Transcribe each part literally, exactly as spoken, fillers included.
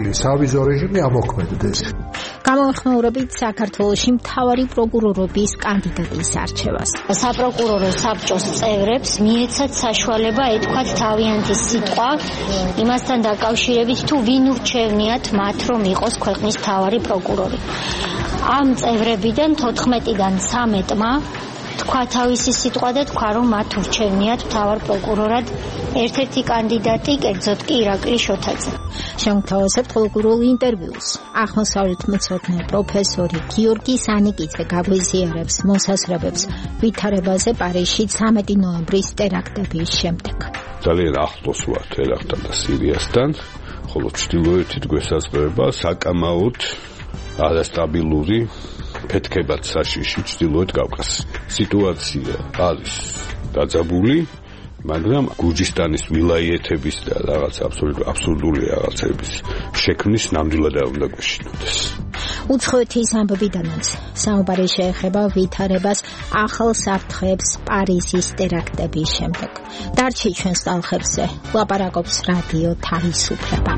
დაკავებული სავიზო რეჟიმი ამოქმედდეს. გამოეხმაურებით საქართველოში მთავარი პროკურორობის კანდიდატის არჩევას. საპროკურორო საბჭოს წევრებს მიეცათ საშუალება ეთქვათ თავიანთი სიტყვა იმასთან დაკავშირებით, თუ ვინ ურჩევნიათ მათ, რომ იყოს ქვეყნის მთავარი პროკურორი. ამ წევრებიდან თოთხმეტიდან სამეტმა თქვა თავისი სიტყვა და თქვა, რომ მათ ურჩევნიათ მთავარ პროკურორად ერთ-ერთი კანდიდატი, კერძოდ კი ირაკლი შოთაძე. შემგთავაზებთ პოლიტიკურ ინტერვიუს. აღმოსავლეთ მცოდნე პროფესორი გიორგი სანიკიძე გაგვიზიარებს მოსაზრებებს ვითარებაზე პარიზში ცამეტი ნოემბრის ტერაქტების შემდეგ. ძალიან ახლოს ვარ ტერაქტთან და სირიასთან, ხოლო ჩრდილოეთით გვესაზღვრება საკამაოდ არასტაბილური ფეთქებად საშიში ჩრდილოეთ კავკასი. სიტუაცია არის დაძაბული, მაგრამ გურჯისტანის ვილაიეთების და რაღაც აბსურდული რაღაცების შექმნის ნამდვილად არ უნდა გვეშინოდეს. უცხოეთის ამბებიდანაც საუბარი შეეხება ვითარებას ახალ საფრთხეებს პარიზის ტერაქტების შემდეგ. დარჩი ჩვენს ტალღებზე ლაპარაკობს რადიო თავისუფლება.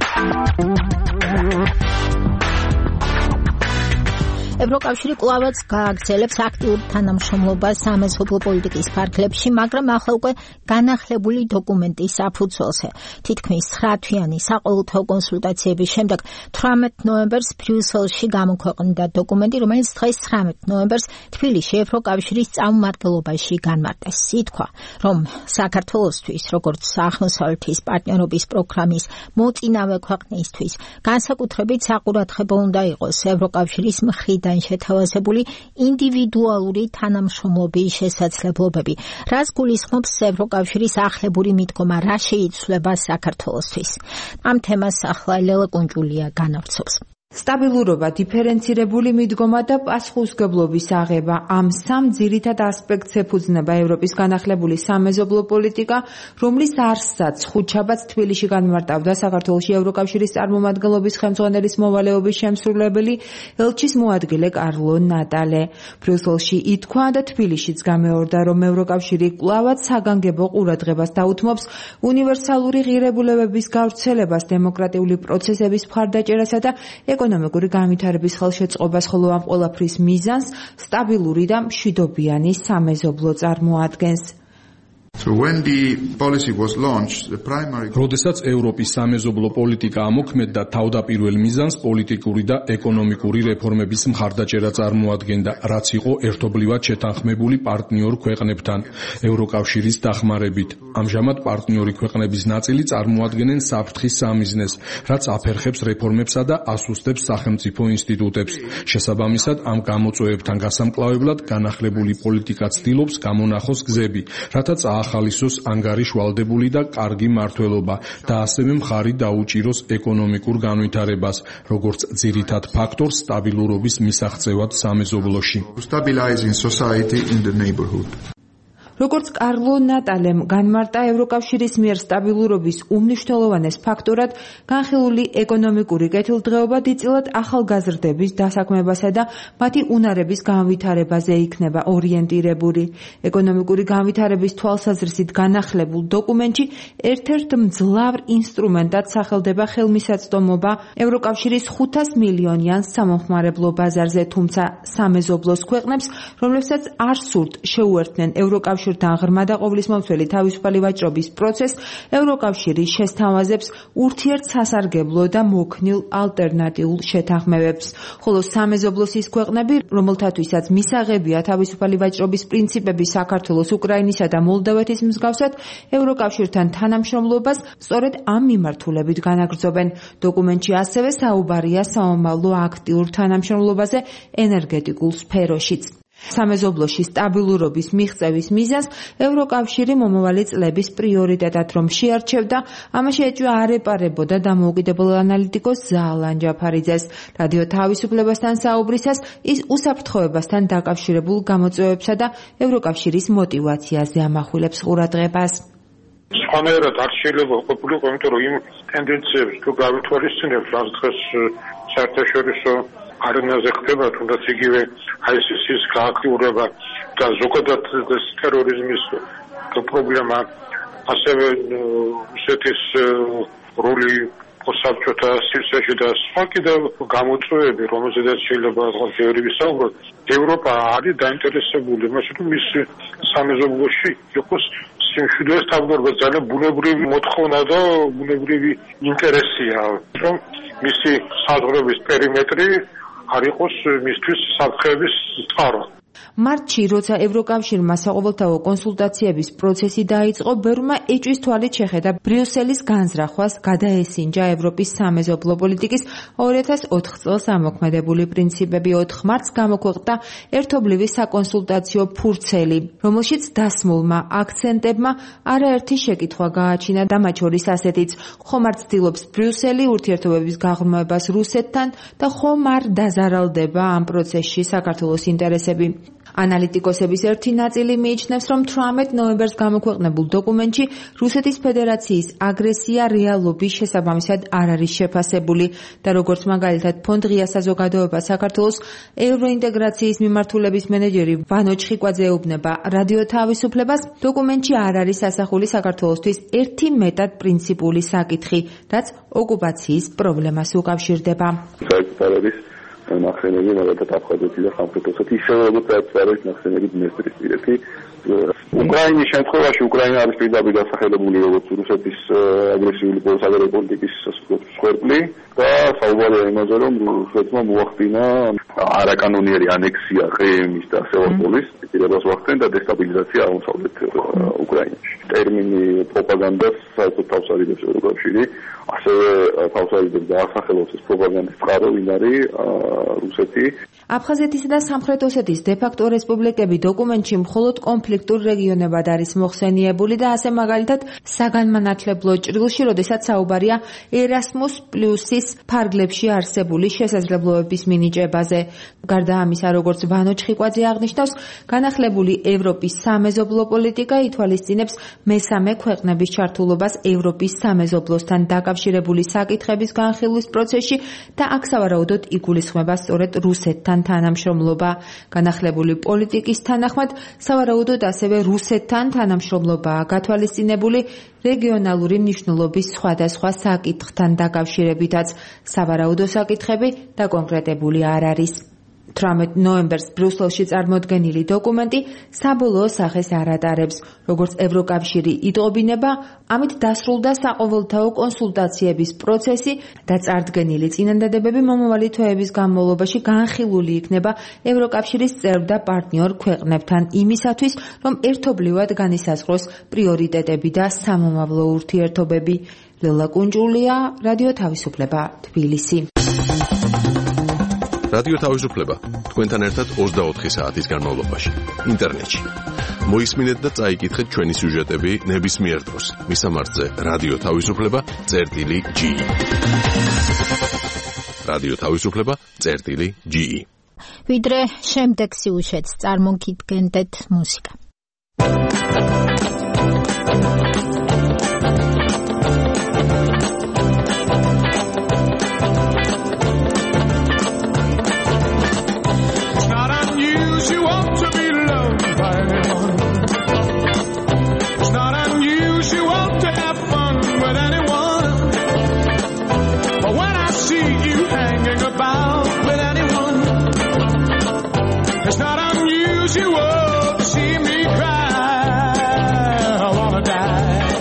ევროკავშირი კვლავაც გააგრძელებს აქტიურ თანამშრომლობას სამეზობლო პოლიტიკის ფარგლებში, მაგრამ ახლა უკვე განახლებული დოკუმენტის საფუძველზე. თითქმის ცხრა თვიანი საყოველთაო კონსულტაციების შემდეგ თვრამეტ ნოემბერს ბრიუსელში გამოქვეყნდა დოკუმენტი, რომელიც დღეს ცხრამეტ ნოემბერს თბილისში ევროკავშირის წარმომადგენლობაში განმარტეს. ითქვა, რომ საქართველოსთვის, როგორც აღმოსავლეთის პარტნიორობის პროგრამის მოწინავე ქვეყნისთვის, განსაკუთრებით საყურადღებო უნდა იყოს ევროკავშირის მხრიდან შეთავაზებული ინდივიდუალური თანამშრომლობის შესაძლებლობები, რაც გულისხმობს ევროკავშირის ახლებური მიდგომა, რა შეიცვლება საქართველოსთვის. ამ თემას ახლა ლელა კუნჯულია განავრცობს. სტაბილურობა, დიფერენცირებული მიდგომა და პასუხისმგებლობის აღება ამ სამ ძირითად ასპექტს ეფუძნება ევროპის განახლებული სამეზობლო პოლიტიკა, რომლის არსსაც ხუთშაბათს თბილისში განმარტავდა საქართველოში ევროკავშირის წარმომადგენლობის ხელმძღვანელის მოვალეობის შემსრულებელი ელჩის მოადგილე კარლო ნატალე. ბრიუსელში ითქვა და თბილისშიც გამეორდა, რომ ევროკავშირი კვლავაც საგანგებო ყურადღებას დაუთმობს უნივერსალური ღირებულებების გავრცელებას, დემოკრატიული პროცესების მხარდაჭერასა და ეკონომიკური განვითარების ხელშეწყობას, ხოლო ამ ყველაფრის მიზანს სტაბილური და მშვიდობიანი სამეზობლო წარმოადგენს. როდესაც ევროპის სამეზობლო პოლიტიკა ამოქმედდა, თავდაპირველ მიზანს პოლიტიკური და ეკონომიკური რეფორმების მხარდაჭერა წარმოადგენდა, რაც იყო ერთობლივად შეთანხმებული პარტნიორ ქვეყნებთან ევროკავშირის დახმარებით. ამჟამად პარტნიორი ქვეყნების ნაწილი წარმოადგენენ საფრთხის სამიზნეს, რაც აფერხებს რეფორმებსა და ასუსტებს სახელმწიფო ინსტიტუტებს. შესაბამისად, ამ გამოწვევებთან გასამკლავებლად განახლებული პოლიტიკა ცდილობს გამონახოს გზები, რათაც ახალისოს ანგარიშვალდებული და კარგი მართლობა და ასევე მხარი დაუჭიროს ეკონომიკურ განვითარებას, როგორც ძირითად ფაქტორს სტაბილურობის მისაღწევად სამეზობლოში. როგორც კარლო ნატალემ განმარტა, ევროკავშირის მიერ სტაბილურობის უმნიშვნელოვანეს ფაქტორად განხილული ეკონომიკური კეთილდღეობა დიდწილად ახალგაზრდების დასაქმებასა და მათი უნარების განვითარებაზე იქნება ორიენტირებული. ეკონომიკური განვითარების თვალსაზრისით განახლებულ დოკუმენტში ერთ-ერთ მძლავრ ინსტრუმენტად სახელდება ხელმისაწვდომობა ევროკავშირის ხუთას მილიონიან სამომხმარებლო ბაზარზე, თუმცა სამეზობლოს ქვეყნებს, რომლებსაც არ სურთ შეუერთდნენ ევროკავშირ ღრმა და ყოვლისმომცველი თავისუფალი ვაჭრობის პროცესს, ევროკავშირი შესთავაზებს ურთიერთსასარგებლო და მოქნილ ალტერნატიულ შეთანხმებებს, ხოლო სამეზობლოს ის ქვეყნები, რომელთათვისაც მისაღებია თავისუფალი ვაჭრობის პრინციპები, საქართველოს, უკრაინისა და მოლდოვეთის მსგავსად, ევროკავშირთან თანამშრომლობას სწორედ ამ მიმართულებით განაგრძობენ. დოკუმენტში ასევე საუბარია საომავლო აქტიურ თანამშრომლობაზე ენერგეტიკულ სფეროშიც. სამეზობლოში სტაბილურობის მიღწევის მიზანს ევროკავშირი მომავალი წლების პრიორიტეტად რომ შეარჩევდა, ამაში ეჭვი არ ეპარებოდა დამოუკიდებელ ანალიტიკოს ზალან ჯაფარიძეს. რადიო თავისუფლებასთან საუბრისას ის უსაფრთხოებასთან დაკავშირებულ გამოწვევებსა და ევროკავშირის მოტივაციაზე ამახვილებს ყურადღებას. სხვანაირად არ შეიძლება ყოფილიყო, იმიტომ რომ იმ ტენდენციებს თუ გავითვალისწინებთ, რაც დღეს საერთაშორისო არენაზე ხდება, თუნდაც იგივე აი სი სი-ის გააქტიურება და ზოგადად ტერორიზმის პრობლემა, ასევე რუსეთის როლი საბჭოთა სივრცეში და სხვა კიდევ გამოწვევები, რომელზედაც შეიძლება ბევრი ვისაუბროთ. ევროპა არის დაინტერესებული იმაში, რომ მის სამეზობლოში იყოს სიმშვიდეს თავგორბა ძალიან ბუნებრივი მოთხოვნა და ბუნებრივი ინტერესია, რომ მისი საზღვრების პერიმეტრი არ იყოს მისთვის საფრთხეების წყარო. მარტში, როცა ევროკავშირმა საყოველთაო კონსულტაციების პროცესი დაიწყო, ბევრმა ეჭვის თვალით შეხედა ბრიუსელის განზრახვას, გადაესინჯა ევროპის სამეზობლო პოლიტიკის ორი ათას ოთხ წელს ამოქმედებული პრინციპები. ოთხ მარტს გამოქვეყნდა ერთობლივი საკონსულტაციო ფურცელი, რომელშიც დასმულმა აქცენტებმა არაერთი შეკითხვა გააჩინა და მათ შორის ასეთიც: ხომ არ ცდილობს ბრიუსელი ურთიერთობების გაღრმავებას რუსეთთან და ხომ არ დაზარალდება ამ პროცესში საქართველოს ინტერესები. ანალიტიკოსების ერთი ნაწილი მიიჩნევს, რომ თვრამეტ ნოემბერს გამოქვეყნებულ დოკუმენტში რუსეთის ფედერაციის აგრესია რეალობის შესაბამისად არ არის შეფასებული და როგორც მაგალითად ფონდ ღია საზოგადოება საქართველოს ევროინტეგრაციის მიმართულების მენეჯერი ვანო ჩხიკვაძე ეუბნება რადიო თავისუფლებას, დოკუმენტში არ არის ასახული საქართველოსთვის ერთი მეტად პრინციპული საკითხი, რაც ოკუპაციის პრობლემას უკავშირდება. ნახსენები მაგალითად აფხაზეთი და სამხრეთ-ოსეთი ისევე როგორც არის ნახსენები დნესტრისპირეთი. უკრაინის შემთხვევაში უკრაინა არის პირდაპირ დასახელებული როგორც რუსეთის აგრესიული საგარეო პოლიტიკის მსხვერპლი და საუბარია იმაზე, რომ რუსეთმა მოახდინა არაკანონიერი ანექსია ყრიმის და სევასტოპოლის პირებას ვახდენ და დესტაბილიზაცია აღმოსავლეთ უკრაინაში. ტერმინი პროპაგანდას საერთოდ თავს არიდებს ევროკავშირი, ასევე თავს არიდებს და ასახელებს ეს პროპაგანდის წყარო, ვინ არის რუსეთი. აფხაზეთისა და სამხრეთ ოსეთის დე-ფაქტო რესპუბლიკები დოკუმენტში მხოლოდ კონფლიქტურ რეგიონებად არის მოხსენიებული და ასე მაგალითად საგანმანათლებლო ჭრილში, როდესაც საუბარია ერასმუს პლუსის ფარგლებში არსებული შესაძლებლობების მინიჭებაზე. გარდა ამისა, როგორც ვანო ჩხიკვაძე აღნიშნავს, განახლებული ევროპის სამეზობლო პოლიტიკა ითვალისწინებს მესამე ქვეყნების ჩართულობას ევროპის სამეზობლოსთან დაკავშირებული საკითხების განხილვის პროცესში და აქ სავარაუდოდ იგულისხმება სწორედ რუსეთთან თანამშრომლობა. განახლებული პოლიტიკის თანახმად, სავარაუდოდ ასევე რუსეთთან თანამშრომლობაა გათვალისწინებული რეგიონალური მნიშვნელობის სხვადასხვა საკითხთან დაკავშირებითაც. სავარაუდო საკითხები დაკონკრეტებული არ არის. თვრამეტ ნოემბერს ბრიუსელში წარმოდგენილი დოკუმენტი საბოლოო სახეს არ ატარებს. როგორც ევროკავშირი იტყობინება, ამით დასრულდა საყოველთაო კონსულტაციების პროცესი და წარდგენილი წინადადებები მომავალი თვეების განმავლობაში განხილული იქნება ევროკავშირის წევრ და პარტნიორ ქვეყნებთან იმისათვის, რომ ერთობლივად განისაზღვროს პრიორიტეტები და სამომავლო ურთიერთობები. ლელა კუნჯულია, რადიო თავისუფლება, თბილისი. რადიო თავისუფლება თქვენთან ერთად ოცდაოთხი საათის განმავლობაში ინტერნეტში. მოისმინეთ და წაიკითხეთ ჩვენი სიუჟეტები ნებისმიერ დროს. მისამართზე რადიო თავისუფლება წერტილი ჯი. რადიო თავისუფლება წერტილი ჯი. ვიდრე შემდეგ სიუჟეტს წარმოგიდგენდეთ მუსიკა. It's not unusual to see me cry. I wanna die.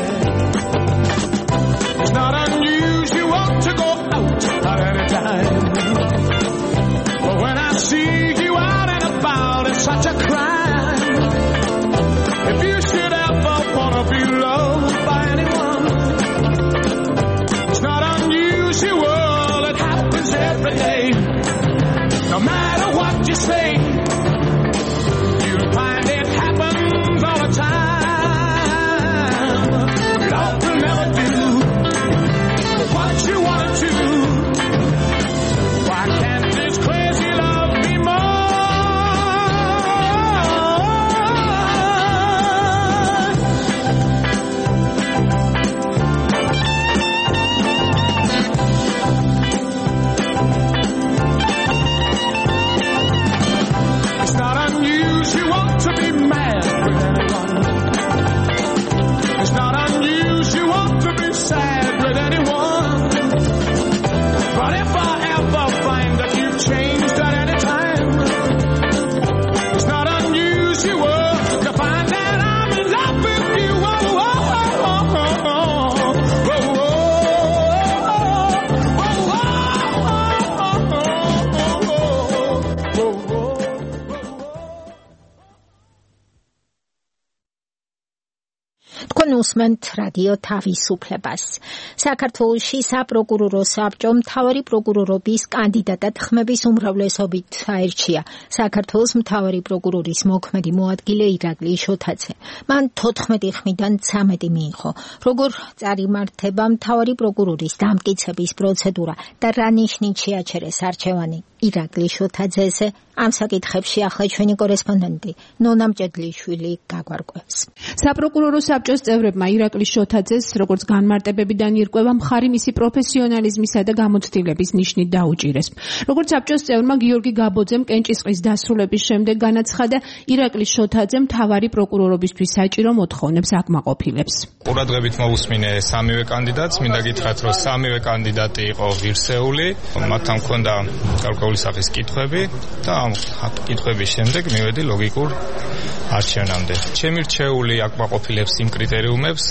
უსმენთ რადიო თავისუფლებას. საქართველოში საპროკურორო საბჭო მთავარი პროკურორობის კანდიდატად ხმების უმრავლესობით აირჩია საქართველოს მთავარი პროკურორის მოქმედი მოადგილე ირაკლი შოთაძე. მან თოთხმეტი ხმიდან ცამეტი მიიღო. როგორ წარიმართება მთავარი პროკურორის დამტკიცების პროცედურა და რა ნიშნით შეაჩერეს არჩევანი ირაკლი შოთაძეზე? ამ საკითხებში ახლა ჩვენი კორესპონდენტი ნონა მჭედლიშვილი გაგვარკვევს. საპროკურორო საბჭოს წევრებმა ირაკლი შოთაძეს როგორც განმარტებებიდან ირკვევა მხარი მისი პროფესიონალიზმისა და გამოცდილების ნიშნით დაუჭირეს. როგორც საბჭოს წევრმა გიორგი გაბოძემ კენჭისყრის დასრულების შემდეგ განაცხადა, ირაკლი შოთაძე მთავარი პროკურორობისთვის საჭირო მოთხოვნებს აკმაყოფილებს. ყურადღებით მოусმინე სამივე კანდიდატს, მინდა გითხრათ, რომ სამივე კანდიდატი იყო ღირსეული, მათთან ჰქონდა გარკვეული სახის კითხვები და ამ კითხვების შემდეგ მივედი ლოგიკურ არჩევნამდე. ჩემი რჩეული აკმაყოფილებს იმ კრიტერიუმებს,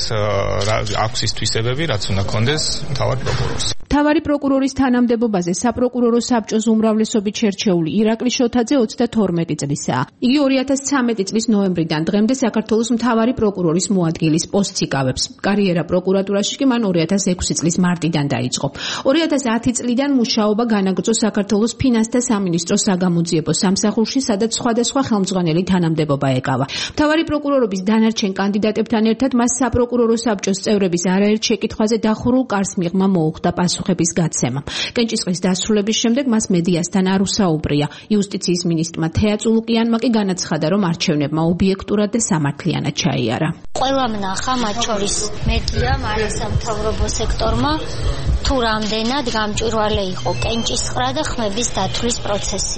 აქვს ის თვისებები, რაც უნდა ჰქონდეს მთავარ პროკურორს. მთავარი პროკურორის თანამდებობაზე საპროკურორო საბჭოს უმრავლესობით შერჩეული ირაკლი შოთაძე ოცდათორმეტი წლისაა. იგი ორი ათას ცამეტი წლის ნოემბრიდან დღემდე საქართველოს მთავარი პროკურორის მოადგილის პოსტს იკავებს. კარიერა პროკურატურაში კი მან ორი ათას ექვსი წლის მარტიდან დაიწყო. ორი ათას ათი წლიდან მუშაობა განაგრძო საქართველოს ფინანსთა სამინისტროს საგამოძიებო სამსახურში, სადაც სხვადასხვა ხელმძღვანელი თანამდებობა ეკავა. მთავარი პროკურორობის დანარჩენ კანდიდატებთან ერთად მას საპროკურორო საბჭოს წევრების არაერთ შეკითხვაზე დახურულ კარს მიღმა მოუხდა პასუხების გაცემა. კენჭისყრის დასრულების შემდეგ მას მედიასთან არ უსაუბრია. იუსტიციის მინისტრმა თეა წულუკიანმა კი განაცხადა, რომ არჩევნებმა ობიექტურად და სამართლიანად ჩაიარა. ყველა მნახა, მათ შორის მედიამ, არასამთავრობო სექტორმა, თუ რამდენად გამჭვირვალე იყო კენჭისყრა და ხმების დათვლის პროცესი.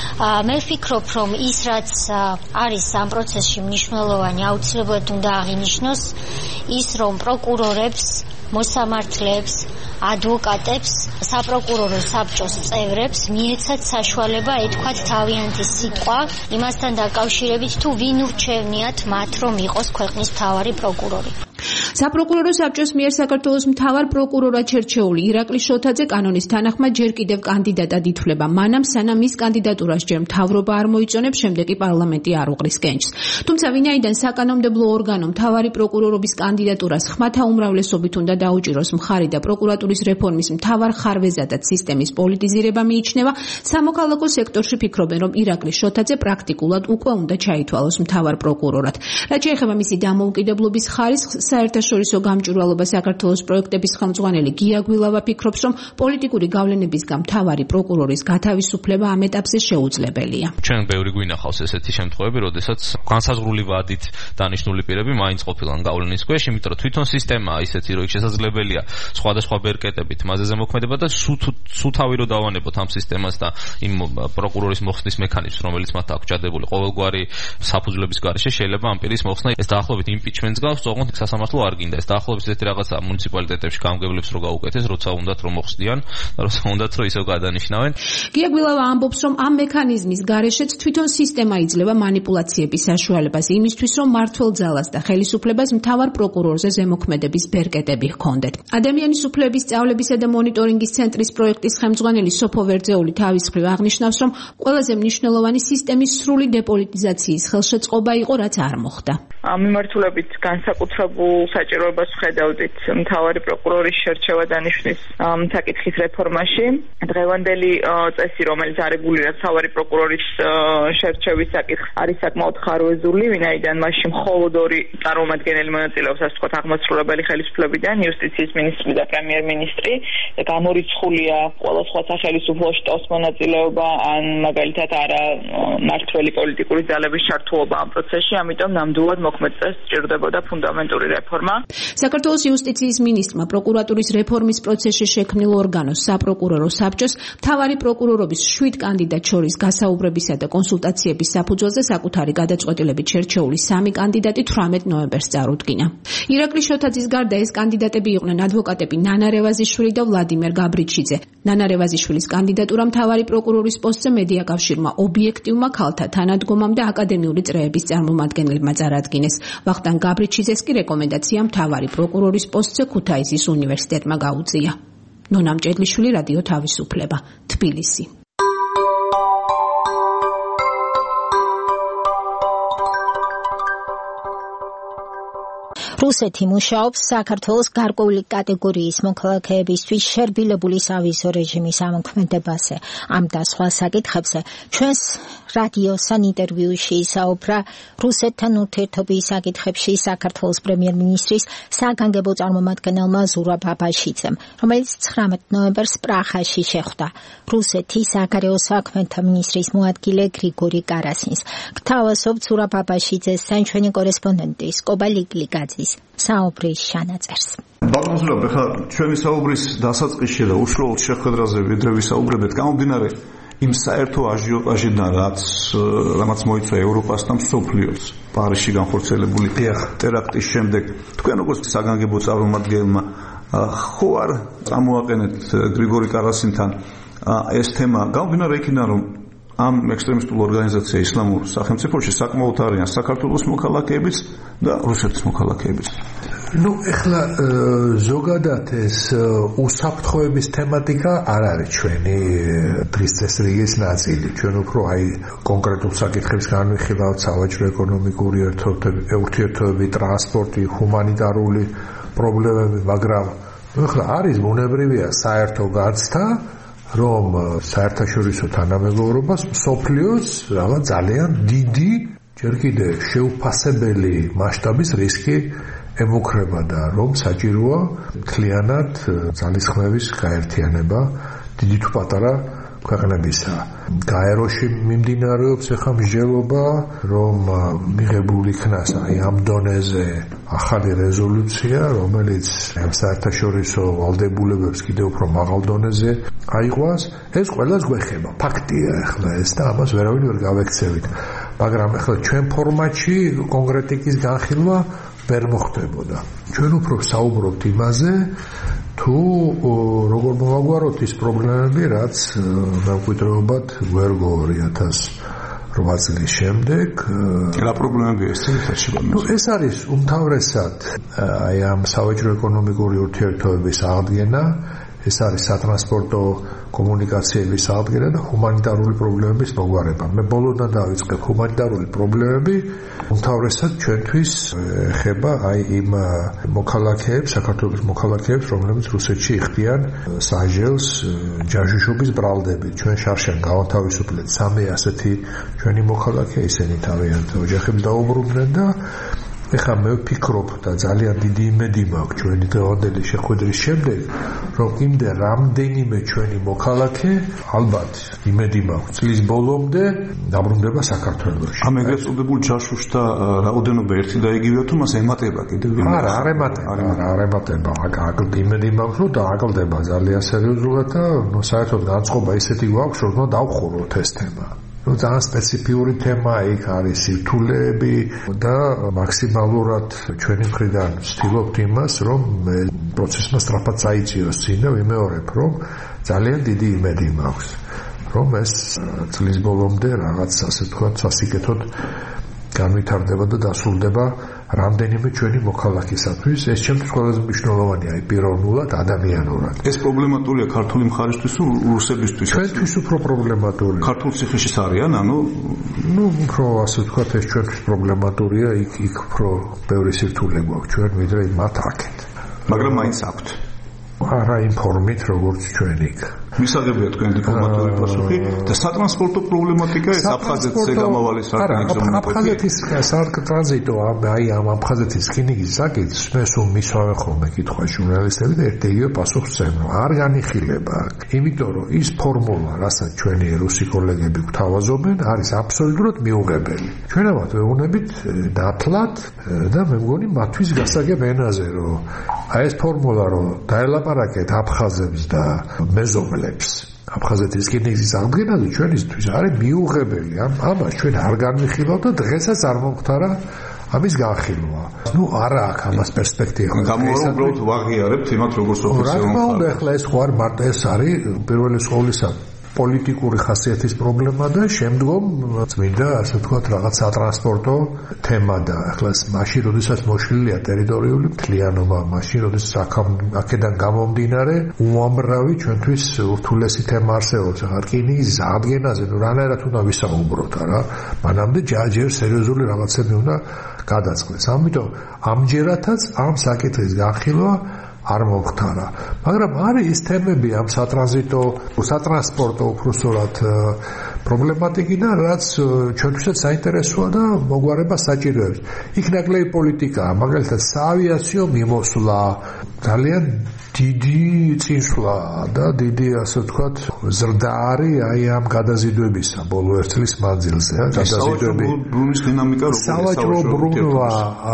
მე ვფიქრობ, რომ ის რაც არის ამ პროცესში მნიშვნელოვანი, აუცილებლად უნდა აღინიშნოს ის, რომ პროკურორებს, მოსამართლეებს, ადვოკატებს, საპროკურორო საბჭოს წევრებს მიეცათ საშუალება ეთქვათ თავიანთი სიტყვა იმასთან დაკავშირებით, თუ ვინ ურჩევნიათ მათ, რომ იყოს ქვეყნის მთავარი პროკურორი. საპროკურორო საბჭოს მიერ საქართველოს მთავარ პროკურორად შერჩეული ირაკლი შოთაძე კანონის თანახმად ჯერ კიდევ კანდიდატად ითვლება, მანამ სანამ მის კანდიდატურას ჯერ მთავრობა არ მოიწონებს, შემდეგ კი პარლამენტი არ უყრის კენჭს. თუმცა ვინაიდან საკანონმდებლო ორგანო მთავარი პროკურორობის კანდიდატურას ხმათა უმრავლესობით უნდა დაუჭიროს მხარი და პროკურატურის რეფორმის მთავარ ხარვეზადაც სისტემის პოლიტიზირება მიიჩნევა, სამოქალაქო სექტორში ფიქრობენ, რომ ირაკლი შოთაძე პრაქტიკულად უკვე უნდა ჩაითვალოს მთავარ პროკურორად. რაც შეეხება მისი დამოუკიდებლობის ხარისხს, საერთაშორისო გამჭვირვალობა საქართველოს პროექტების ხელმძღვანელი გია გვილავა ფიქრობს, რომ პოლიტიკური გავლენების გამთავარი პროკურორის გათავისუფლება ამ ეტაპზე შეუძლებელია. ჩვენ ბევრი გვინახავს ესეთი შემთხვევები, როდესაც განსაზღვრული ვადით დანიშნული პირები მაინც ყოფილან გავლენის ქვეშ, იმიტომ რომ თვითონ სისტემაა ისეთი, რომ შესაძლებელია სხვადასხვა ბერკეტებით მასზე ზემოქმედება და სუთავი რო დავანებოთ ამ სისტემას და იმ პროკურორის მოხსნის მექანიზმს, რომელიც მათ აქვს ჩადებული ყოველგვარი საფუძვლების გარეშე, შეიძლება ამ პირის მოხსნა ეს დაახლოებით იმპიჩმენტს გავს, თუმცა სასამართლო არ გინდა ეს დაახლოებით ესეთი რაღაცა მუნიციპალიტეტებში გამგებლებს რო გაუკეთეს, როცა უნდათ რომ მოხსნიან, როცა უნდათ რომ ისევ გადანიშნავენ. გია გვილავა ამბობს, რომ ამ მექანიზმის გარეშეც თვითონ სისტემა იძლევა манипуляციების საშუალებას იმისთვის, რომ მმართველ ძალას და ხელისუფლებას მთავარ პროკურორზე ზემოქმედების ბერკეტები ჰქონდეთ. ადამიანის უფლებების სწავლებისა და მონიტორინგის ცენტრის პროექტის ხელმძღვანელი სოფო ვერძეული თავის მხრივ აღნიშნავს, რომ ყველაზე მნიშვნელოვანი სისტემის სრული დეპოლიტიზაციის ხელშეწყობა იყო, რაც არ მოხდა. მიმართულებით განსაკუთრებულ საჭიროებას ვხედავდით მთავარი პროკურორის შერჩევა დანიშვნის საკითხის რეფორმაში. დღევანდელი წესი, რომელიც არეგულირებს მთავარი პროკურორის შერჩევის საკითხს, არის საკმაოდ ხარვეზული, ვინაიდან მასში მხოლოდ ორი წარმომადგენელი მონაწილეობს, ასე ვთქვათ, აღმასრულებელი ხელისუფლებიდან, იუსტიციის მინისტრი და პრემიერ-მინისტრი. გამორიცხულია ყველა სხვა სახელმწიფო შტოს მონაწილეობა, ან მაგალითად არა მმართველი პოლიტიკური ძალების ჩართულობა ამ პროცესში, ამიტომ ნამდვილად მოქმედ წესს სჭირდებოდა ფუნდამენტური რეფორმა. საქართველოს იუსტიციის მინისტრმა პროკურატურის რეფორმის პროცესში შექმნილ ორგანოს საპროკურორო საბჭოს მთავარი პროკურორობის შვიდ კანდიდატ შორის გასაუბრებისა და კონსულტაციების საფუძველზე საკუთარი გადაწყვეტილებით შერჩეული სამი კანდიდატი თვრამეტ ნოემბერს წარუდგინა. ირაკლი შოთაძის გარდა ეს კანდიდატები იყვნენ ადვოკატები ნანა რევაზიშვილი და ვლადიმერ გაბრიჩიძე. ნანა რევაზიშვილის კანდიდატურა მთავარი პროკურორის პოსტზე მედიაკავშირმა, ობიექტივმა ქალთა თანადგომამ და აკადემიური წრეების წარმომადგენლებმა წარადგინეს. ვახტანგ გაბრიჩიძეს კი რეკომენდაცია მთავარი პროკურორის პოსტზე ქუთაისის უნივერსიტეტმა გაუწია. ნონა მჭედლიშვილი, რადიო თავისუფლება, თბილისი. რუსეთი მუშაობს საქართველოს გარკვეული კატეგორიის მოქალაქეებისთვის შერბილებული სავიზო რეჟიმის ამოქმედებაზე. ამ და სხვა საკითხებზე ჩვენს რადიოსთან ინტერვიუში ისაუბრა რუსეთთან ურთიერთობის საკითხებში საქართველოს პრემიერ-მინისტრის საგანგებო წარმომადგენელმა ზურაბ აბაშიძემ, რომელიც ცხრამეტ ნოემბერს პრაღაში შეხვდა რუსეთის საგარეო საქმეთა მინისტრის მოადგილე გრიგორი კარასინს. გთავაზობთ ზურაბ აბაშიძესთან ჩვენი კორესპონდენტის კობა ლიკლიკაძის საუბრის ჩანაწერს. ბატონო ზურაბ, ხა ჩვენი საუბრის დასაწყისში და უშუალოდ შეხვედრაზე ვიდრე ვისაუბრებთ, გამომდინარე იმ საერთო აჟიოტაჟიდან, რაც რამაც მოიცვა ევროპას და მსოფლიოს პარიზში განხორციელებული ტერაქტის შემდეგ, თქვენ როგორც საგანგებო წარმომადგენელმა ხო არ წამოაყენეთ გრიგორი კარასინთან ეს თემა, გამომდინარე იქიდან, რომ ამ ექსტრემისტულ ორგანიზაცია ისლამურ სახელმწიფოში საკმაოდ არიან საქართველოს მოქალაქეებიც და რუსეთის მოქალაქეებიც. Ну, ეხლა ზოგადად ეს უსაფრთხოების თემატიკა არ არის ჩვენი დღის წესრიგის ნაწილი. ჩვენ უფრო აი კონკრეტულ საკითხებს განვიხილავთ, სავაჭრო ეკონომიკური ურთიერთობები, ტრანსპორტი, ჰუმანიტარული პრობლემები, მაგრამ ეხლა არის ბუნებრივია საერთო გაცდა, რომ საერთაშორისო თანამეგობრობას მსოფლიოს რაღაც ძალიან დიდი, ჯერ კიდე შეუფასებელი მასშტაბის რისკი ემუქრება და რომ საჭიროა მთლიანად ძალისხმევის გაერთიანება დიდი თუ პატარა ქვეყნებისა. გაეროში მიმდინარეობს ახლა მსჯელობა, რომ მიღებული იქნას აი ამ დონეზე ახალი რეზოლუცია, რომელიც საერთაშორისო ვალდებულებებს კიდევ უფრო მაღალ დონეზე აიყვანს. ეს ყველას გვეხება, ფაქტია ახლა ეს და ამას ვერავინ ვერ გავექცევით. მაგრამ ახლა ჩვენ ფორმატში კონკრეტიკის განხილვა ვერ მოხდებოდა. ჩვენ უფრო საუბრობთ იმაზე, თუ როგორ მოვაგვაროთ ის პრობლემები, რაც მემკვიდრეობად გვერგო ორი ათას რვა წლის შემდეგ. რა პრობლემებია ეს წელიწადში? ნუ ეს არის უმთავრესად აი ამ სავაჭრო ეკონომიკური ურთიერთობების აღდგენა, ეს არის სატრანსპორტო კომუნიკაციების აღდგენა და ჰუმანიტარული პრობლემების მოგვარება. მე ბოლოდან დავიწყებ ჰუმანიტარული პრობლემები, უმთავრესად ჩვენთვის ეხება აი იმ მოქალაქეებს, საქართველოს მოქალაქეებს, რომლებიც რუსეთში იხდიან საჟელს ჯაშუშობის ბრალდებით. ჩვენ შარშან გავანთავისუფლეთ სამი ასეთი ჩვენი მოქალაქე, ისინი თავიანთ ოჯახებს დაუბრუნდნენ და ეხლა მე ვფიქრობ და ძალიან დიდი იმედი მაქვს ჩვენი დღევანდელი შეხვედრის შემდეგ, რომ იმდე რამდენიმე ჩვენი მოქალაქე ალბათ იმედი მაქვს წლის ბოლომდე დაბრუნდება საქართველოში. ამ ეგრეთ წოდებულ ჯაშუშთა რაოდენობა ერთი და იგივეა თუ მას ემატება კიდევ ვინმე? არა, არ ემატება, არა, არ ემატება. აკლდ იმედი მაქვს, რომ დააკლდება ძალიან სერიოზულად და ნუ საერთოდ განწყობა ისეთი გვაქვს, რომ დავხუროთ ეს თემა. Ну, ძალიან სპეციფიური თემა იქ არის სირთულეები და მაქსიმალურად ჩვენი მხრიდან ვცდილობთ იმას, რომ პროცესმა სწრაფად წაიწიოს წინ და ვიმეორებ, რომ ძალიან დიდი იმედი მაქვს, რომ ეს წლის ბოლომდე რაღაც ასე ვთქვათ სასიკეთოდ განვითარდება და დასრულდება რამდენიმე ჩვენი მოქალაქისათვის. ეს ჩემთვის ყველაზე მნიშვნელოვანია, აი პიროვნულად, ადამიანურად. ეს პრობლემატურია ქართული მხარისთვის თუ რუსებისთვის? ჩვენთვის უფრო პრობლემატურია. ქართულ ციხეში არიან, ანუ ну, უფრო ასე ვთქვათ, ეს ჩვენთვის პრობლემატურია, იქ იქ უფრო ბევრი სირთულე გვაქვს ჩვენ ვიდრე მათ აქეთ. მაგრამ მაინც აქვთ. არა იმ ფორმით, როგორც ჩვენ იქ. მისაღებია თქვენ დიპლომატიური პასუხი და სატრანსპორტო პრობლემატიკა ეს აფხაზეთზე გამავალი სარკინიგზო არა, აფხაზეთის სარკინიგზო აი ამ აფხაზეთის რკინიგზის საკითხს მე სულ მისვავენ ხოლმე კითხვა ჟურნალისტები და ერთ-ერთი პასუხს ვცემ, რომ არ განიხილება, იმიტომ რომ ის ფორმულა, რასაც ჩვენი რუსი კოლეგები გვთავაზობენ, არის აბსოლუტურად მიუღებელი. ჩვენ ამათ ვეუბნებით ნათლად და მე მგონი მათთვის გასაგებ ენაზე, რომ აი ეს ფორმულა რომ დაელაპარაკეთ აფხაზებს და მეზობლებს აფხაზეთის რკინიგზის აღდგენაზე ჩვენისთვის არის მიუღებელი. ამას ჩვენ არ განვიხილავთ და დღესაც არ მომختარა ამის განხილვა. ну არა აქვს ამას პერსპექტივა. გამოუბრალოდ უბრალოდ ვაღიარებთ იმათ როგორც ოფიციალურად. რა თქმა უნდა, ახლა ეს ხო არ მარტო ეს არის პირველი სკოლისა პოლიტიკური ხასიათის პრობლემა და შემდგომ წმინდა ასე ვთქვათ რაღაც სატრანსპორტო თემა და ახლა მაშინ როდესაც მოშლილია ტერიტორიული მთლიანობა, მაშინ როდესაც აქედან გამომდინარე უამრავი ჩვენთვის ურთულესი თემა არსებობს. ახლა რკინიგზის აღდგენაზე ნუ რანაირად უნდა ვისაუბროთ რა. მანამდე ჯერ სერიოზული რაღაცები უნდა გადაწყდეს. ამიტომ ამჯერადაც ამ საკითხის განხილვა არ მომხდარა. მაგრამ არის ის თემები ამ სატრანზიტო, სატრანსპორტო უბრალოდ პრობლემატიკიდან, რაც ჩვენთვისაც საინტერესოა და მოგვარება საჭიროებს. იქ ნაკლები პოლიტიკაა, მაგალითად საავიაციო მიმოსვლა, ძალიან დიდი წინსვლა და დიდი ასე ვთქვათ ზრდა არის აი ამ გადაზიდვებისა ბოლო ერთ წლის მანძილზე. გადაზიდვები ბრუნვის დინამიკა როგორია? სავაჭრო ბრუნვა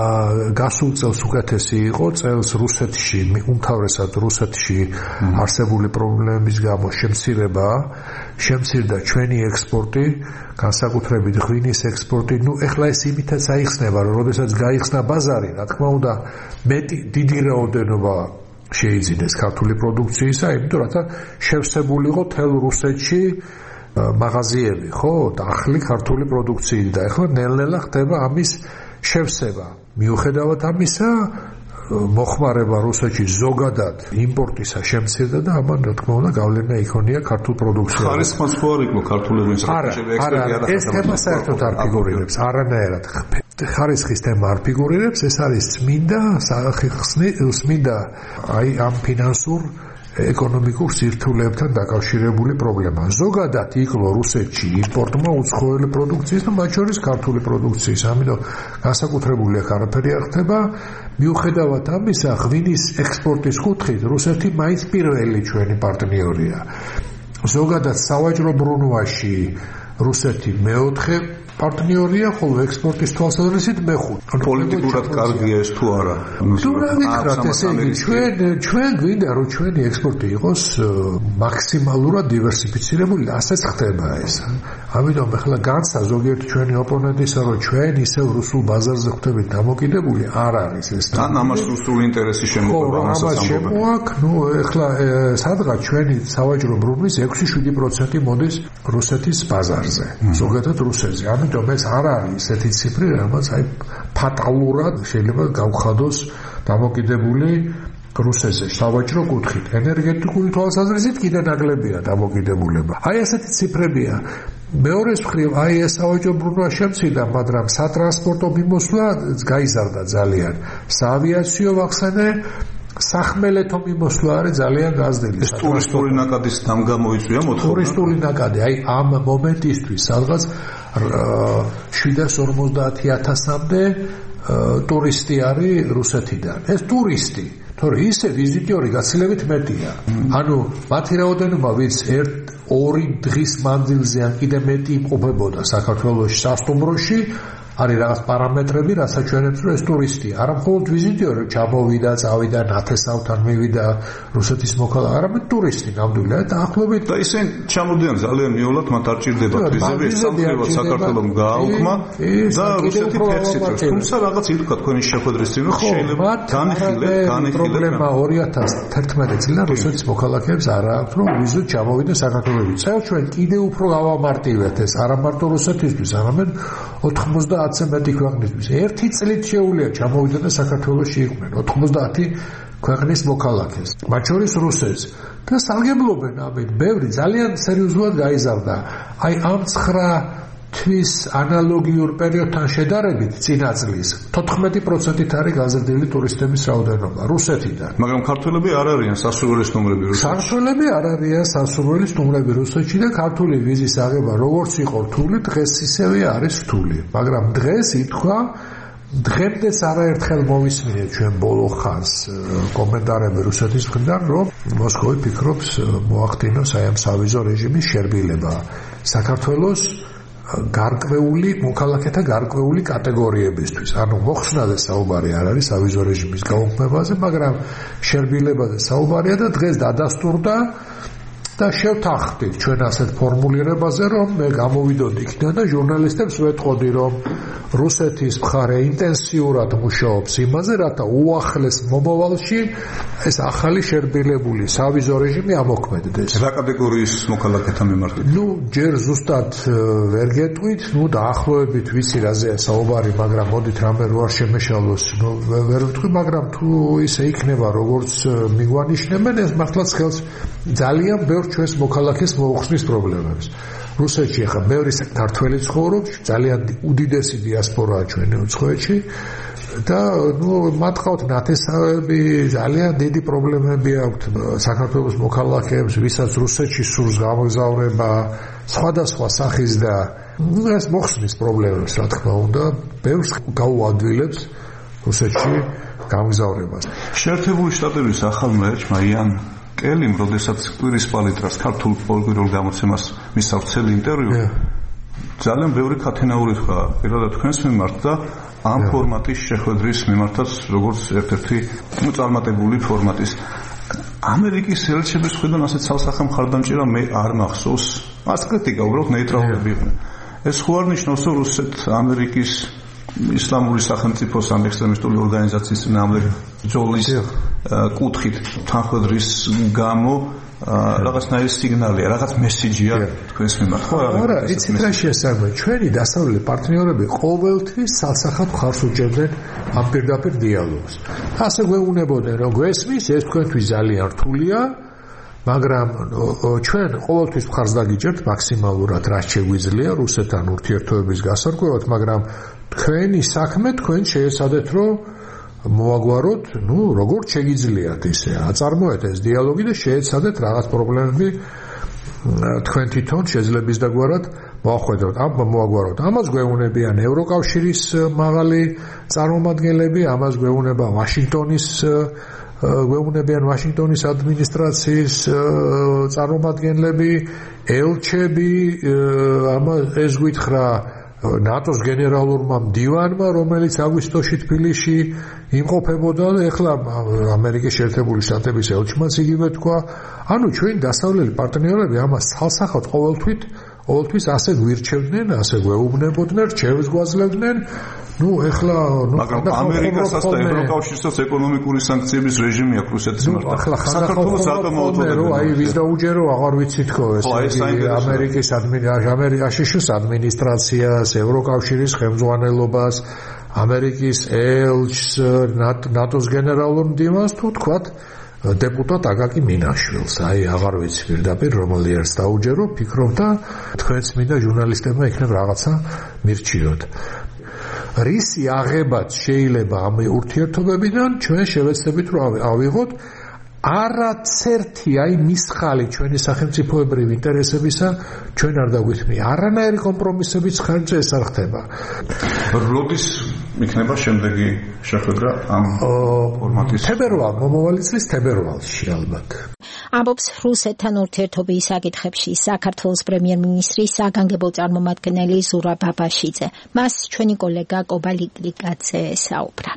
გასულ წელს უკეთესი იყო, წელს რუსეთში, უმთავრესად რუსეთში არსებული პრობლემების გამო შემცირება, შემცირდა ჩვენი ექსპორტი, განსაკუთრებით ღვინის ექსპორტი. ნუ ეხლა ეს იმითაც აიხსნება, რომ როდესაც გაიხსნა ბაზარი, რა თქმა უნდა, მეტი დიდი რაოდენობა შეიძინეს ქართული პროდუქციისა, იმიტომ რათა შევსებული იყო თელ რუსეთში მაღაზიები, ხო, დახლი ქართული პროდუქციით და ეხლა ნელ-ნელა ხდება ამის შევსება. მიუხედავად ამისა, მოხმარება რუსეთში ზოგადად იმპორტისა შემცირდა და ამან რა თქმა უნდა გავლენა იქონია ქართულ პროდუქციაზე. ხარისხმაც ხო არ იყო ქართულების საქმეში ექსპერტი არ ეს თემა საერთოდ არ ფიგურირებს, არანაირად. ხარისხის თემა არ ფიგურირებს, ეს არის წმინდა წმინდა აი ამ ფინანსურ ეკონომიკურ სირთულეებთან დაკავშირებული პრობლემა. ზოგადად იკლო რუსეთში იმპორტმა უცხოელი პროდუქციის და მათ შორის ქართული პროდუქციის. ამიტომ განსაკუთრებული აქ არაფერი არ ხდება. მიუხედავად ამისა, ღვინის ექსპორტის კუთხით რუსეთი მაინც პირველი ჩვენი პარტნიორია. ზოგადად სავაჭრო ბრუნვაში რუსეთი მეოთხე პარტნიორია, ხოლო ექსპორტის თვალსაზრისით მეხუთე. პოლიტიკურად კარგია ეს თუ არა? თუ რა გითხრათ, ესე იგი ჩვენ ჩვენ გვინდა რომ ჩვენი ექსპორტი იყოს მაქსიმალურად დივერსიფიცირებული, ასეც ხდება ეს. ამიტომ ახლა განსა ზოგიერთ ჩვენი ოპონენტისა რომ ჩვენ ისევ რუსულ ბაზარზე ხვდებით დამოკიდებული, არ არის ეს. ან ამას რუსული ინტერესი შემოყვება ამასაც შემოაქვს, ნუ ახლა სადღაც ჩვენი სავაჭრო ბრუნვის ექვსი შვიდი პროცენტი მოდის რუსეთის ბაზარზე, ზოგადად რუსეთზე. ამიტომ ეს არ არის ესეთი ციფრი, რამაც აი ფატალურად შეიძლება გავხადოს დამოკიდებული რუსეთზე სავაჭრო კუთხით. ენერგეტიკული თვალსაზრისით კიდე ნაკლებია დამოკიდებულება. აი ესეთი ციფრებია. მეორეს მხრივ აი ეს სავაჭრო ბრუნვა შემცირდა, მაგრამ სატრანსპორტო მიმოსვლა გაიზარდა ძალიან. საავიაციო ვახსენე სახმელეთო მიმოსვლა არის ძალიან გაზრდილი. ეს ტურისტული ნაკადის დამ გამოიწვია მოთხოვნა. ტურისტული ნაკადი, აი ამ მომენტისთვის სადღაც შვიდას ორმოცდაათი ათასამდე ტურისტი არის რუსეთიდან. ეს ტურისტი, თორე ისე ვიზიტორი გაცილებით მეტია. ანუ მათი რაოდენობა ვინც ერთ ორი დღის მანძილზე ან კიდე მეტი იმყოფებოდა საქართველოში სასტუმროში, არის რაღაც პარამეტრები, რასაც ჩვენებს რომ ეს ტურისტია. არა მხოლოდ ვიზიტორი ჩამოვიდა, წავიდა ნათესავთან მივიდა რუსეთის მოქალაქე, არამედ ტურისტი ნამდვილად დაახლოებით და ისინი ჩამოდიან ძალიან მიოლად, მათ არ ჭირდებათ ვიზები, სამხედროდ საქართველოს გააუქმა და რუსეთი ფექსიტებს. თუმცა რაღაც ითქვა თქვენი შეხვედრის წინ, რომ შეიძლება განხილეთ, განხილეთ. პრობლემა ორი ათას თერთმეტი წლიდან რუსეთის მოქალაქეებს არ აქვს რომ ვიზით ჩამოვიდნენ საქართველოში. წელს ჩვენ კიდე უფრო გავამარტივეთ ეს არა მარტო რუსეთისთვის, არამედ ოთხმოცდაათზე მეტი ქვეყნისთვის. ერთი წლით შეუძლია ჩამოვიდნენ და საქართველოში იყვნენ ოთხმოცდაათი ქვეყნის მოქალაქეს, მათ შორის რუსეთს. და სარგებლობენ ამით, ბევრი ძალიან სერიოზულად გაიზარდა. აი ამ ცხრა თვის ანალოგიურ პერიოდთან შედარებით წინა წლის თოთხმეტი პროცენტით არის გაზრდილი ტურისტების რაოდენობა რუსეთიდან. მაგრამ ქართველები არ არიან სასურველის ნომრები რუსეთში. ქართველები არ არიან სასურველის ნომრები რუსეთში და ქართული ვიზის აღება როგორც იყო რთული, დღეს ისევე არის რთული. მაგრამ დღეს ითქვა დღემდეც არაერთხელ მოვისმინეთ ჩვენ ბოლო ხანს კომენტარები რუსეთის მხრიდან, რომ მოსკოვი ფიქრობს მოახდინოს აი ამ სავიზო რეჟიმის შერბილება საქართველოს გარკვეული მოქალაქეთა გარკვეული კატეგორიებისთვის. ანუ მოხსნაზე საუბარი არ არის სავიზო რეჟიმის გაუქმებაზე, მაგრამ შერბილებაზე საუბარია და დღეს დადასტურდა და შევთანხმდით ჩვენ ასეთ ფორმულირებაზე, რომ მე გამოვიდოდი იქიდან და ჟურნალისტებს ვეთყოდი, რომ რუსეთის მხარე ინტენსიურად მუშაობს იმაზე, რათა უახლეს მომავალში ეს ახალი შერბილებული სავიზო რეჟიმი ამოქმედდეს. რა კატეგორიის მოქალაქეთა მიმართ? ნუ ჯერ ზუსტად ვერ გეტყვით, ნუ დაახლოებით ვიცი რაზეა საუბარი, მაგრამ მოდით რამე რო არ შემეშალოს, ნუ ვერ ვიტყვი, მაგრამ თუ ისე იქნება, როგორც მიგვანიშნებენ, ეს მართლაც ხელს ძალიან ბევრ ჩვენს მოქალაქეს მოუხსნის პრობლემებს. რუსეთში ახლა ბევრი ქართველი ცხოვრობს, ძალიან უდიდესი დიასპორაა ჩვენი უცხოეთში და ნუ მათ ყავთ ნათესავები, ძალიან დიდი პრობლემები აქვთ საქართველოს მოქალაქეებს, ვისაც რუსეთში სურს გამოგზავრება, სხვადასხვა სახის და ეს მოხსნის პრობლემებს, რა თქმა უნდა, ბევრს გაუადვილებს რუსეთში გამოგზავრებას. შეერთებული შტატების ახალ მერჩმა იან კელიმ, როდესაც კვირის პალიტრას ქართულ პოლიტიკურ გამოცემას მისცა ვრცელი ინტერვიუ, ძალიან ბევრი ქათენაური თქვა პირადად თქვენს მიმართ და ამ ფორმატის შეხვედრის მიმართაც, როგორც ერთ-ერთი წარმატებული ფორმატის. ამერიკის ელჩების მხრიდან ასეთ ცალსახე მხარდამჭერა მე არ მახსოვს. მას კრიტიკა უბრალოდ ნეიტრალურები იყვნენ. ეს ხო არ ნიშნავს, რომ რუსეთ-ამერიკის ისლამური სახელმწიფოს ამ ექსტრემისტული ორგანიზაციის წინააღმდეგ ბრძოლის კუთხით თანხმედრის გამო რაღაცნაირი სიგნალია, რაღაც მესიჯია თქვენს მიმართ. ხო, არა, იცით რა შეესაბამება, ჩვენი დასავლელი პარტნიორები ყოველთვის სალსახად მხარს უჭერდნენ ამ პირდაპირ დიალოგს. ასე გვეუბნებოდნენ, რომ გვესმის, ეს თქვენთვის ძალიან რთულია, მაგრამ ჩვენ ყოველთვის მხარს დაგიჭერთ მაქსიმალურად რაც შეგვიძლია რუსეთთან ურთიერთობების გასარკვევად, მაგრამ თქვენი საქმე თქვენ შეეცადეთ, რომ მოაგვაროთ, ну, როგორც შეგიძლიათ ისე, აწარმოეთ ეს დიალოგი და შეეცადეთ რაღაც პრობლემები თქვენ თვითონ შეძლების დაგვარად მოახვედროთ, ამ მოაგვაროთ. ამას გვეუბნებიან ევროკავშირის მაღალი წარმომადგენლები, ამას გვეუბნება ვაშინგტონის გვეუბნებიან ვაშინგტონის ადმინისტრაციის წარმომადგენლები, ელჩები, ეს გითხრა ნატოს გენერალურმა მდივანმა, რომელიც აგვისტოში თბილისში იმყოფებოდა და ეხლა ამერიკის შეერთებული შტატების ელჩმაც იგივე თქვა. ანუ ჩვენი დასავლელი პარტნიორები ამას ცალსახად ყოველთვის ყოველთვის ასე გვირჩევდნენ, ასე გვეუბნებოდნენ, რჩევებს გვაძლევდნენ. ну ეხლა მაგრამ ამერიკასაც და ევროკავშირსაც ეკონომიკური სანქციების რეჟიმი აქვს რუსეთის მიმართ. საქართველოს აკომოდებდა რომ აი ვის დაუჯერო, აღარ ვიცი თქო ეს ამერიკის ამერიკაშიშის ადმინისტრაციას, ევროკავშირის ხელმძღვანელობას, ამერიკის ელჩს, ნატოს გენერალურ მდივანს თუ თქვათ დეპუტატ აკაკი მინაშვილს. აი აღარ ვიცი პირდაპირ რომელი არის დაუჯერო, ფიქრობ და თქვენც მინდა ჟურნალისტებმა იქნებ რაღაცა მირჩიოთ. რისი აღებაც შეიძლება ამ ურთიერთობებიდან ჩვენ შევეცდებით რომ ავიღოთ არაცერთი აი მისხალი ჩვენი სახელმწიფოებრივი ინტერესებისა ჩვენ არ დაგვithმი არანაირი კომპრომისებიც ხარჯზე ეს არ ხდება. როდის იქნება შემდეგი შეხვედრა ამ ფორმატის? თებერვალ, მომავალი წლის თებერვალში ალბათ. ამბობს რუსეთთან ურთიერთობის საკითხებში საქართველოს პრემიერ-მინისტრის საგანგებო წარმომადგენელი ზურაბ ბაბაშიძე. მას ჩვენი კოლეგა კობალი გრიგაძე საუბრა.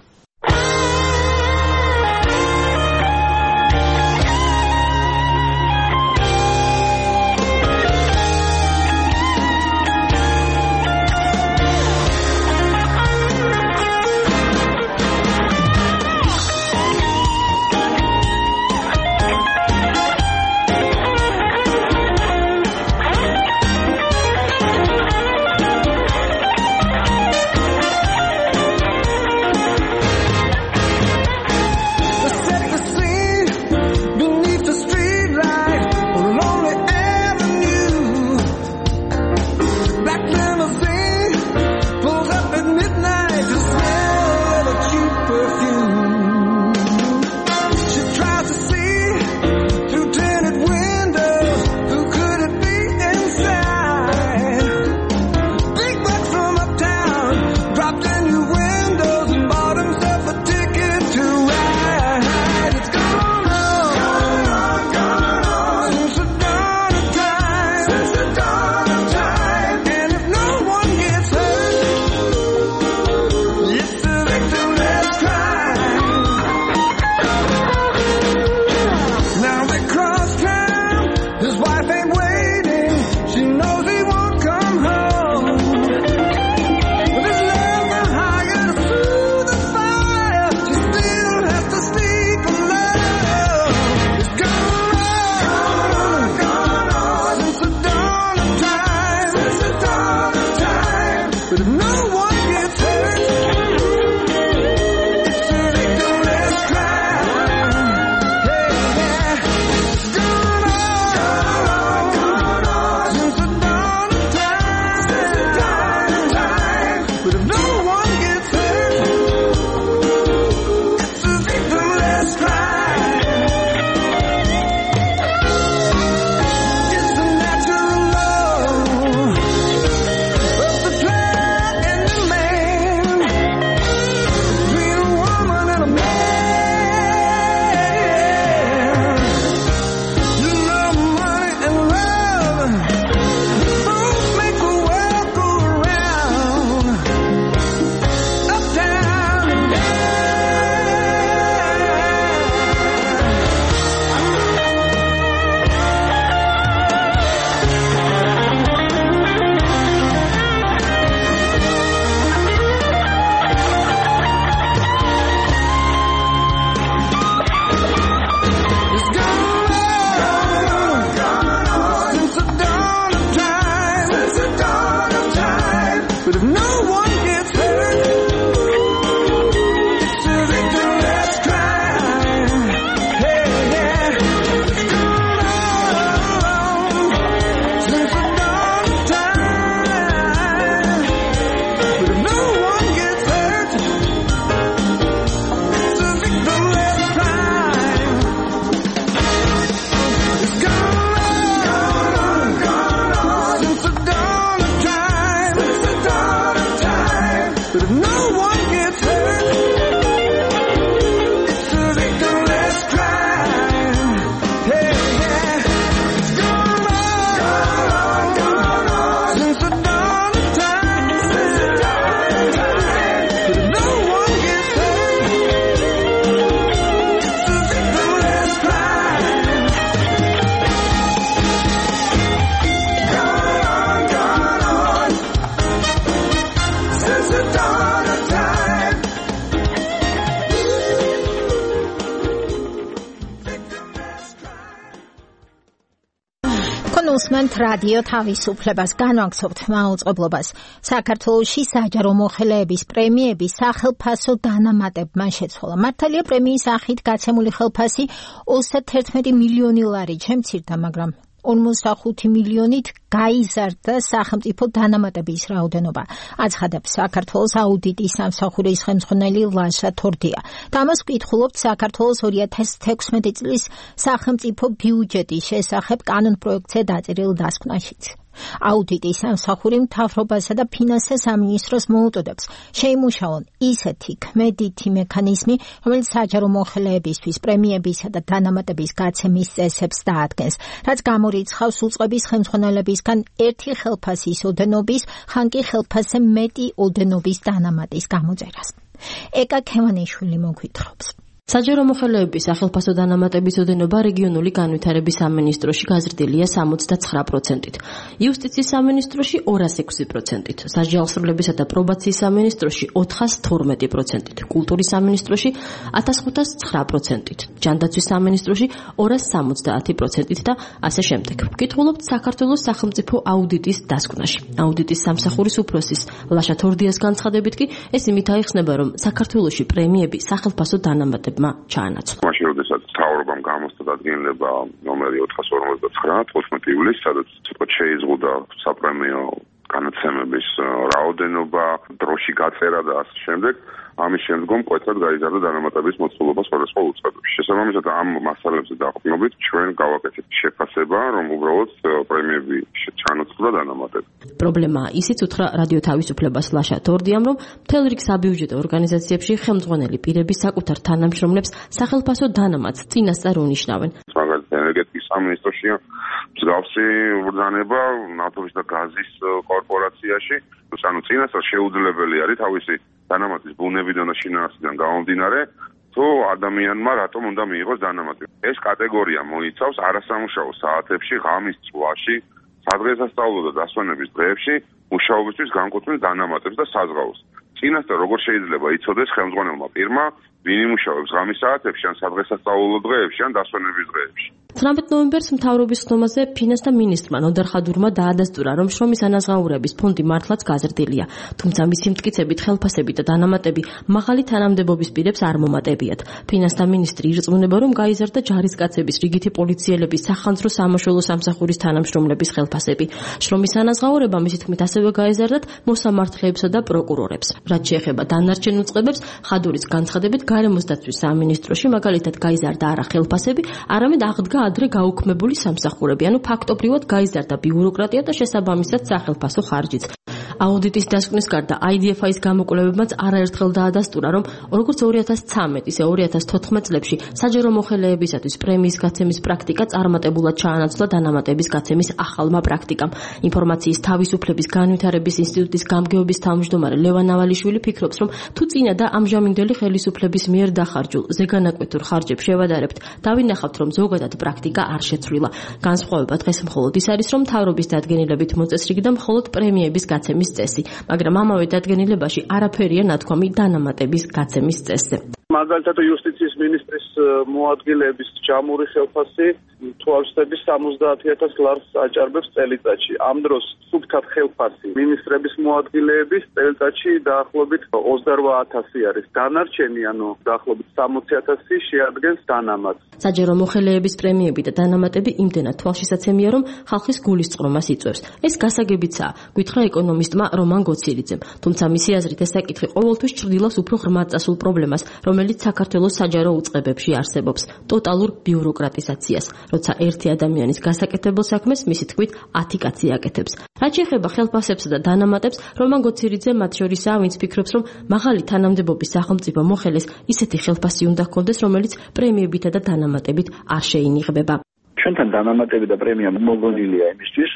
გისმენთ რადიო თავისუფლებას, განვაგრძობთ მაუწყებლობას. საქართველოში საჯარო მოხელეების პრემიები სახელფასო დანამატებმა შეცვალა. მართალია პრემიის სახით გაცემული ხელფასი ოცდაერთმეტი მილიონი ლარი შემცირდა, მაგრამ ორმოცდახუთი მილიონით გაიზარდა სახელმწიფო დანამატების რაოდენობა. აცხადებს საქართველოს აუდიტის სამსახურის ხელმძღვანელი ლაშა თორდია. და ამას ვკითხულობთ საქართველოს ორი ათას თექვსმეტი წლის სახელმწიფო ბიუჯეტის შესახებ კანონპროექტზე დაწერილ დასკვნაშიც. აუდიტის სამსახური მთავრობასა და ფინანსთა სამინისტროს მოუწოდებს შეიმუშაონ ისეთი ქმედითი მექანიზმი, რომელიც საჯარო მოხელეებისთვის პრემიებისა და დანამატების გაცემის წესებს დაადგენს, რაც გამორიცხავს უწყების ხელმძღვანელებისგან ერთი ხელფასის ოდენობის, ხან კი ხელფასზე მეტი ოდენობის დანამატის გამოწერას. ეკა ქევანიშვილი მოგვითხრობს. საჯარო მოხელეების სახელფასო დანამატების ოდენობა რეგიონული განვითარების სამინისტროში გაზრდილია სამოცდაცხრა პროცენტით, იუსტიციის სამინისტროში ორას ექვსი პროცენტით, სასჯელსრულებისა და პრობაციის სამინისტროში ოთხას თორმეტი პროცენტით, კულტურის სამინისტროში ათას ხუთას ცხრა პროცენტით, ჯანდაცვის სამინისტროში ორას სამოცდაათი პროცენტით და ასე შემდეგ. ვკითხულობთ საქართველოს სახელმწიფო აუდიტის დასკვნაში. აუდიტის სამსახურის უფროსის ლაშა თორდიას განცხადებით კი ეს იმით აიხსნება, რომ საქართველოში პრემიები სახელფასო დანამატებმა ჩაანაცვლა. მაშინ როდესაც მთავრობამ გამოსცა დადგენილება ნომერი ოთხას ორმოცდაცხრა თოთხმეტი ივლისს, სადაც ცოტა შეიზღუდა საპრემიო განათლების რაოდენობა, დროში გაწერა და ასე შემდეგ. ამის შემდგომ კვეთად გაიზარდა დანამატების მოცულობა სხვადასხვა უწყებებში. შესაბამისად ამ მასალებზე დაყრდნობით ჩვენ გავაკეთეთ შეფასება, რომ უბრალოდ პრემიები ჩანაცვლა დანამატებით. პრობლემაა ისიც, უთხრა რადიო თავისუფლებას ლაშა თორდიამ, რომ მთელ რიგ საბიუჯეტო ორგანიზაციებში ხელმძღვანელი პირები საკუთარ თანამშრომლებს სახელფასო დანამატს წინასწარ უნიშნავენ. მაგალითად ენერგეტიკის სამინისტროშია მსგავსი ბრძანება ნავთობის და გაზის კორპორაციაში, ანუ წინასწარ შეუძლებელი არის თავისი დანამატის ბუნებიდან და შინაარსიდან გამომდინარე, თუ ადამიანმა რატომ უნდა მიიღოს დანამატი. ეს კატეგორია მოიცავს არასამუშაო საათებში, ღამის წვაში, სადღესასწაულო და დასვენების დღეებში მუშაობისთვის განკუთვნილ დანამატებს და საზღაოს. წინასწარ როგორ შეიძლება იცოდეს ხელმძღვანელმა პირმა, ვინ იმუშავებს ღამის საათებში, ან სადღესასწაულო დღეებში, ან დასვენების დღეებში. თვრამეტ ნოემბერს მთავრობის ხდომაზე ფინანსთა მინისტრმა ნოდარ ხადურმა დაადასტურა, რომ შრომის ანაზღაურების ფონდი მართლაც გაზრდილია, თუმცა მისი მტკიცებით ხელფასები და დანამატები მაღალი თანამდებობის პირებს არ მომატებიათ. ფინანსთა მინისტრი ირწმუნება, რომ გაიზარდა ჯარისკაცების, რიგითი პოლიციელების, სახანძრო სამაშველო სამსახურის თანამშრომლების ხელფასები. შრომის ანაზღაურება მისი თქმით ასევე გაიზარდათ მოსამართლეებსა და პროკურორებს. რაც შეეხება დანარჩენ უწყებებს, ხადურის განცხადებით გარემოს დაცვის სამინისტროში მაგალითად გაიზარდა არა ხელფასები, არამედ აღდგა ადრე გაუქმებული სამსახურები, ანუ ფაქტობრივად გაიზარდა ბიუროკრატია და შესაბამისად სახელფასო ხარჯიც. აუდიტის დასკვნის გარდა აი დი ეფ აის გამოკვლევებმაც არაერთხელ დაადასტურა, რომ როგორც ორი ათას ცხრამეტ, ისე ორი ათას თოთხმეტ წლებში საჯარო მოხელეებისათვის პრემიის გაცემის პრაქტიკა წარმატებულად ჩაანაცვლა დანამატების გაცემის ახალმა პრაქტიკამ. ინფორმაციის თავისუფლების განვითარების ინსტიტუტის გამგეობის თავმჯდომარე ლევან ავალიშვილი ფიქრობს, რომ თუ წინა და ამჟამინდელი ხელისუფლების მიერ დახარჯულ ზეგანაკვეთურ ხარჯებს შევადარებთ, დავინახავთ, რომ ზოგადად პრაქტიკა არ შეცვლილა. განსხვავება დღეს მხოლოდ ის არის, რომ მთავრობის დადგენილებით მოწესრიგდა მხოლოდ პრემიების გაცემის წესი, მაგრამ ამავე დადგენილებაში არაფერია ნათქვამი დანამატების გაცემის წესზე. მაგალითად იუსტიციის მინისტრის მოადგილეების ჯამური ხელფასი თვალსწრების სამოცდაათი ათას ლარს აჭარბებს წელიწადში. ამ დროს სუბთად ხელფასი მინისტრების მოადგილეების წელიწადში დაახლოებით ოცდარვა ათასი არის. დანარჩენი, ანუ დაახლოებით სამოცი ათასი შეადგენს დანამატს. საჯარო მოხელეების პრემიები და დანამატები იმდენად თვალშისაცემია, რომ ხალხის გულისწყრომას იწვევს. ეს გასაგებიცაა, გვითხრა ეკონომისტმა რომან გოცირიძემ. თუმცა მისი აზრით ეს საკითხი ყოველთვის ჩრდილავს უფრო ღრმად წასულ პრობლემას, რომელიც საქართველოს საჯარო უწყებებში არსებობს, ტოტალურ ბიუროკრატიზაციას, როცა ერთი ადამიანის გასაკეთებელ საქმეს მისი თქმით ათი კაცი აკეთებს. რაც შეეხება ხელფასებსა და დანამატებს, რომან გოცირიძე მათ შორისაა, ვინც ფიქრობს, რომ მაღალი თანამდებობის სახელმწიფო მოხელეს ისეთი ხელფასი უნდა ჰქონდეს, რომელიც პრემიებითა და დანამატებით არ შეინიღბება. ჩვენთან დანამატები და პრემია მოგონილია იმისთვის, რომ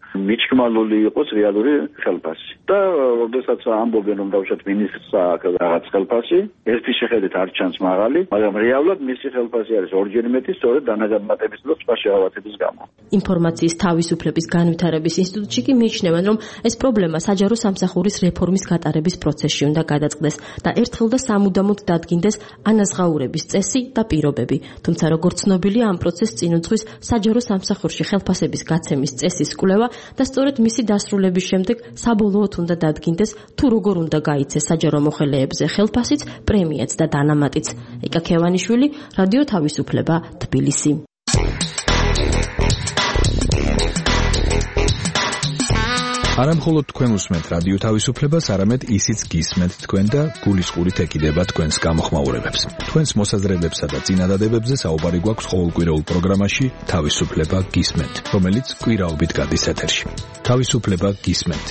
მიჩქმალული იყოს რეალური ხელფასი. და როდესაც ამბობენ რომ დავუშვათ მინისტრს აქვს რაღაც ხელფასი, ერთი შეხედვით არ ჩანს მაღალი, მაგრამ რეალურად მისი ხელფასი არის ორჯერ მეტი, სწორედ დანაგამატების და სხვა შეავათების გამო. ინფორმაციის თავისუფლების განვითარების ინსტიტუტში კი მიიჩნევენ, რომ ეს პრობლემა საჯარო სამსახურის რეფორმის გატარების პროცესში უნდა გადაწყდეს და ერთხელ და სამუდამოდ დადგინდეს ანაზღაურების წესი და პირობები. თუმცა როგორც ცნობილია, ამ პროცესს წინ უძღვის საჯარო სამსახურში ხელფასების გაცემის წესის კვლევა და სწორედ მისი დასრულების შემდეგ საბოლოოდ უნდა დადგინდეს თუ როგორ უნდა გაიცეს საჯარო მოხელეებზე ხელფასიც, პრემიაც და დანამატიც. ეკა ქევანიშვილი, რადიო თავისუფლება, თბილისი. არა მხოლოდ თქვენ უსმენთ რადიო თავისუფლებას, არამედ ისიც გისმენთ თქვენ და გულისყურით ეკიდება თქვენს გამოხმაურებებს. თქვენს მოსაზრებებსა და წინადადებებზე საუბარი გვაქვს ყოველკვირეულ პროგრამაში თავისუფლება გისმენთ, რომელიც კვირაობით გადის ეთერში. თავისუფლება გისმენთ.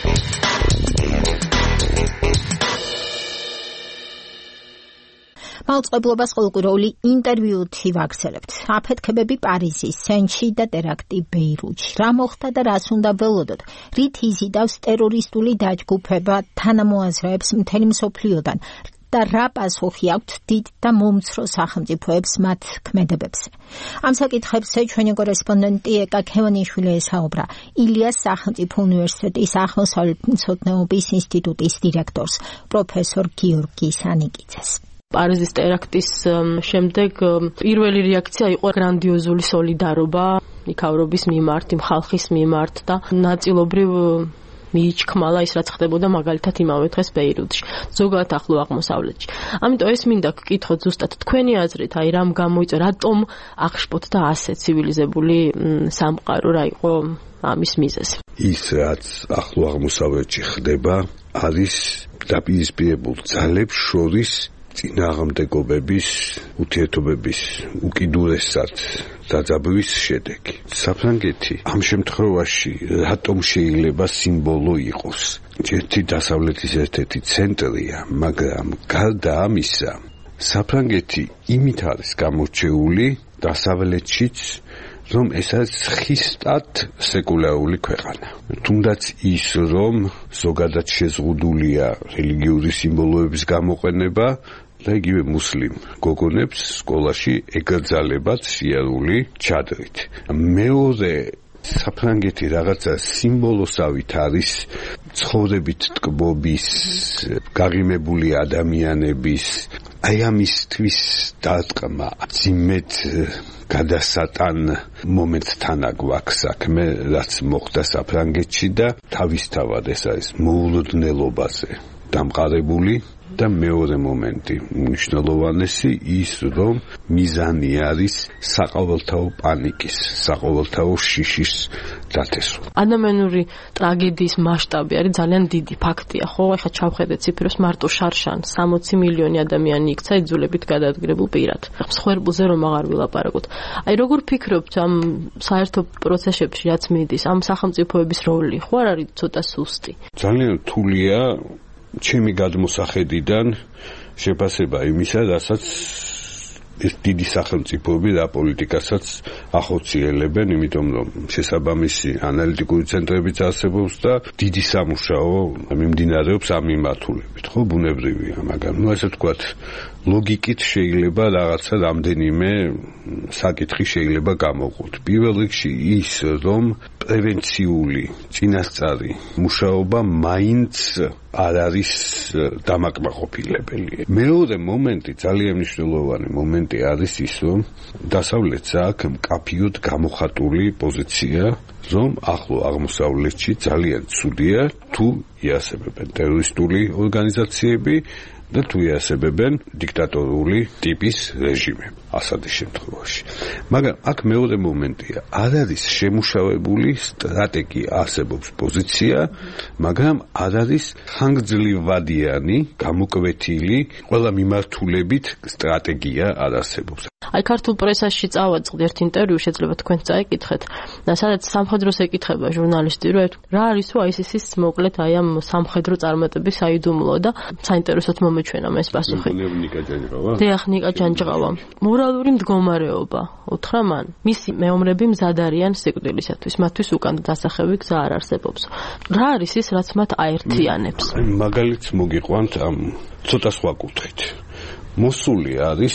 მაუწყებლობას ყოველკვირეული ინტერვიუთი ვაგრძელებთ. აფეთქებები პარიზის, სენში და ტერაქტი ბეირუთში. რა მოხდა და რას უნდა ველოდოთ? რით იზიდავს ტერორისტული დაჯგუფება თანამოაზრეებს მთელი მსოფლიოდან და რა პასუხი აქვთ დიდ და მომცრო სახელმწიფოებს მათ ქმედებებზე? ამ საკითხებზე ჩვენი კორესპონდენტი ეკა ქევანიშვილი ესაუბრა ილიას სახელმწიფო უნივერსიტეტის აღმოსავლეთმცოდნეობის ინსტიტუტის დირექტორს, პროფესორ გიორგი სანიკიძეს. პარიზის ტერაქტის შემდეგ პირველი რეაქცია იყო გრანდიოზული სოლიდარობა იქავრობის მიმართ, იმ ხალხის მიმართ და ნაწილობრივ მიიჩქმალა ის რაც ხდებოდა მაგალითად იმავე დღეს ბეირუთში, ზოგადად ახლო აღმოსავლეთში. ამიტომ ეს მინდა გკითხოთ ზუსტად თქვენი აზრით, აი რამ გამოიწვია, რატომ აღშფოთ და ასე ცივილიზებული სამყარო რა იყო ამის მიზეზი? ის რაც ახლო აღმოსავლეთში ხდება, არის დაპირისპირებულ ძალებს შორის წინააღმდეგობების ურთიერთობების უკიდურესად დაძაბვის შედეგი. საფრანგეთი ამ შემთხვევაში რატომ შეიძლება სიმბოლო იყოს? ერთი დასავლეთის ერთ-ერთი ცენტრია, მაგრამ გარდა ამისა, საფრანგეთი იმით არის გამორჩეული დასავლეთშიც, რომ ეს არის ხისტად სეკულარული ქვეყანა. თუნდაც ის, რომ ზოგადად შეზღუდულია რელიგიური სიმბოლოების გამოყენება და იგივე მუსლიმ გოგონებს სკოლაში ეკრძალებათ სიარული ჩადრით. მეორე, საფრანგეთი რაღაცა სიმბოლოსავით არის ცხოვრებით ტკბობის, გაღიმებული ადამიანების, აი ამისთვის დარტყმა, ძიმედ გადასატან მომენტთან აგვაქვს საქმე, რაც მოხდა საფრანგეთში და თავისთავად ეს არის მოულოდნელობაზე დამყარებული. და მეორე მომენტი, მნიშვნელოვანესი ის, რომ მიზანი არის საყოველთაო პანიკის, საყოველთაო შიშის დათესვა. ადამიანური ტრაგედიის მასშტაბი არის ძალიან დიდი ფაქტია, ხო? ეხლა ჩავხედეთ ციფრებს, მარტო შარშან სამოცი მილიონი ადამიანი იქცა იძულებით გადაადგილებულ პირად. მსხვერპლზე რომ აღარ ვილაპარაკოთ. აი როგორ ფიქრობთ ამ საერთო პროცესებში, რაც მიდის, ამ სახელმწიფოების როლი, ხო არ არის ცოტა სუსტი? ძალიან რთულია ჩემი გადმოსახედიდან შეფასება იმისა, რასაც ეს დიდი სახელმწიფოები და პოლიტიკასაც ახორციელებენ, იმიტომ რომ შესაბამისი ანალიტიკური ცენტრებიც არსებობს და დიდი სამუშაო მიმდინარეობს ამ მიმართულებით, ხო, ბუნებრივია, მაგრამ ნუ ასე ვთქვათ, ლოგიკით შეიძლება რაღაცა რამდენიმე საკითხი შეიძლება გამოვყოთ. პირველ რიგში ის, რომ პრევენციული წინასწარი მუშაობა მაინც არ არის დამაკმაყოფილებელი. მეორე მომენტი, ძალიან მნიშვნელოვანი მომენტი არის ის, რომ დასავლეთს აქვს მკაფიოდ გამოხატული პოზიცია, რომ ახლო აღმოსავლეთში ძალიან ცუდია თუ იასებებენ ტერორისტული ორგანიზაციები და თუ იასებებენ დიქტატორული ტიპის რეჟიმები ასადის შემთხვევაში. მაგრამ აქ მეორე მომენტია, არ არის შემუშავებული სტრატეგია, არსებობს პოზიცია, მაგრამ არ არის ხანგრძლივადიანი, გამოკვეთილი, ყველა მიმართულებით სტრატეგია არ არსებობს. აი ქართულ პრესაში წავაწყდი ერთ ინტერვიუ, შეიძლება თქვენ წაიკითხეთ. და სადაც სამხედროს ეკითხება ჟურნალისტი, რომ რა არის თუ აისისის მოკლედ აი ამ სამხედრო წარმატების აიდუმლო და საინტერესოდ მომეჩვენა ეს პასუხი. ნიკა ჯანჯღავა. დიახ, ნიკა ჯანჯღავა. მორალური მდგომარეობა. უთხრა მან, მისი მეომრები მზად არიან სიკვდილისათვის, მათთვის უკან დასახევი გზა არ არსებობს. რა არის ის, რაც მათ აერთიანებს? მაგალითს მოგიყვანთ ამ ცოტა სხვა კუთხით. მოსული არის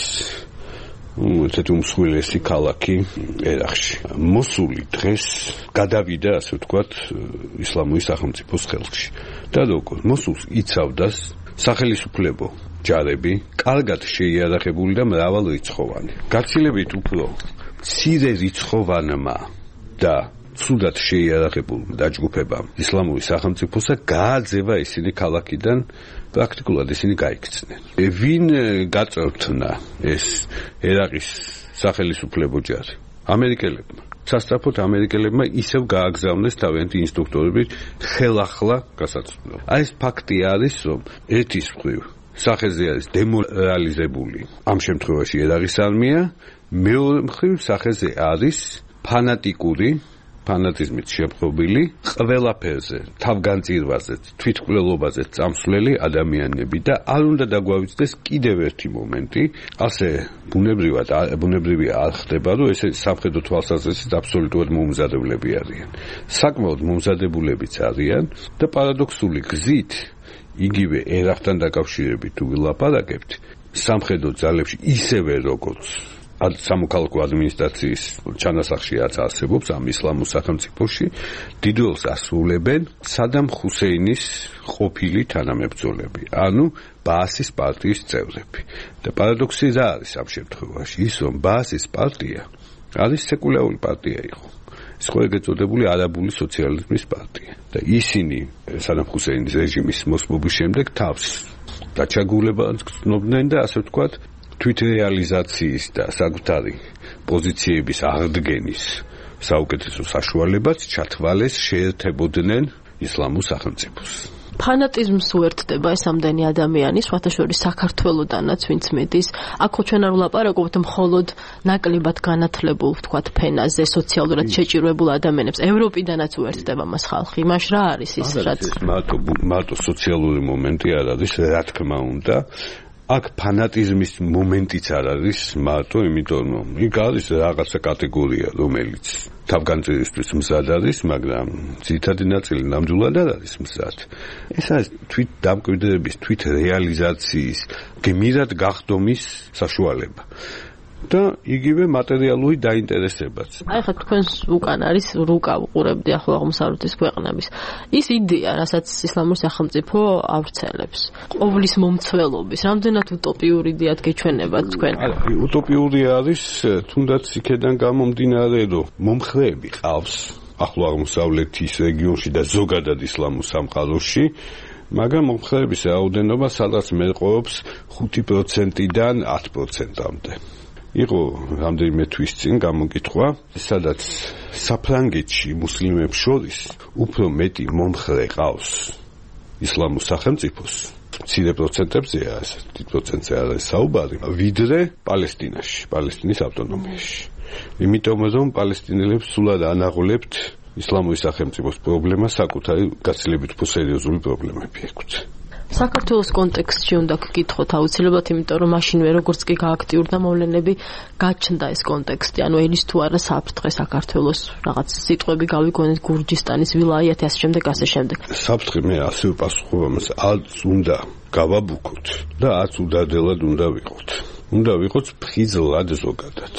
ესეთი უმსხვილესი ქალაქი ერაყში. მოსული დღეს გადავიდა, ასე ვთქვათ, ისლამური სახელმწიფოს ხელში. და როგორ მოსულს იცავდა სახელისუფლებო ჯარები, კარგად შეიარაღებული და მრავალრიცხოვანი. გაცილებით უფრო მცირე რიცხოვანმა და ცუდად შეიარაღებულ დაჯგუფებამ ისლამური სახელმწიფოსა გააძევა ისინი ქალაქიდან, პრაქტიკულად ისინი გაიქცნენ. ვინ გაწევთნა ეს ერაყის სახელისუფლებო ჯარი? ამერიკელებმა. სასწრაფოდ ამერიკელებმა ისევ გააგზავნეს თავიანთი ინსტრუქტორები ხელახლა გასაცვლელად. აი ეს ფაქტი არის, რომ ერთის მხრივ სახეზე არის დემორალიზებული ამ შემთხვევაში ერაყის არმია, მეორე მხრივ სახეზე არის ფანატიკური ფანატიზმით შეპყრობილი ყველაფერზე, თავგანწირვაზე, თვითმკვლელობაზე წამსვლელი ადამიანები და არ უნდა დაგვავიწყდეს კიდევ ერთი მომენტი, ასე ბუნებრივად ბუნებრივი არ ხდება, რომ ესე სამხედრო თვალსაზრისით აბსოლუტურად მომზადებლები არიან. საკმაოდ მომზადებულებიც არიან და პარადოქსული გზით იგივე ერაყთან დაკავშირებით თუ ვილაპარაკებთ, სამხედრო ძალებში ისევე როგორც სამოქალაქო ადმინისტრაციის ჩანასახში რაც არსებობს ამ ისლამურ სახელმწიფოში, დიდ როლს ასრულებენ სადამ ჰუსეინის ყოფილი თანამებრძოლები, ანუ ბაასის პარტიის წევრები. და პარადოქსი რა არის ამ შემთხვევაში? ის რომ ბაასის პარტია არის სეკულარული პარტია იყო. ის ხო ეგრეთ წოდებული არაბული სოციალიზმის პარტია. და ისინი სადამ ჰუსეინის რეჟიმის მოსპობის შემდეგ თავს დაჩაგულებას გრძნობდნენ და ასე ვთქვათ თვითრეალიზაციის და საკუთარი პოზიციების აღდგენის საუკეთესო საშუალებაც ჩათვალეს შეერთებოდნენ ისლამურ სახელმწიფოს. ფანატიზმს უერთდება ეს ამდენი ადამიანი, სხვათა შორის საქართველოდანაც ვინც მიდის. აქ ჩვენ არ ვლაპარაკობთ მხოლოდ ნაკლებად განათლებულ, ვთქვათ, ფენაზე, სოციალურად შეჭირვებულ ადამიანებს. ევროპიდანაც უერთდება მას ხალხი. იმაში რა არის ის, რაც მარტო მარტო სოციალური მომენტი არ არის, რა თქმა უნდა. აქ ფანატიზმის მომენტიც არ არის მარტო, იმიტომ რომ იქ არის რაღაცა კატეგორია, რომელიც თავგანწირვისთვის მზად არის, მაგრამ ძირითადი ნაწილი ნამდვილად არ არის მზად. ეს არის თვით დამკვიდრების, თვით რეალიზაციის, გმირად გახდომის საშუალება. და იგივე მატერიალური დაინტერესებაც. აი ხა თქვენს უკან არის რუკა უყურებდი ახლო აღმოსავლეთის ქვეყნების. ის იდეა, რასაც ისლამური სახელმწიფო ავრცელებს, ყოვლის მომცველობის, რამდენად უტოპიური იდეად გეჩვენებათ თქვენ? უტოპიური არის, თუნდაც იქედან გამომდინარე, რომ მომხრეები ყავს ახლო აღმოსავლეთის რეგიონში და ზოგადად ისლამურ სამყაროში, მაგრამ მომხრეების რაოდენობა სადაც მეყობს ხუთი პროცენტიდან ათი პროცენტამდე. იყო რამდენიმე თვის წინ გამოკითხვა, სადაც საფრანგეთში მუსლიმებს შორის უფრო მეტი მომხრე ყავს ისლამურ სახელმწიფოს, მცირე პროცენტებზეა, ასე დიდ პროცენტზე არ არის საუბარი, ვიდრე პალესტინაში, პალესტინის ავტონომიაში. იმიტომ რომ პალესტინელებს სულად ანაღლებთ ისლამური სახელმწიფოს პრობლემა საკუთარი გაცილებით უფრო სერიოზული პრობლემები ექვთ. საქართველოს კონტექსტში უნდა გკითხოთ აუცილებლად, იმიტომ რომ მაშინვე როგორც კი გააქტიურდა მოვლენები, გაჩნდა ეს კონტექსტი, ანუ ენის თუ არა საფრთხე საქართველოს, რაღაც სიტყვები გავიგონეთ გურჯისტანის ვილაიათი, ასე შემდეგ, ასე შემდეგ. საფრთხე მე ასე პასუხობამს არც უნდა გავაბუქოთ და არც უდადელად უნდა ვიყოთ. უნდა ვიყოთ ფხიზლად ზოგადად.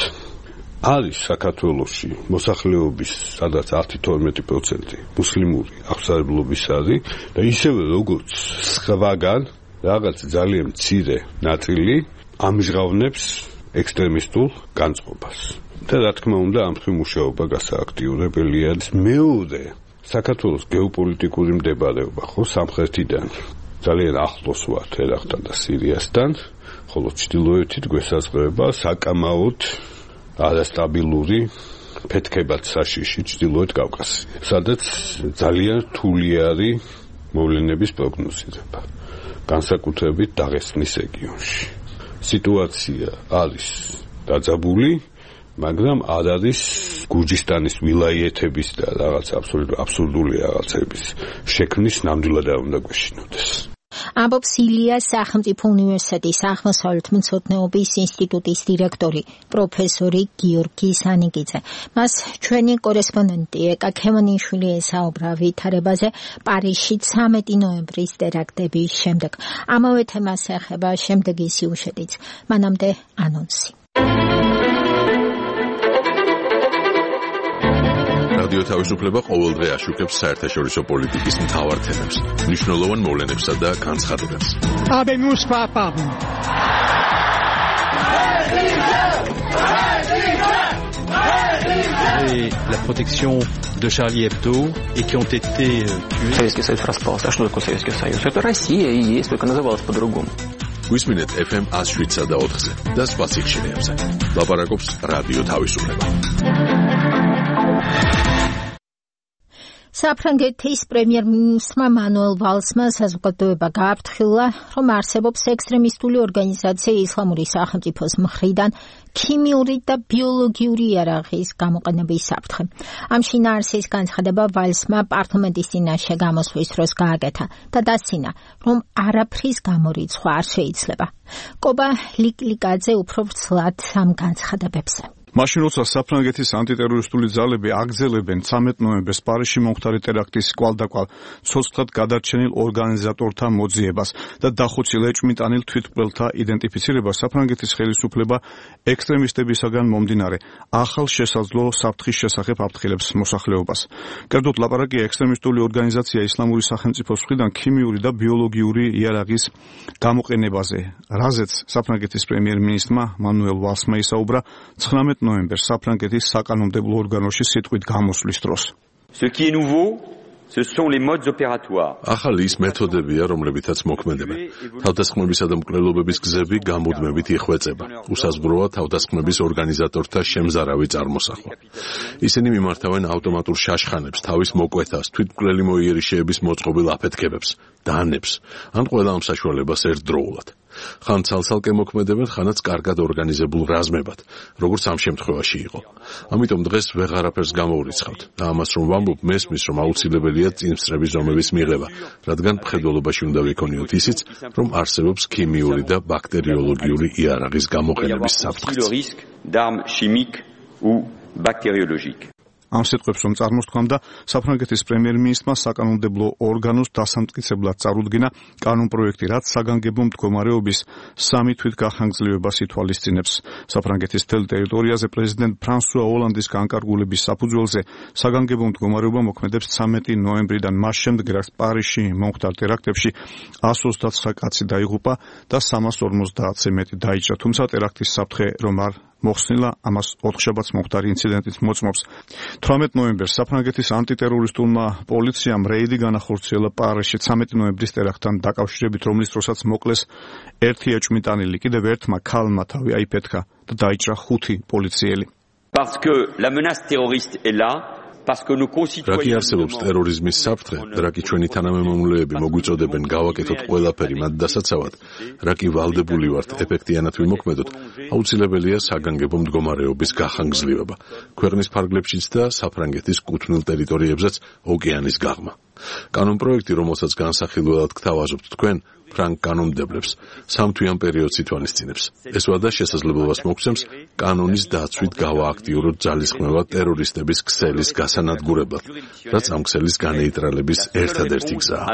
არის საქართველოში მოსახლეობის სადაც ათი თორმეტი პროცენტი მუსლიმური აღსარებლობის არის და ისევე როგორც სხვაგან რაღაც ძალიან მცირე ნაწილი ამჟღავნებს ექსტრემისტულ განწყობას. და რა თქმა უნდა ამ ხრი მუშაობა გასააქტიურებელია. მეორე საქართველოს გეოპოლიტიკური მდებარეობა ხო სამხრეთიდან ძალიან ახლოს ვართ ერაყთან და სირიასთან, ხოლო ჩრდილოეთით გვესაზღვრება საკამაოდ არასტაბილური ფეთქებად საშიში ჩრდილოეთ კავკასია, სადაც ძალიან რთული არის მოვლენების პროგნოზირება, განსაკუთრებით დაღესტნის რეგიონში. სიტუაცია არის დაძაბული, მაგრამ არ არის გურჯისტანის ვილაიეთების და რაღაც აბსურდული რაღაცების შექმნის ნამდვილად არ უნდა გვეშინოდეს. ამბობს ილიას სახელმწიფო უნივერსიტეტის აღმოსავლეთმცოდნეობის ინსტიტუტის დირექტორი პროფესორი გიორგი სანიკიძე. მას ჩვენი კორესპონდენტი ეკა ქემონიშვილი ესაუბრა ვითარებაზე პარიზში ცამეტი ნოემბრის ტერაქტების შემდეგ. ამავე თემას ეხება შემდეგი სიუჟეტიც. მანამდე ანონსი. რადიო თავისუფლება ყოველდღე აშუქებს საერთაშორისო პოლიტიკის მთავარ თემებს, მნიშვნელოვან მოვლენებსა და განცხადებებს. Habemus papam. Et la protection de Charlie Hebdo et qui ont été tués. Советский Союз распался. А что такое Советский Союз? Это Россия и есть, только называлась по-другому. გვისმინეთ эф эм one oh seven და four-ზე და სხვა სიხშირეებზე. ლაპარაკობს რადიო თავისუფლება. საფრანგეთის პრემიერ-მინისტრმა მანუელ ვალსმა საზოგადოება გააფრთხილა, რომ არსებობს ექსტრემისტული ორგანიზაცია ისლამური სახელმწიფოს მხრიდან ქიმიური და ბიოლოგიური იარაღის გამოყენების საფრთხე. ამ შინაარსის განცხადება ვალსმა პარლამენტის წინაშე გამოსვლის დროს გააკეთა და დასცინა, რომ არაფრის გამორიცხვა არ შეიძლება. კობა ლიკლიკაძე უფრო ვრცლად ამ განცხადებებზე. მაშინ როცა საფრანგეთის ანტიტერორისტული ძალები აგრძელებენ ცამეტ ნოემბერს პარიზში მომხდარი ტერაქტის კვალდაკვალ ცოცხლად გადარჩენილ ორგანიზატორთა მოძიებას და დახოცილ ეჭვმიტანილ თვითმკვლელთა იდენტიფიცირებას, საფრანგეთის ხელისუფლება ექსტრემისტებისაგან მომდინარე ახალ შესაძლო საფრთხის შესახებ აფრთხილებს მოსახლეობას. კერძოდ ლაპარაკია ექსტრემისტული ორგანიზაცია ისლამური სახელმწიფოს მხრიდან ქიმიური და ბიოლოგიური იარაღის გამოყენებაზე, რაზეც საფრანგეთის პრემიერ-მინისტრმა მანუელ ვალსმა ისაუბრა ცხრამეტ ნოემბერს საფრანგეთის საკანონმდებლო ორგანოში სიტყვით გამოსვლის დროს. Ce qui est nouveau, ce sont les modes opératoires. ახალი ის მეთოდებია, რომლებითაც მოქმედებენ. თავდასხმებისა და მკვლელობების გზები გამუდმებით იხვეწება. უსაზღვროა თავდასხმების ორგანიზატორთა შემზარავი წარმოსახვა. ისინი მიმართავენ ავტომატურ შაშხანებს, თავის მოკვეთას, თვითმკვლელი მოიერიშეების მოწყობილ აფეთქებებს, დანებს, ან ყველა ამ საშუალებას ერთდროულად. ხან ცალ-ცალკე მოქმედებენ, ხანაც კარგად ორგანიზებულ რაზმებად, როგორც ამ შემთხვევაში იყო. ამიტომ დღეს ვეღარაფერს გამოურიცხავთ და ამას რომ ვამბობ, მესმის, რომ აუცილებელია წინსწრების ზომების მიღება, რადგან მხედველობაში უნდა ვიქონიოთ ისიც, რომ არსებობს ქიმიური და ბაქტერიოლოგიური იარაღის გამოყენების საფრთხეც. ამ სიტყვებს რომ წარმოსთქვამდა, საფრანგეთის პრემიერ-მინისტრმა საკანონმდებლო ორგანოს დასამტკიცებლად წარუდგინა კანონპროექტი, რაც საგანგებო მდგომარეობის სამი თვითგახანგრძლივებას ითვალისწინებს. საფრანგეთის მთელ ტერიტორიაზე პრეზიდენტ ფრანსუა ოლანდის განკარგულების საფუძველზე საგანგებო მდგომარეობა მოქმედებს ცამეტი ნოემბრიდან, მას შემდეგ, რაც პარიზში მომხდარ ტერაქტებში one hundred twenty-nine კაცი დაიღუპა და three hundred fifty-ზე მეტი დაიჭრა, თუმცა ტერაქტის საფრთხე რომ არ მოხსნილა, ამას ოთხშაბათს მომხდარი ინციდენტით მოწმობს. თვრამეტ ნოემბერს საფრანგეთის ანტიტერორისტულმა პოლიციამ რეიდი განახორციელა პარიზში ცამეტი ნოემბრის ტერაქტთან დაკავშირებით, რომლის დროსაც მოკლეს ერთი ეჭვმიტანილი, კიდევ ერთმა ქალმა თავი აიფეთქა და დაიჭრა ხუთი პოლიციელი. Parce que la menace terroriste est là. რაკი არსებობს ტერორიზმის საფრთხე, რაკი ჩვენი თანამემამულეები მოგვიწოდებენ გავაკეთოთ ყველაფერი მათ დასაცავად, რაკი ვალდებული ვართ ეფექტიანად ვიმოქმედოთ, აუცილებელია საგანგებო მდგომარეობის გახანგრძლივება, ქვეყნის ფარგლებშიც და საფრანგეთის კუთვნილ ტერიტორიებზეც ოკეანის გაღმა. კანონპროექტი, რომელსაც განსახილველად გთავაზობთ თქვენ, ფრანგ კანონმდებლებს სამთვიან პერიოდს ითვალისწინებს. ეს ვადა შესაძლებლობას მოგცემს კანონის დაცვით გავააქტიუროთ ძალისხმევა ტერორისტების ქსელის გასანადგურებლად, რაც ამ ქსელის განეიტრალების ერთადერთი გზაა.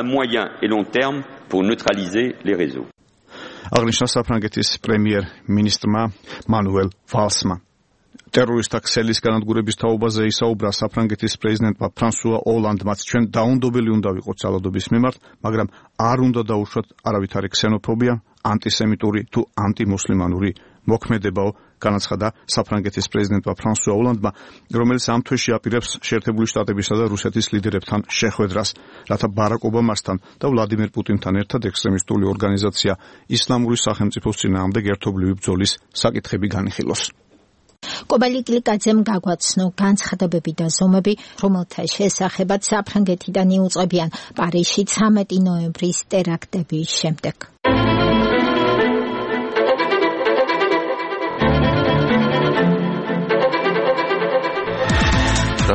აღნიშნა საფრანგეთის პრემიერ-მინისტრმა მანუელ ვალსმა. ტერორისტთა ქსელის განადგურების თაობაზე ისაუბრა საფრანგეთის პრეზიდენტმა ფრანსუა ოლანდმა. ჩვენ დაუნდობელი უნდა ვიყოთ ძალადობის მიმართ, მაგრამ არ უნდა დაუშვათ არავითარი ქსენოფობია, ანტისემიტური თუ ანტიმუსლიმანური მოქმედებაო, განაცხადა საფრანგეთის პრეზიდენტმა ფრანსუა ოლანდმა, რომელიც ამ თვეში აპირებს შეერთებული შტატებისა და რუსეთის ლიდერებთან შეხვედრას, რათა ბარაკ ობამასთან და ვლადიმერ პუტინთან ერთად ექსტრემისტული ორგანიზაცია ისლამური სახელმწიფოს წინააღმდეგ ერთობლივი ბრძოლის საკითხები განიხილოს. კობალიკლიკაძემ გაგვაცნო განცხადებები და ზომები, რომელთა შესახებაც საფრანგეთიდან იუწყებიან პარიზში ცამეტი ნოემბრის ტერაქტების შემდეგ.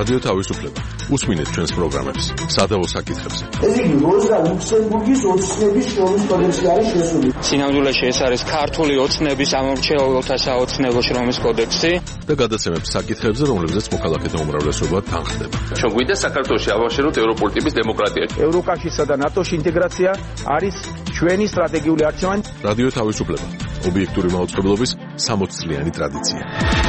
რადიო თავისუფლება. უსმინეთ ჩვენს პროგრამებს სადავო საკითხებზე. ეს იგი როზა ლუქსემბურგის ოცნების შრომის კოდექსი არის შესული. სინამდვილეში ეს არის ქართული ოცნების ამორჩეულთა საოცნებო შრომის კოდექსი და გადაცემებს საკითხებზე, რომლებზეც მოქალაქეთა უმრავლესობა თანხდება. ჩვენ გვინდა საქართველოში ავაშენოთ ევროპული ტიპის დემოკრატია. ევროკავშირსა და ნატოში ინტეგრაცია არის ჩვენი სტრატეგიული არჩევანი. რადიო თავისუფლება. ობიექტური მაუწყებლობის სამოც წლიანი ტრადიცია.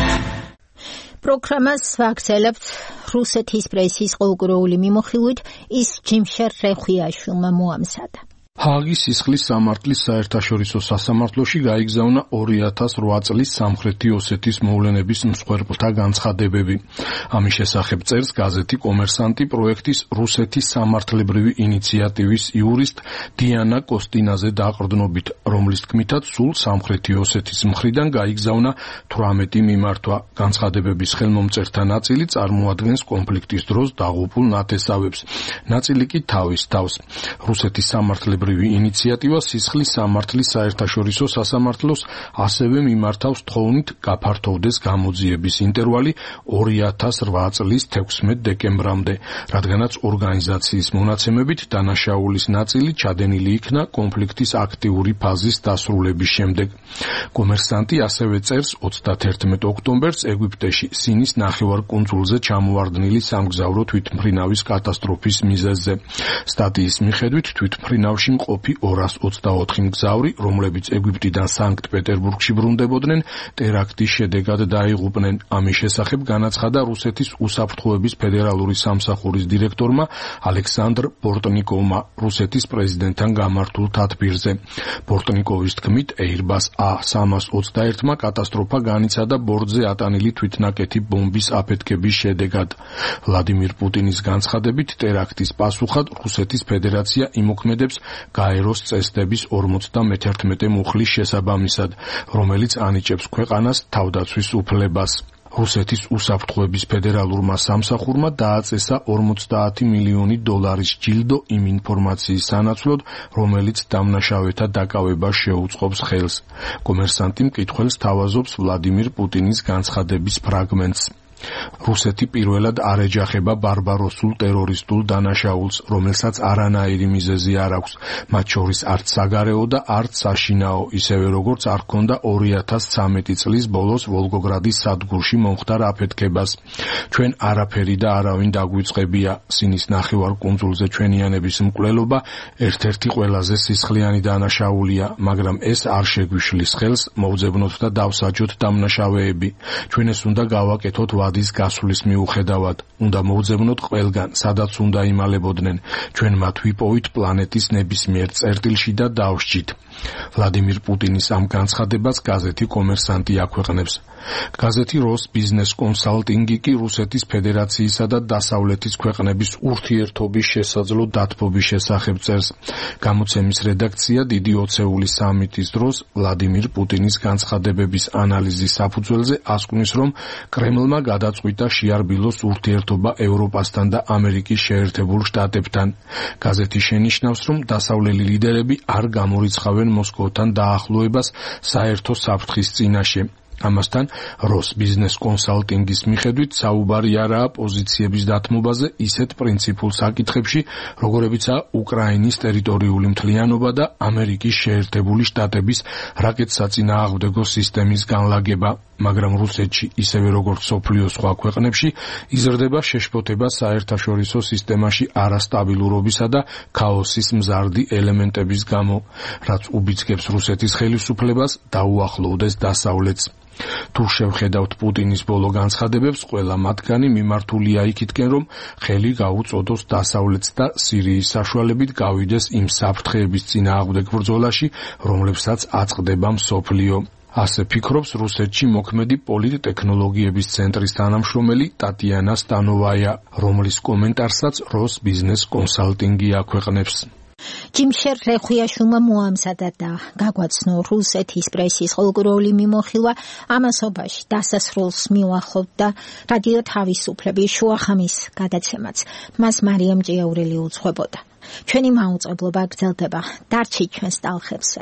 პროგრამას ვაგრძელებთ რუსეთის პრესის ყოველკვირეული მიმოხილვით, ის ჯიმშერ რეხვიაშვილმა მოამზადა. ჰააგის სისხლის სამართლის საერთაშორისო სასამართლოში გაიგზავნა ორი ათას ოთხ წლის სამხრეთი ოსეთის მოვლენების მსხვერპლთა განცხადებები. ამის შესახებ წერს გაზეთი კომერსანტი პროექტის რუსეთის სამართლებრივი ინიციატივის იურისტ დიანა კოსტინაზე დაყრდნობით, რომლის თქმითაც სულ სამხრეთი ოსეთის მხრიდან გაიგზავნა თვრამეტი მიმართვა. განცხადებების ხელმომწერთა ნაწილი წარმოადგენს კონფლიქტის დროს დაღუპულ ნათესავებს, ნაწილი კი თავის თავს. რუსეთის სამართლებრივი ინიციატივა სისხლის სამართლის საერთაშორისო სასამართლოს ასევე მიმართავს თხოვნით გაფართოვდეს გამოძიების ინტერვალი ორი ათას ოთხ წლის თექვსმეტ დეკემბრამდე, რადგანაც ორგანიზაციის მონაცემებით დანაშაულის ნაწილი ჩადენილი იქნა კონფლიქტის აქტიური ფაზის დასრულების შემდეგ. კომერსანტი ასევე წერს ოცდაათერთმეტ ოქტომბერს ეგვიპტეში სინის ნახევარკუნძულზე ჩამოვარდნილი სამგზავრო თვითმფრინავის კატასტროფის მიზეზზე. სტატიის მიხედვით თვითმფრინავში მყოფი ორას ოცდაოთხი მგზავრი, რომლებიც ეგვიპტიდან სანქტ-პეტერბურგში ბრუნდებოდნენ, ტერაქტის შედეგად დაიღუპნენ. ამის შესახებ განაცხადა რუსეთის უსაფრთხოების ფედერალური სამსახურის დირექტორმა ალექსანდრ პორტნიკოვმა რუსეთის პრეზიდენტთან გამართულ თათბირზე. პორტნიკოვის თქმით, Airbus A სამას ოცდაერთმა კატასტროფა განიცადა ბორტზე ატანილი თვითნაკეთი ბომბის აფეთქების შედეგად. ვლადიმირ პუტინის განცხადებით, ტერაქტის პასუხად რუსეთის ფედერაცია იმოქმედებს გაეროს წესდების ორმოცდამეთერთმეტე მუხლის შესაბამისად, რომელიც ანიჭებს ქვეყანას თავდაცვის უფლებას. რუსეთის უსაფრთხოების ფედერალურმა სამსახურმა დააწესა ორმოცდაათი მილიონი დოლარის ჯილდო იმ ინფორმაციის სანაცვლოდ, რომელიც დამნაშავეთა დაკავებას შეუწყობს ხელს. კომერსანტი მკითხველს თავაზობს ვლადიმირ პუტინის განცხადების ფრაგმენტს. რუსეთი პირველად არ ეჯახება ბარბაროსულ ტერორისტულ დანაშაულს, რომელსაც არანაირი მიზეზი არ აქვს, მათ შორის არც საგარეო და არც საშინაო, ისევე როგორც არ ჰქონდა ორი ათას ცამეტი წლის ბოლოს ვოლგოგრადის სადგურში მომხდარ აფეთქებას. ჩვენ არაფერი და არავინ დაგვიწყებია. სინის ნახევარკუნძულზე ჩვენიანების მკვლელობა ერთ-ერთი ყველაზე სისხლიანი დანაშაულია, მაგრამ ეს არ შეგვიშლის ხელს მოვძებნოთ და დავსაჯოთ დამნაშავეები. ჩვენ ეს უნდა გავაკეთოთ ვადის გასვლის მიუხედავად, უნდა მოვძებნოთ ყველგან, სადაც უნდა იმალებოდნენ. ჩვენ მათ ვიპოვით პლანეტის ნებისმიერ წერტილში და დავსჯით. ვლადიმირ პუტინის ამ განცხადებას გაზეთი კომერსანტი აქვეყნებს. გაზეთი როს ბიზნეს კონსალტინგი კი რუსეთის ფედერაციისა და დასავლეთის ქვეყნების ურთიერთობის შესაძლო დათბობის შესახებ წერს. გამოცემის რედაქცია დიდი ოცეული სამიტის დროს ვლადიმირ პუტინის განცხადებების ანალიზის საფუძველზე ასკვნის, რომ კრემლმა გადაწყვიტა შეარბილოს ურთიერთობა ევროპასთან და ამერიკის შეერთებულ შტატებთან. გაზეთი შენიშნავს, რომ დასავლელი ლიდერები არ გამორიცხავენ მოსკოვთან დაახლოებას საერთო საფრთხის წინაშე. ამასთან როს ბიზნეს კონსალტინგის მიხედვით საუბარი არაა პოზიციების დათმობაზე ისეთ პრინციპულ საკითხებში, როგორებიცაა უკრაინის ტერიტორიული მთლიანობა და ამერიკის შეერთებული შტატების რაკეტსაწინააღმდეგო სისტემის განლაგება, მაგრამ რუსეთში, ისევე როგორც მსოფლიოს სხვა ქვეყნებში, იზრდება შეშფოთება საერთაშორისო სისტემაში არასტაბილურობისა და ქაოსის მზარდი ელემენტების გამო, რაც უბიძგებს რუსეთის ხელისუფლებას დაუახლოვდეს დასავლეთს. თუ შევხედავთ პუტინის ბოლო განცხადებებს, ყველა მათგანი მიმართულია იქითკენ, რომ ხელი გაუწოდოს დასავლეთს და სირიის საშუალებით გავიდეს იმ საფრთხეების წინააღმდეგ ბრძოლაში, რომლებსაც აწყდება მსოფლიო. ასე ფიქრობს რუსეთში მოქმედი პოლიტტექნოლოგიების ცენტრის თანამშრომელი ტატიანა სტანოვაია, რომლის კომენტარსაც როს ბიზნეს კონსალტინგი აქვეყნებს. ჯიმშერ რეხვიაშვილმა მოამზადა და გაგვაცნო რუსეთის პრესის ყოველკვირეული მიმოხილვა, ამასობაში დასასრულს მიუახლოვდა და რადიო თავისუფლების შუახამის გადაცემაც მას მარიამ ჭიაურელი უძღვებოდა. ჩვენი მაუწყებლობა გრძელდება, დარჩით ჩვენს ტალღებზე.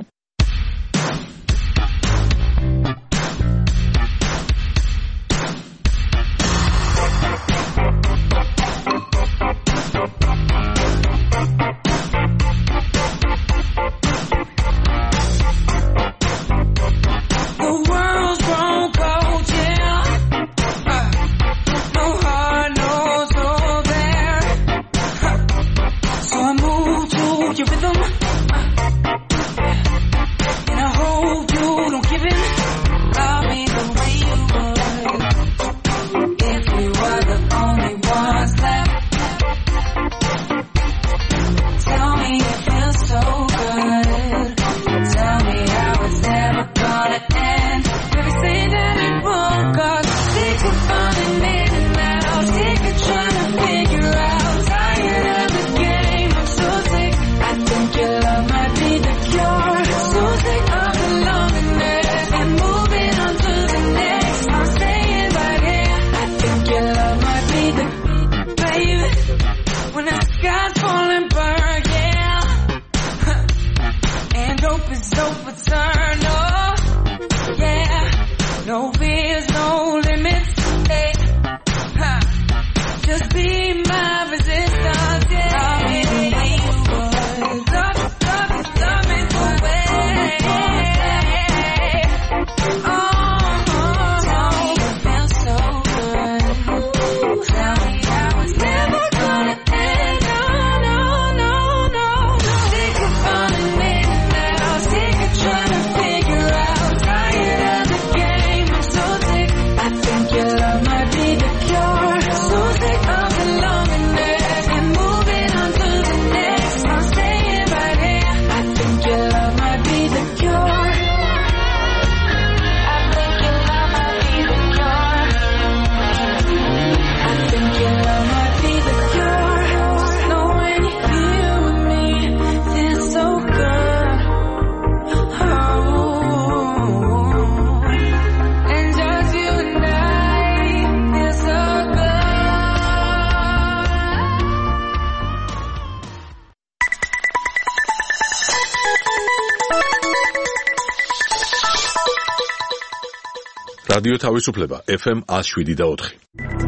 რადიო თავისუფლება ეფ ემ one oh seven და four.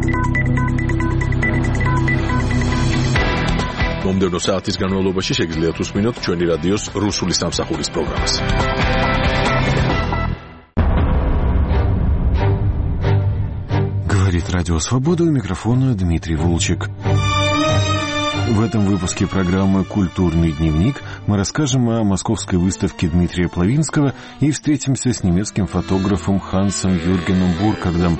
მომდევნო საათის განმავლობაში შეგიძლიათ უსმინოთ ჩვენი რადიოს რუსული სამსახურის პროგრამას. Говорит Радио Свобода, у микрофона Дмитрий Волчек. В этом выпуске программы «Культурный дневник» мы расскажем о московской выставке Дмитрия Плавинского и встретимся с немецким фотографом Хансом Юргеном Буркардом.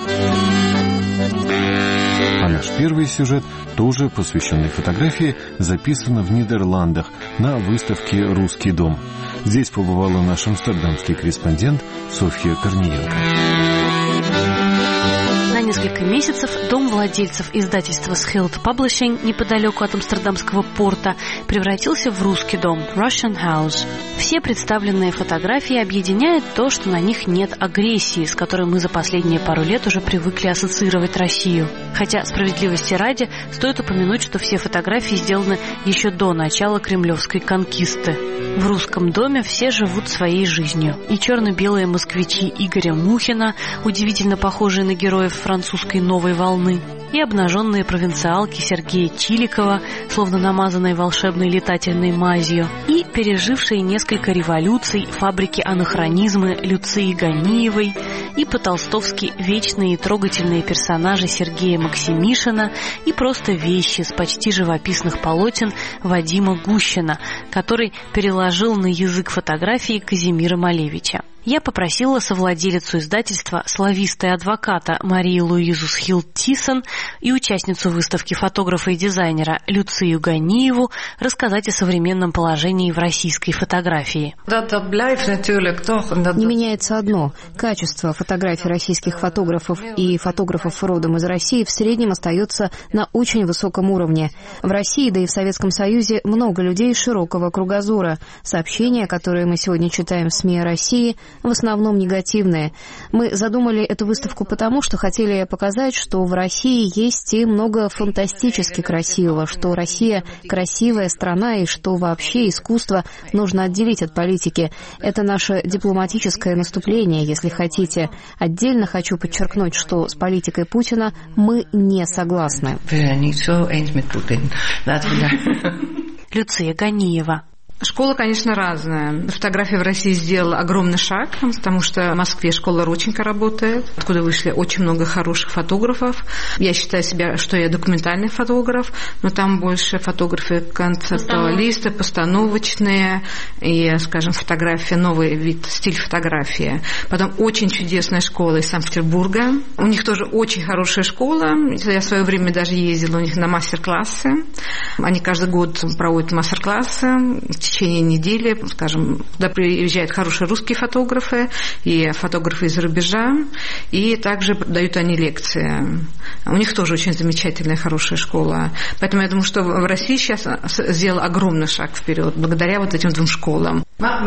А наш первый сюжет, тоже посвященный фотографии, записан в Нидерландах на выставке «Русский дом». Здесь побывала наш амстердамский корреспондент Софья Корниенко. На несколько месяцев дом владельцев издательства Schild Publishing неподалеку от Амстердамского порта превратился в русский дом Russian House. Все представленные фотографии объединяет то, что на них нет агрессии, с которой мы за последние пару лет уже привыкли ассоциировать Россию. Хотя, справедливости ради, стоит упомянуть, что все фотографии сделаны еще до начала кремлевской конкисты. В русском доме все живут своей жизнью. И черно-белые москвичи Игоря Мухина, удивительно похожие на героев французской новой волны, и обнаженные провинциалки Сергея Чиликова, словно намазанные волшебной летательной мазью, и пережившие несколько революций фабрики анахронизмы Люции Ганиевой, и по-толстовски вечные и трогательные персонажи Сергея Максимишина, и просто вещи с почти живописных полотен Вадима Гущина, который переложил на язык фотографии Казимира Малевича. Я попросила совладелицу издательства, слависта и адвоката Марию Луизу Схилд-Тисон и участницу выставки фотографа и дизайнера Люцию Ганиеву рассказать о современном положении в российской фотографии. Не меняется одно. Качество фотографий российских фотографов и фотографов родом из России в среднем остается на очень высоком уровне. В России, да и в Советском Союзе, много людей широкого кругозора. Сообщения, которые мы сегодня читаем в СМИ о России, в основном негативные. Мы задумали эту выставку потому, что хотели показать, что в России есть и много фантастически красивого, что Россия красивая страна и что вообще искусство нужно отделить от политики. Это наше дипломатическое наступление, если хотите. Отдельно хочу подчеркнуть, что с политикой Путина мы не согласны. Люция Ганиева. Школа, конечно, разная. Фотография в России сделала огромный шаг, потому что в Москве школа Рудченко работает, откуда вышли очень много хороших фотографов. Я считаю себя, что я документальный фотограф, но там больше фотографы концептуалисты, постановочные и, скажем, фотография, новый вид, стиль фотографии. Потом очень чудесная школа из Санкт-Петербурга. У них тоже очень хорошая школа. Я в свое время даже ездила у них на мастер-классы. Они каждый год проводят мастер-классы. В течение недели, скажем, туда приезжают хорошие русские фотографы и фотографы из-за рубежа, и также дают они лекции. У них тоже очень замечательная, хорошая школа. Поэтому я думаю, что в России сейчас сделал огромный шаг вперед, благодаря вот этим двум школам.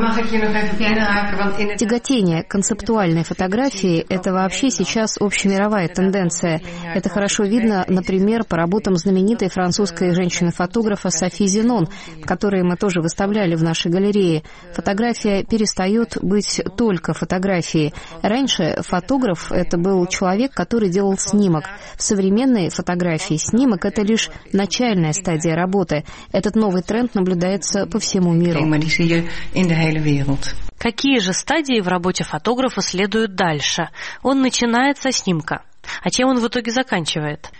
Тяготение концептуальной фотографии – это вообще сейчас общемировая тенденция. Это хорошо видно, например, по работам знаменитой французской женщины-фотографа Софи Зенон, которые мы тоже выставляли в нашей галерее. Фотография перестает быть только фотографией. Раньше фотограф – это был человек, который делал снимок. В современной фотографии снимок – это лишь начальная стадия работы. Этот новый тренд наблюдается по всему миру. Какие же стадии в работе фотографа следуют дальше? Он начинает со снимка. А чем он в итоге заканчивает?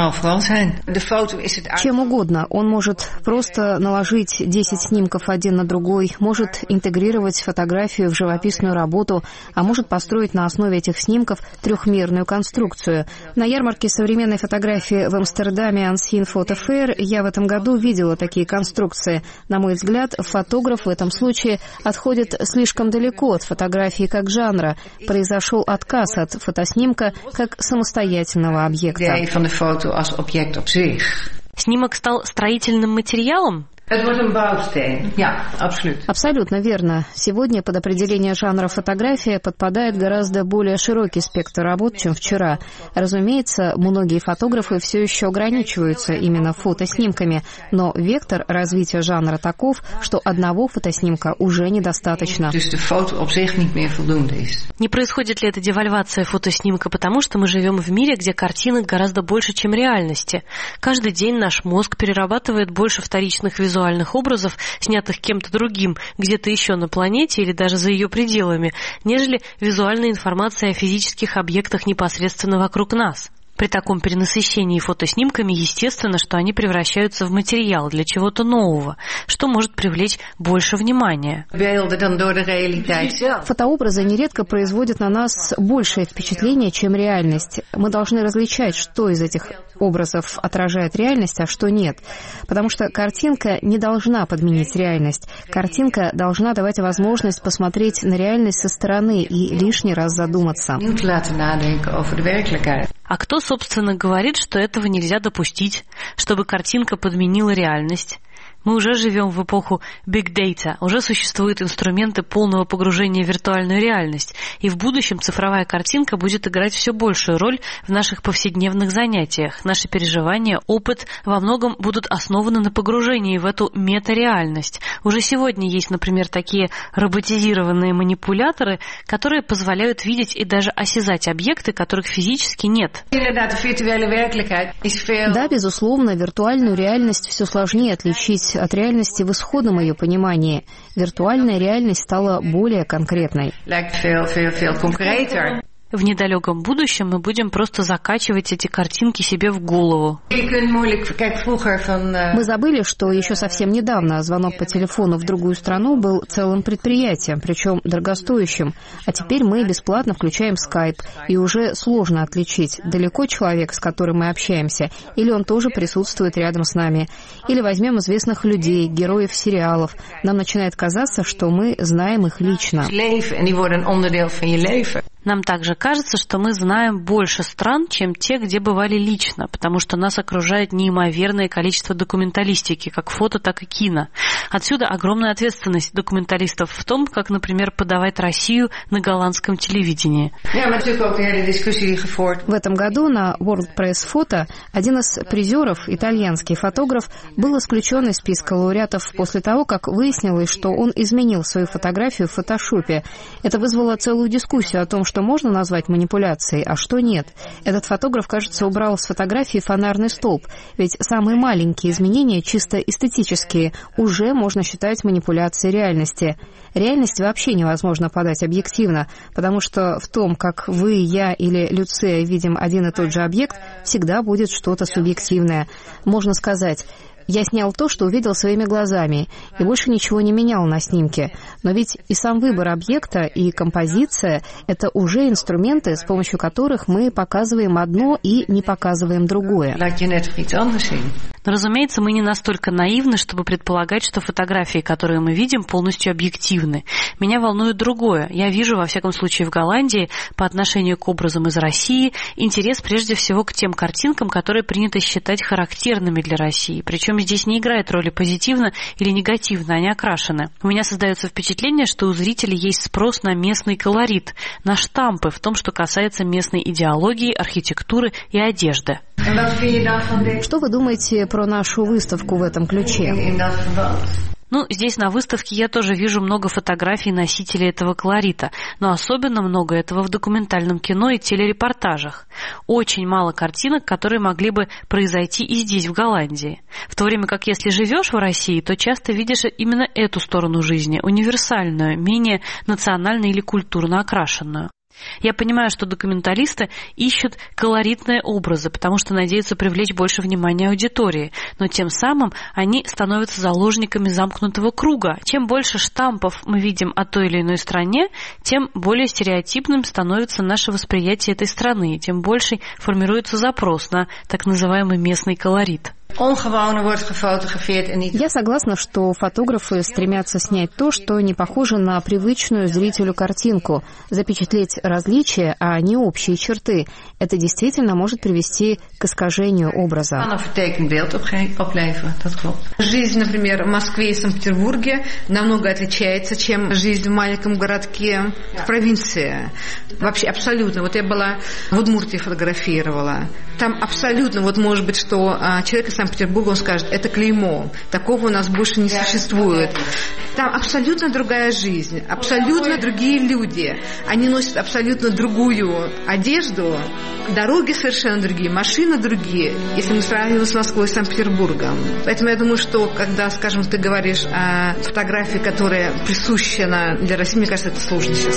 Чем угодно. Он может просто наложить десять снимков один на другой, может интегрировать фотографию в живописную работу, а может построить на основе этих снимков трехмерную конструкцию. На ярмарке современной фотографии в Амстердаме Unseen Photo Fair я в этом году видела такие конструкции. На мой взгляд, фотограф в этом случае отходит слишком далеко от фотографии как жанра. Произошел отказ от фотоснимка как самостоятельного объекта. Снимок стал строительным материалом? Абсолютно верно. Сегодня под определение жанра фотография подпадает гораздо более широкий спектр работ, чем вчера. Разумеется, многие фотографы все еще ограничиваются именно фотоснимками, но вектор развития жанра таков, что одного фотоснимка уже недостаточно. Не происходит ли эта девальвация фотоснимка потому, что мы живем в мире, где картинок гораздо больше, чем реальности? Каждый день наш мозг перерабатывает больше вторичных визуальных образов, снятых кем-то другим, где-то еще на планете или даже за ее пределами, нежели визуальная информация о физических объектах непосредственно вокруг нас. При таком перенасыщении фотоснимками естественно, что они превращаются в материал для чего-то нового, что может привлечь больше внимания. Фотообразы нередко производят на нас большее впечатление, чем реальность. Мы должны различать, что из этих образов отражает реальность, а что нет. Потому что картинка не должна подменить реальность. Картинка должна давать возможность посмотреть на реальность со стороны и лишний раз задуматься. А кто, собственно, говорит, что этого нельзя допустить, чтобы картинка подменила реальность? Мы уже живем в эпоху Big Data, уже существуют инструменты полного погружения в виртуальную реальность, и в будущем цифровая картинка будет играть все большую роль в наших повседневных занятиях. Наши переживания, опыт во многом будут основаны на погружении в эту метареальность. Уже сегодня есть, например, такие роботизированные манипуляторы, которые позволяют видеть и даже осязать объекты, которых физически нет. Да, безусловно, виртуальную реальность все сложнее отличить от реальности в исходном ее понимании. Виртуальная реальность стала более конкретной. В недалеком будущем мы будем просто закачивать эти картинки себе в голову. Мы забыли, что еще совсем недавно звонок по телефону в другую страну был целым предприятием, причем дорогостоящим. А теперь мы бесплатно включаем скайп, и уже сложно отличить, далеко человек, с которым мы общаемся, или он тоже присутствует рядом с нами. Или возьмем известных людей, героев сериалов. Нам начинает казаться, что мы знаем их лично. Нам также кажется, что мы знаем больше стран, чем те, где бывали лично, потому что нас окружает неимоверное количество документалистики, как фото, так и кино. Отсюда огромная ответственность документалистов в том, как, например, подавать Россию на голландском телевидении. В этом году на World Press Photo один из призеров, итальянский фотограф, был исключен из списка лауреатов после того, как выяснилось, что он изменил свою фотографию в фотошопе. Это вызвало целую дискуссию о том, что можно назвать манипуляцией, а что нет. Этот фотограф, кажется, убрал с фотографии фонарный столб, ведь самые маленькие изменения, чисто эстетические, уже можно считать манипуляцией реальности. Реальность вообще невозможно подать объективно, потому что в том, как вы, я или Люция видим один и тот же объект, всегда будет что-то субъективное. Можно сказать: я снял то, что увидел своими глазами, и больше ничего не менял на снимке. Но ведь и сам выбор объекта, и композиция — это уже инструменты, с помощью которых мы показываем одно и не показываем другое. Но, разумеется, мы не настолько наивны, чтобы предполагать, что фотографии, которые мы видим, полностью объективны. Меня волнует другое. Я вижу, во всяком случае, в Голландии, по отношению к образам из России, интерес прежде всего к тем картинкам, которые принято считать характерными для России. Причем здесь не играет роли позитивно или негативно, они окрашены. У меня создается впечатление, что у зрителей есть спрос на местный колорит, на штампы в том, что касается местной идеологии, архитектуры и одежды. Что вы думаете про нашу выставку в этом ключе? Ну, здесь на выставке я тоже вижу много фотографий носителей этого колорита, но особенно много этого в документальном кино и телерепортажах. Очень мало картинок, которые могли бы произойти и здесь, в Голландии. В то время как если живешь в России, то часто видишь именно эту сторону жизни, универсальную, менее национально или культурно окрашенную. Я понимаю, что документалисты ищут колоритные образы, потому что надеются привлечь больше внимания аудитории, но тем самым они становятся заложниками замкнутого круга. Чем больше штампов мы видим о той или иной стране, тем более стереотипным становится наше восприятие этой страны, тем больше формируется запрос на так называемый местный колорит. Я согласна, что фотографы стремятся снять то, что не похоже на привычную зрителю картинку, запечатлеть различия, а не общие черты. Это действительно может привести к искажению образа. Жизнь, например, в Москве и Санкт-Петербурге намного отличается, чем жизнь в маленьком городке в провинции. Вообще абсолютно. Вот я была в Удмуртии, фотографировала. Там абсолютно, вот может быть, что человек из Санкт-Петербурга, он скажет, это клеймо, такого у нас больше не существует. Там абсолютно другая жизнь, абсолютно другие люди. Они носят абсолютно другую одежду, дороги совершенно другие, машины другие, если мы сравниваем с Москвой и Санкт-Петербургом. Поэтому я думаю, что когда, скажем, ты говоришь о фотографии, которая присуща для России, мне кажется, это сложно сейчас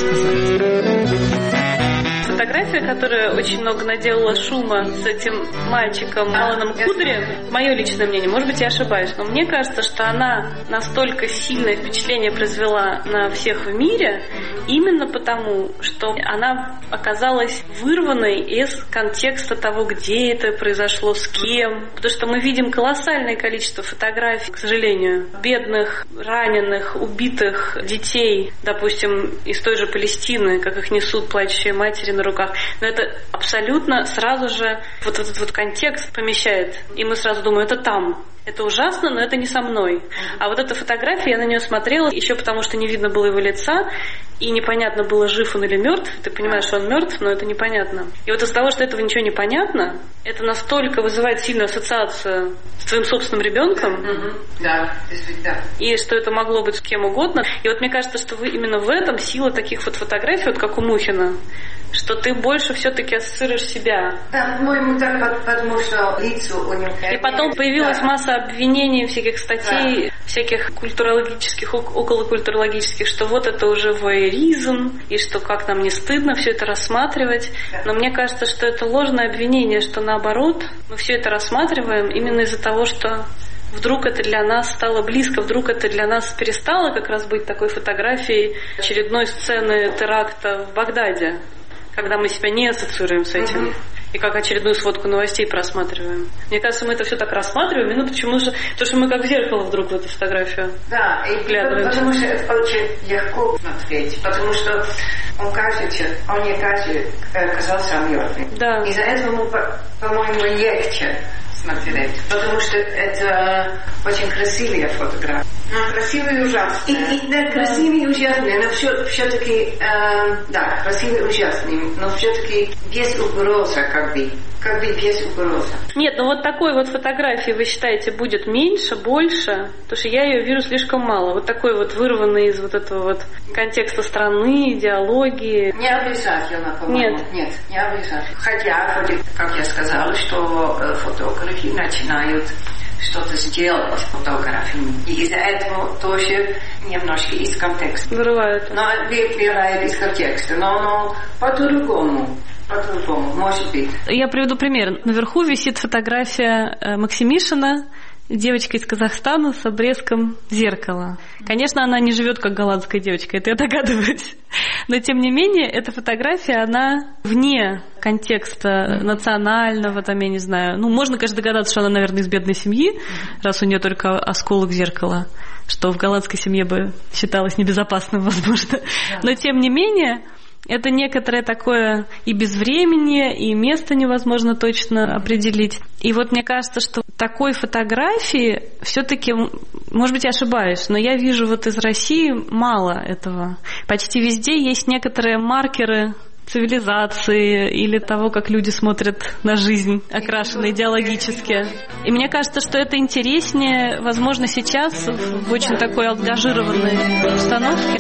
сказать. Фотография, которая очень много наделала шума с этим мальчиком Аланом Кудрем, мое личное мнение, может быть, я ошибаюсь, но мне кажется, что она настолько сильное впечатление произвела на всех в мире, именно потому, что она оказалась вырванной из контекста того, где это произошло, с кем. Потому что мы видим колоссальное количество фотографий, к сожалению, бедных, раненых, убитых детей, допустим, из той же Палестины, как их несут плачущие матери на руках. Но это абсолютно сразу же вот этот вот контекст помещает. И мы сразу думаем, это там. Это ужасно, но это не со мной. А вот эта фотография, я на нее смотрела, еще потому что не видно было его лица, и непонятно было, жив он или мертв. Ты понимаешь, что он мертв, но это непонятно. И вот из-за того, что этого ничего не понятно, это настолько вызывает сильную ассоциацию с твоим собственным ребенком. Mm-hmm. Да, действительно. И что это могло быть с кем угодно. И вот мне кажется, что вы именно в этом сила таких вот фотографий, вот как у Мухина, что ты больше все-таки ассоциируешь себя. Да, по-моему, так, потому что лицо у него... И потом появилась да. масса обвинений, всяких статей, да. всяких культурологических, околокультурологических, что вот это уже воеризм, и что как нам не стыдно все это рассматривать. Да. Но мне кажется, что это ложное обвинение, что наоборот, мы все это рассматриваем именно из-за того, что вдруг это для нас стало близко, вдруг это для нас перестало как раз быть такой фотографией очередной сцены теракта в Багдаде, когда мы себя не ассоциируем с этим. Mm-hmm. И как очередную сводку новостей просматриваем. Мне кажется, мы это все так рассматриваем, именно почему же, потому что мы как в зеркало вдруг в эту фотографию да, вглядываемся. Потому что это очень легко смотреть, потому что он кажется, он не кажется, казался мертвым. Да. Из-за этого, по-моему, легче смотреть, потому что это очень красивые фотографии. Ну, красивые и ужасные. И, и, да, красивые и ужасные, но все, все-таки, э, да, красивые и ужасные, но все-таки без угрозы, как бы, как бы без угрозы. Нет, ну вот такой вот фотографии, вы считаете, будет меньше, больше? Потому что я ее вижу слишком мало. Вот такой вот вырванный из вот этого вот контекста страны, идеологии. Не обязательно, по-моему. Нет. Нет, не обязательно. Хотя, как я сказала, что фотографии начинают что-то сделать с фотографией. И из-за этого тоже немножко из контекста. Вырывают. Но вырывают из контекста. Но, но по-другому. По-другому, может быть. Я приведу пример. Наверху висит фотография Максимишина, девочка из Казахстана с обрезком зеркала. Конечно, она не живет как голландская девочка, это я догадываюсь. Но, тем не менее, эта фотография, она вне контекста национального, там, я не знаю. Ну, можно, конечно, догадаться, что она, наверное, из бедной семьи, раз у нее только осколок зеркала, что в голландской семье бы считалось небезопасным, возможно. Но, тем не менее, это некоторое такое и безвременье, и место невозможно точно определить. И вот мне кажется, что такой фотографии все-таки, может быть, я ошибаюсь, но я вижу вот из России мало этого. Почти везде есть некоторые маркеры цивилизации или того, как люди смотрят на жизнь, окрашены идеологически. И мне кажется, что это интереснее, возможно, сейчас в очень такой ангажированной обстановке.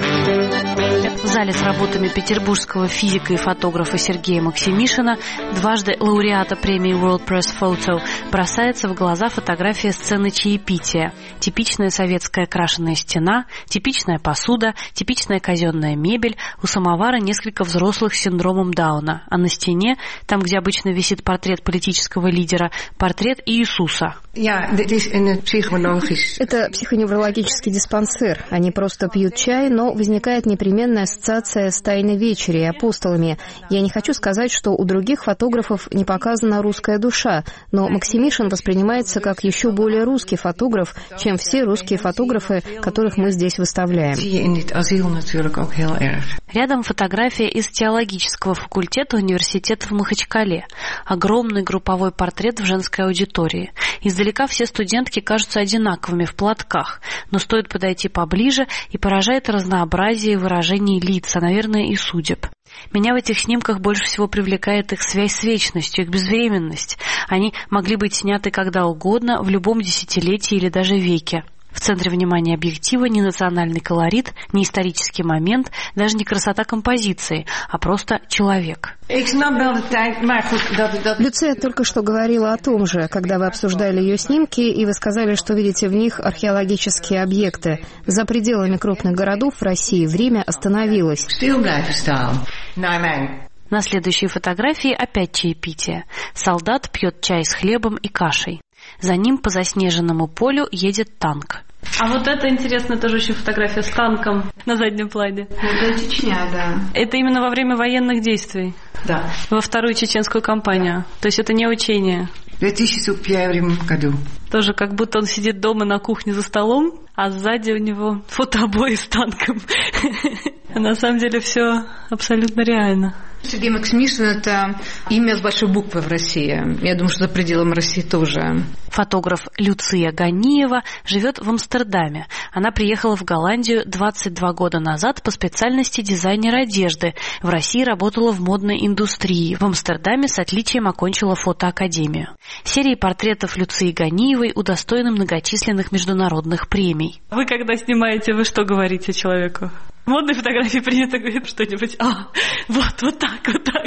В зале с работами петербургского физика и фотографа Сергея Максимишина, дважды лауреата премии World Press Photo, бросается в глаза фотография сцены чаепития. Типичная советская крашеная стена, типичная посуда, типичная казенная мебель, у самовара несколько взрослых синхронных синдромом Дауна, а на стене, там, где обычно висит портрет политического лидера, портрет Иисуса. Это психоневрологический диспансер. Они просто пьют чай, но возникает непременная ассоциация с Тайной вечерей и апостолами. Я не хочу сказать, что у других фотографов не показана русская душа, но Максимишин воспринимается как еще более русский фотограф, чем все русские фотографы, которых мы здесь выставляем. Рядом фотография из теологического факультета университета в Махачкале. Огромный групповой портрет в женской аудитории. Издалека все студентки кажутся одинаковыми в платках, но стоит подойти поближе, и поражает разнообразие выражений лица, наверное, и судеб. Меня в этих снимках больше всего привлекает их связь с вечностью, их безвременность. Они могли быть сняты когда угодно, в любом десятилетии или даже веке. В центре внимания объектива не национальный колорит, не исторический момент, даже не красота композиции, а просто человек. Люция только что говорила о том же, когда вы обсуждали ее снимки, и вы сказали, что видите в них археологические объекты. За пределами крупных городов в России время остановилось. На следующей фотографии опять чаепитие. Солдат пьет чай с хлебом и кашей. За ним по заснеженному полю едет танк. А вот это интересная тоже еще фотография с танком на заднем плане. Это Чечня, да. Это именно во время военных действий? Да. Во вторую чеченскую кампанию? То есть это не учение? В две тысячи первом году. Тоже как будто он сидит дома на кухне за столом, а сзади у него фотообои с танком. На самом деле все абсолютно реально. Сергей Максимишин – это имя с большой буквы в России. Я думаю, что за пределами России тоже. Фотограф Люция Ганиева живет в Амстердаме. Она приехала в Голландию двадцать два года назад по специальности дизайнер одежды. В России работала в модной индустрии. В Амстердаме с отличием окончила фотоакадемию. Серии портретов Люции Ганиевой удостоены многочисленных международных премий. Вы когда снимаете, вы что говорите человеку? В модной фотографии принято говорить что-нибудь, а, вот, вот так, вот так.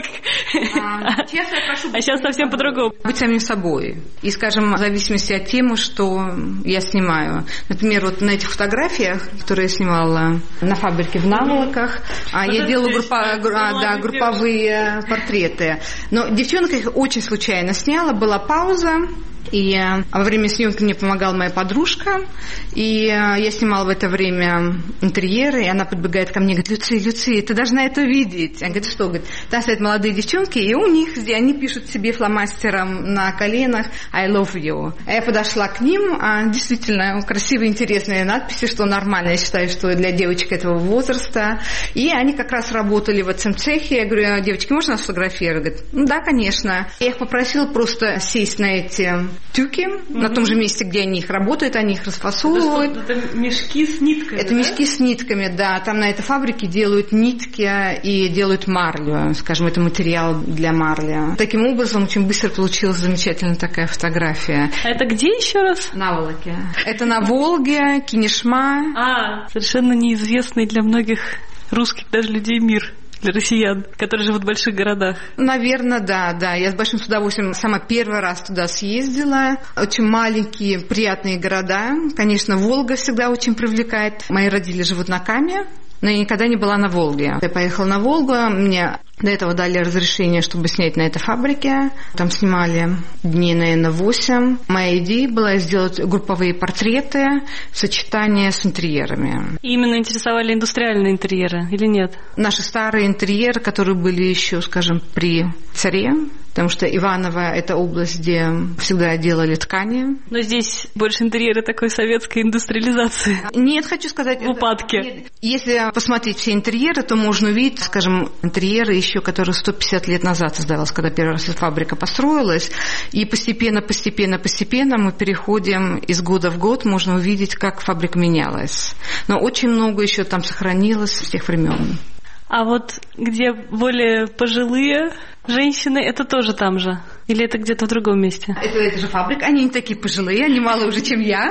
А, честно, я прошу, а сейчас совсем по-другому. Быть самим собой. И, скажем, в зависимости от темы, что я снимаю. Например, вот на этих фотографиях, которые я снимала на фабрике в Наволоках, вот я делала группа, а, да, групповые портреты. Но девчонка их очень случайно сняла, была пауза. И во время съемки мне помогала моя подружка, и я снимала в это время интерьеры, и она подбегает ко мне и говорит: Люция, Люция, ты должна это видеть. Я говорю: что? Говорит, там стоят молодые девчонки, и у них, они пишут себе фломастером на коленах I love you. А я подошла к ним, а действительно красивые, интересные надписи, что нормально, я считаю, что для девочек этого возраста. И они как раз работали в этом цехе. Я говорю: девочки, можно нас сфотографировать? Говорит: ну да, конечно. Я их попросила просто сесть на эти тюки, mm-hmm. на том же месте, где они их работают, они их расфасовывают. Это, это мешки с нитками, Это да? мешки с нитками, да. Там на этой фабрике делают нитки и делают марлю, скажем, это материал для марли. Таким образом, очень быстро получилась замечательная такая фотография. А это где еще раз? На Волоке. Это на Волге, Кинешма. А, совершенно неизвестный для многих русских даже людей мир. Для россиян, которые живут в больших городах. Наверное, да, да. Я с большим удовольствием сама первый раз туда съездила. Очень маленькие, приятные города. Конечно, Волга всегда очень привлекает. Мои родители живут на Каме, но я никогда не была на Волге. Я поехала на Волгу, мне до этого дали разрешение, чтобы снять на этой фабрике. Там снимали дней, наверное, восемь. Моя идея была сделать групповые портреты в сочетании с интерьерами. И именно интересовали индустриальные интерьеры или нет? Наши старые интерьеры, которые были еще, скажем, при царе, потому что Иваново – это область, где всегда делали ткани. Но здесь больше интерьеры такой советской индустриализации. Нет, хочу сказать… В упадке. Нет. Если посмотреть все интерьеры, то можно увидеть, скажем, интерьеры еще, которые сто пятьдесят лет назад создавалась, когда первый раз эта фабрика построилась. И постепенно, постепенно, постепенно мы переходим из года в год, можно увидеть, как фабрика менялась. Но очень много еще там сохранилось с тех времен. А вот где более пожилые женщины, это тоже там же? Или это где-то в другом месте? Это, это же фабрика. Они не такие пожилые, они мало уже, чем я.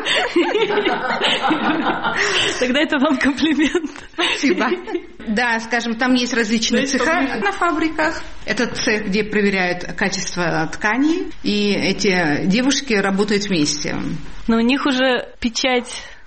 Тогда это вам комплимент. Спасибо. Да, скажем, там есть различные цеха на фабриках. Это цех, где проверяют качество тканей, и эти девушки работают вместе. Но у них уже печать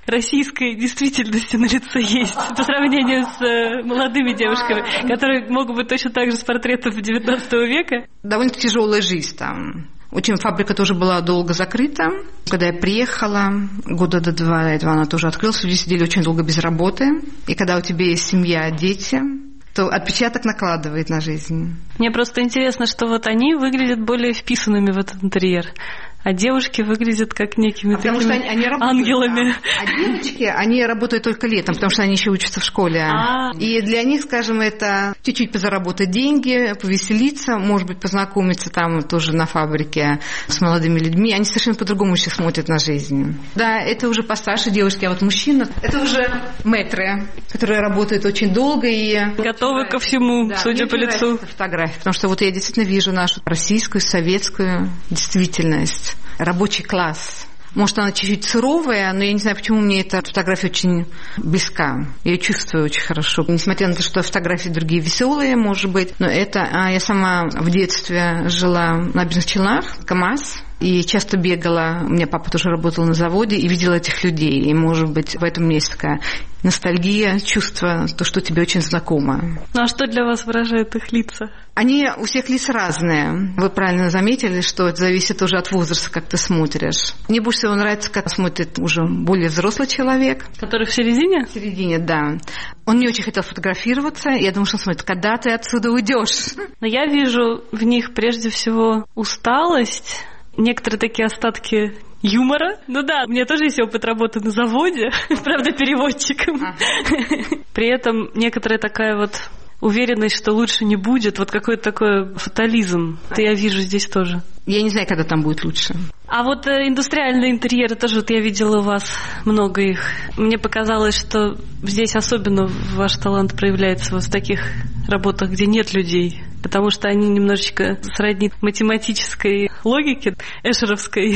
российской действительности на лице есть по сравнению с молодыми девушками, которые могут быть точно так же с портретов девятнадцатого века. Довольно тяжелая жизнь там. Очень фабрика тоже была долго закрыта. Когда я приехала, года до два этого она тоже открылась, люди сидели очень долго без работы. И когда у тебя есть семья, дети, то отпечаток накладывает на жизнь. Мне просто интересно, что вот они выглядят более вписанными в этот интерьер, а девушки выглядят как некими а такими что они, они работают, ангелами. А, а девочки, они работают только летом, потому что они еще учатся в школе. А-а-а. И для них, скажем, это чуть-чуть позаработать деньги, повеселиться, может быть, познакомиться там тоже на фабрике с молодыми людьми. Они совершенно по-другому еще смотрят на жизнь. Да, это уже постарше девушки, а вот мужчина, это уже мэтры, которые работают очень долго и готовы ко всему, да, судя по лицу. Фотографии, потому что вот я действительно вижу нашу российскую, советскую действительность. Рабочий класс. Может, она чуть-чуть суровая, но я не знаю, почему мне эта фотография очень близка. Я ее чувствую очень хорошо. Несмотря на то, что фотографии другие веселые, может быть, но это... А я сама в детстве жила на Набережных Челнах, КамАЗ, и часто бегала, у меня папа тоже работал на заводе, и видела этих людей. И, может быть, в этом есть такая ностальгия, чувство, то, что тебе очень знакомо. Ну, а что для вас выражает их лица? Они у всех лица разные. Вы правильно заметили, что это зависит уже от возраста, как ты смотришь. Мне больше всего нравится, как смотрит уже более взрослый человек. Который в середине? В середине, да. Он не очень хотел фотографироваться. Я думаю, что он смотрит, когда ты отсюда уйдешь. Но я вижу в них прежде всего усталость, некоторые такие остатки юмора. Ну да, у меня тоже есть опыт работы на заводе, правда, переводчиком. А. При этом некоторая такая вот уверенность, что лучше не будет, вот какой-то такой фатализм. Это я вижу здесь тоже. Я не знаю, когда там будет лучше. А вот э, индустриальные интерьеры тоже, вот я видела у вас много их. Мне показалось, что здесь особенно ваш талант проявляется вот в таких работах, где нет людей. Потому что они немножечко сродни математической логике, эшеровской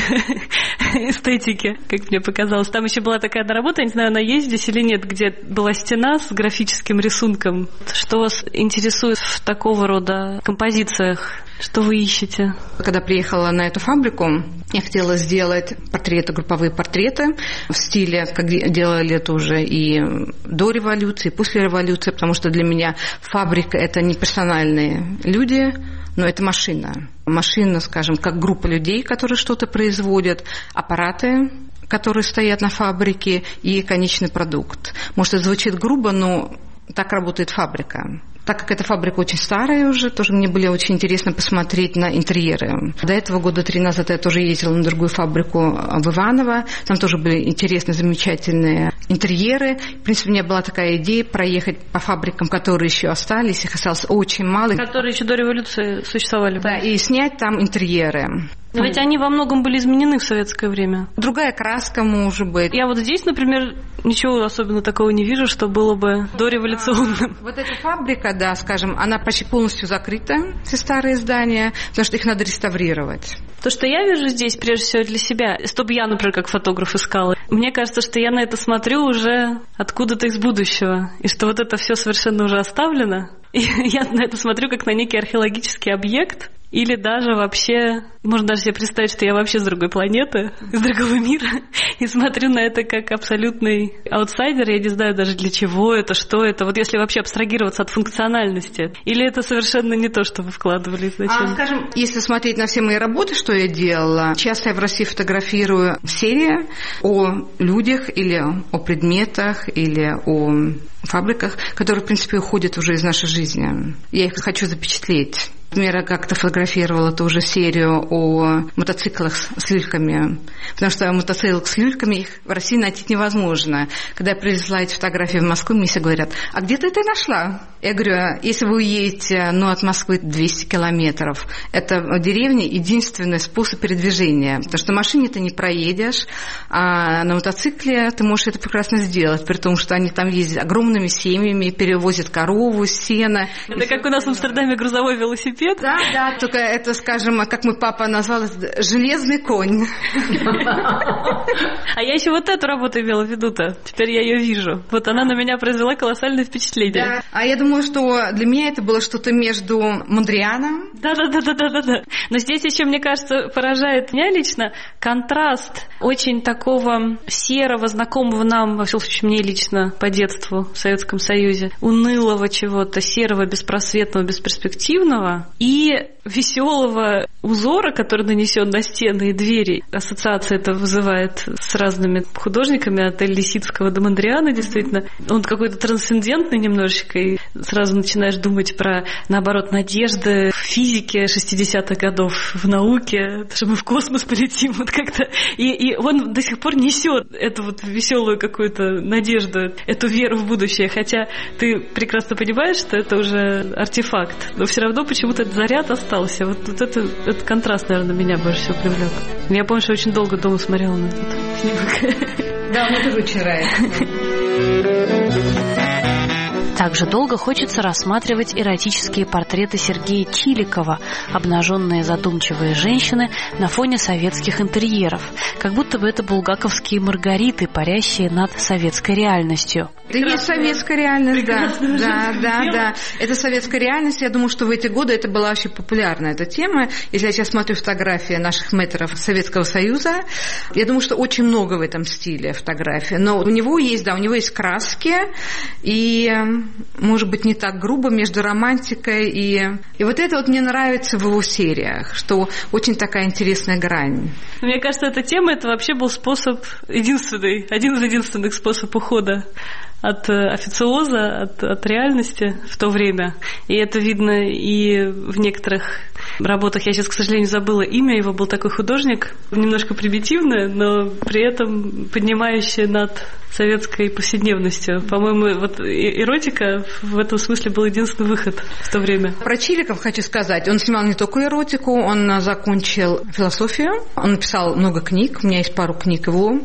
эстетике, как мне показалось. Там еще была такая одна работа, я не знаю, она есть здесь или нет, где была стена с графическим рисунком. Что вас интересует в такого рода композициях? Что вы ищете? Когда приехала на эту фабрику, я хотела сделать портреты, групповые портреты в стиле, как делали это уже и до революции, и после революции, потому что для меня фабрика – это не персональные люди, но это машина. Машина, скажем, как группа людей, которые что-то производят, аппараты, которые стоят на фабрике, и конечный продукт. Может, это звучит грубо, но так работает фабрика. Так как эта фабрика очень старая уже, тоже мне было очень интересно посмотреть на интерьеры. До этого года три назад я тоже ездила на другую фабрику в Иваново. Там тоже были интересные, замечательные интерьеры. В принципе, у меня была такая идея проехать по фабрикам, которые еще остались. Их осталось очень мало. Которые еще до революции существовали. Да, и снять там интерьеры. Но ведь они во многом были изменены в советское время. Другая краска, может быть. Я вот здесь, например, ничего особенно такого не вижу, что было бы дореволюционным. Вот эта фабрика, да, скажем, она почти полностью закрыта, все старые здания, потому что их надо реставрировать. То, что я вижу здесь, прежде всего, для себя, чтобы я, например, как фотограф искала, мне кажется, что я на это смотрю уже откуда-то из будущего, и что вот это все совершенно уже оставлено. И я на это смотрю как на некий археологический объект, или даже вообще, можно даже себе представить, что я вообще с другой планеты, из другого мира, и смотрю на это как абсолютный аутсайдер, я не знаю даже для чего это, что это, вот если вообще абстрагироваться от функциональности, или это совершенно не то, что вы вкладывали изначально? А, скажем, если смотреть на все мои работы, что я делала, часто я в России фотографирую серии о людях или о предметах, или о фабриках, которые, в принципе, уходят уже из нашей жизни. Я их хочу запечатлеть. Например, я как-то фотографировала тоже серию о мотоциклах с люльками, потому что мотоцикл с люльками их в России найти невозможно. Когда я привезла эти фотографии в Москву, мне все говорят: а где ты это нашла? Я говорю: если вы уедете, ну, от Москвы двести километров, это деревня единственный способ передвижения, потому что на машине ты не проедешь, а на мотоцикле ты можешь это прекрасно сделать, при том, что они там ездят огромными семьями, перевозят корову, сено. Это как у нас в Амстердаме грузовой велосипед. велосипед. Да, да, только это, скажем, как мой папа назвал, железный конь. А я еще вот эту работу имела в виду-то. Теперь я ее вижу. Вот она на меня произвела колоссальное впечатление. Да. А я думаю, что для меня это было что-то между Мондрианом. Да-да-да-да-да-да. Но здесь еще, мне кажется, поражает меня лично контраст очень такого серого, знакомого нам, во всяком случае, мне лично по детству в Советском Союзе, унылого чего-то, серого, беспросветного, бесперспективного и веселого узора, который нанесен на стены и двери. Ассоциация это вызывает с разными художниками, от Эль Лисицкого до Мондриана, действительно. Он какой-то трансцендентный немножечко, и сразу начинаешь думать про, наоборот, надежды в физике шестидесятых годов, в науке, что мы в космос полетим, вот как-то. И, и он до сих пор несет эту вот веселую какую-то надежду, эту веру в будущее, хотя ты прекрасно понимаешь, что это уже артефакт, но все равно почему-то этот заряд остался. Вот, вот это, этот контраст, наверное, меня больше всего привлек. Я помню, что очень долго дома смотрела на этот снимок. Да, мне тоже очень нравится. Также долго хочется рассматривать эротические портреты Сергея Чиликова, обнаженные задумчивые женщины на фоне советских интерьеров, как будто бы это булгаковские маргариты, парящие над советской реальностью. Это и есть советская реальность, да. Да, да, да. Это советская реальность. Я думаю, что в эти годы это была очень популярная эта тема. Если я сейчас смотрю фотографии наших мэтров Советского Союза, я думаю, что очень много в этом стиле фотографий. Но у него есть, да, у него есть краски, и, может быть, не так грубо между романтикой и... И вот это вот мне нравится в его сериях, что очень такая интересная грань. Мне кажется, эта тема, это вообще был способ единственный, один из единственных способов ухода от официоза, от, от реальности в то время. И это видно и в некоторых работах. Я сейчас, к сожалению, забыла имя. Его был такой художник, немножко примитивный, но при этом поднимающий над советской повседневностью. По-моему, вот эротика в этом смысле был единственный выход в то время. Про Чиликова хочу сказать. Он снимал не только эротику, он закончил философию, он написал много книг, у меня есть пару книг его,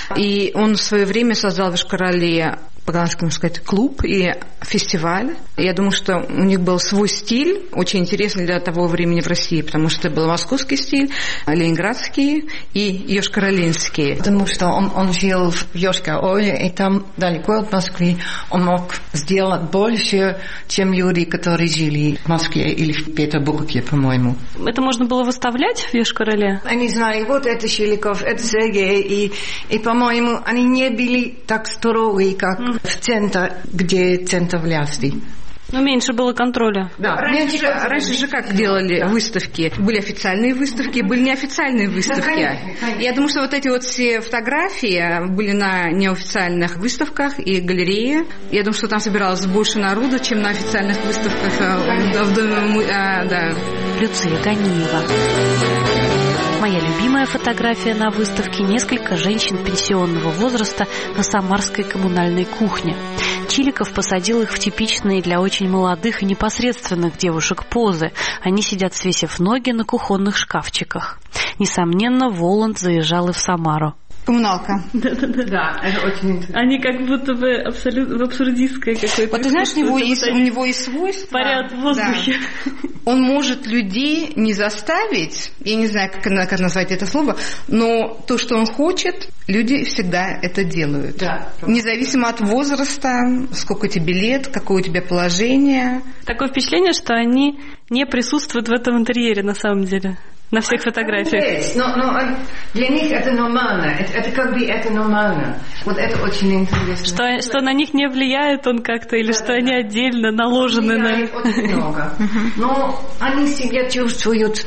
и он в свое время создал в Йошкар-Оле, по-голландски можно сказать, клуб и фестиваль. Я думаю, что у них был свой стиль, очень интересный для того времени в России, потому что это был московский стиль, ленинградский и йошкар-олинский. Потому что он, он жил в Йошкар-Оле, и там далеко от Москвы он мог сделать больше, чем люди, которые жили в Москве или в Петербурге, по-моему. Это можно было выставлять в Йошкар-Оле? Они знали, вот это Чиликов, это Сергей, и, и, по-моему, они не были так строгие, как mm. в центре, где центр власти. Ну, меньше было контроля. Да. Раньше, раньше же как делали выставки? Были официальные выставки, были неофициальные выставки. Да, конечно, конечно. Я думаю, что вот эти вот все фотографии были на неофициальных выставках и галерее. Я думаю, что там собиралось больше народу, чем на официальных выставках в доме. Да. Люция Ганиева. Моя любимая фотография на выставке – несколько женщин пенсионного возраста на самарской коммунальной кухне. Чиликов посадил их в типичные для очень молодых и непосредственных девушек позы. Они сидят, свесив ноги на кухонных шкафчиках. Несомненно, Воланд заезжал и в Самару. Коммуналка. Да-да-да. Да, это очень интересно. Они как будто бы абсолютно абсурдистское какое-то. Вот ты знаешь, у него есть, у него есть свойство. Парят в воздухе. Да. Он может людей не заставить, я не знаю, как, как назвать это слово, но то, что он хочет, люди всегда это делают. Да. Независимо от возраста, сколько тебе лет, какое у тебя положение. Такое впечатление, что они не присутствуют в этом интерьере на самом деле. На всех фотографиях. Есть, но, но для них это нормально. Это, это как бы это нормально. Вот это очень интересно. Что, что на них не влияет он как-то, или да, что да, они отдельно наложены влияет на... очень много. Но они себя чувствуют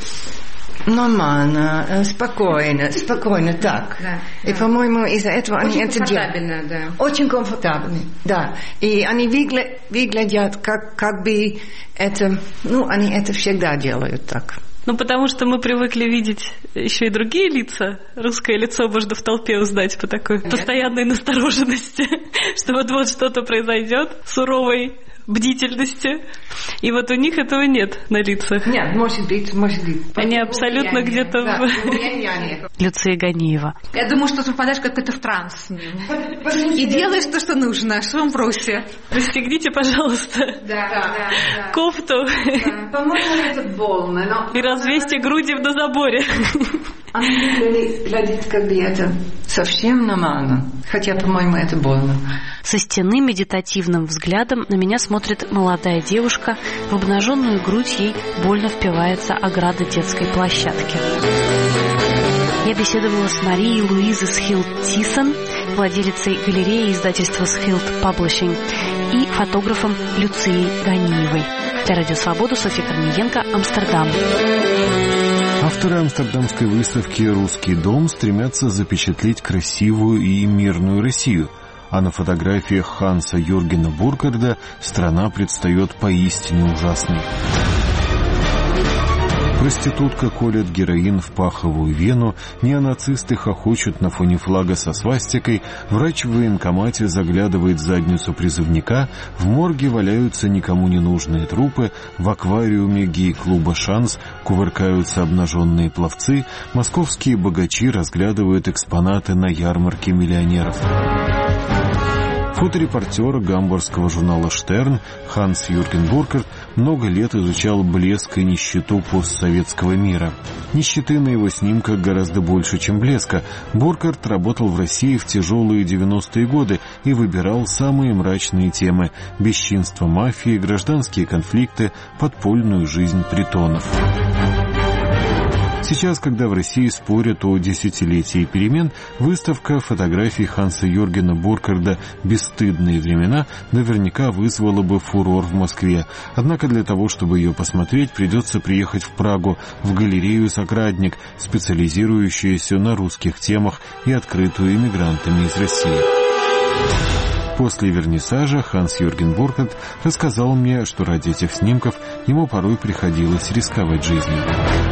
нормально, спокойно, спокойно так. Да, и, да. по-моему, из-за этого очень они это делают. Комфортабельно, да. Очень комфортабельно, да. И они выгля- выглядят, как, как бы это... Ну, они это всегда делают так. Ну, потому что мы привыкли видеть еще и другие лица. Русское лицо можно в толпе узнать по такой Нет. постоянной настороженности, что вот-вот что-то произойдет суровой бдительности. И вот у них этого нет на лицах. Нет, может быть, может быть. Они абсолютно где-то да, в... Люция Ганиева. Я думаю, что ты впадаешь как-то в транс с ним. И делаешь то, что нужно. Что он просит? Расстегните, пожалуйста, да, да, да. кофту. Да. По-моему, это больно. Но... И развесьте груди на заборе. Они глядят, как бы это совсем нормально. Хотя, по-моему, это больно. Со стены медитативным взглядом на меня смотрит молодая девушка. В обнаженную грудь ей больно впивается ограда детской площадки. Я беседовала с Марией Луизой Схилд Тисон, владелицей галереи издательства Схилд Publishing, и фотографом Люцией Ганиевой. Для Радио Свобода Софья Корниенко, Амстердам. Авторы амстердамской выставки «Русский дом» стремятся запечатлеть красивую и мирную Россию, а на фотографиях Ханса Юргена Буркарда страна предстает поистине ужасной. Проститутка колет героин в паховую вену, неонацисты хохочут на фоне флага со свастикой, врач в военкомате заглядывает в задницу призывника, в морге валяются никому не нужные трупы, в аквариуме гей-клуба «Шанс» кувыркаются обнаженные пловцы, московские богачи разглядывают экспонаты на ярмарке миллионеров. Фоторепортер гамбургского журнала «Штерн» Ханс Юрген Буркард много лет изучал блеск и нищету постсоветского мира. Нищеты на его снимках гораздо больше, чем блеска. Буркард работал в России в тяжелые девяностые годы и выбирал самые мрачные темы – бесчинство мафии, гражданские конфликты, подпольную жизнь притонов. Сейчас, когда в России спорят о десятилетии перемен, выставка фотографий Ханса Юргена Буркарда «Бесстыдные времена» наверняка вызвала бы фурор в Москве. Однако для того, чтобы ее посмотреть, придется приехать в Прагу, в галерею «Сокрадник», специализирующуюся на русских темах и открытую иммигрантами из России. После вернисажа Ханс Юрген Буркард рассказал мне, что ради этих снимков ему порой приходилось рисковать жизнью.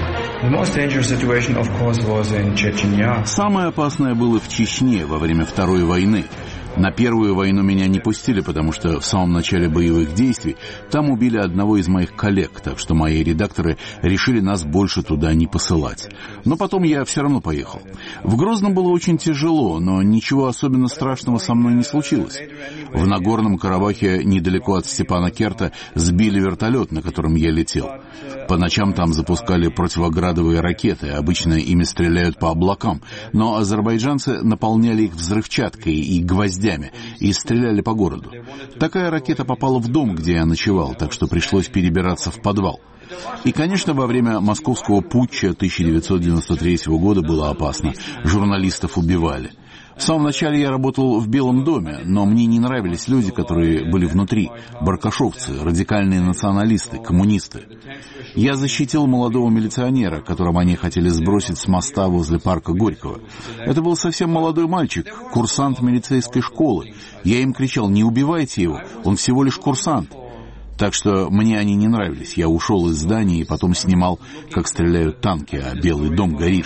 Самое опасное было в Чечне во время Второй войны. На Первую войну меня не пустили, потому что в самом начале боевых действий там убили одного из моих коллег, так что мои редакторы решили нас больше туда не посылать. Но потом я все равно поехал. В Грозном было очень тяжело, но ничего особенно страшного со мной не случилось. В Нагорном Карабахе, недалеко от Степанакерта, сбили вертолет, на котором я летел. По ночам там запускали противоградовые ракеты, обычно ими стреляют по облакам, но азербайджанцы наполняли их взрывчаткой и гвоздями и стреляли по городу. Такая ракета попала в дом, где я ночевал, так что пришлось перебираться в подвал. И, конечно, во время московского путча тысяча девятьсот девяносто третьего года было опасно. Журналистов убивали. В самом начале я работал в Белом доме, но мне не нравились люди, которые были внутри. Баркашовцы, радикальные националисты, коммунисты. Я защитил молодого милиционера, которого они хотели сбросить с моста возле парка Горького. Это был совсем молодой мальчик, курсант милицейской школы. Я им кричал: не убивайте его, он всего лишь курсант. Так что мне они не нравились. Я ушел из здания и потом снимал, как стреляют танки, а Белый дом горит.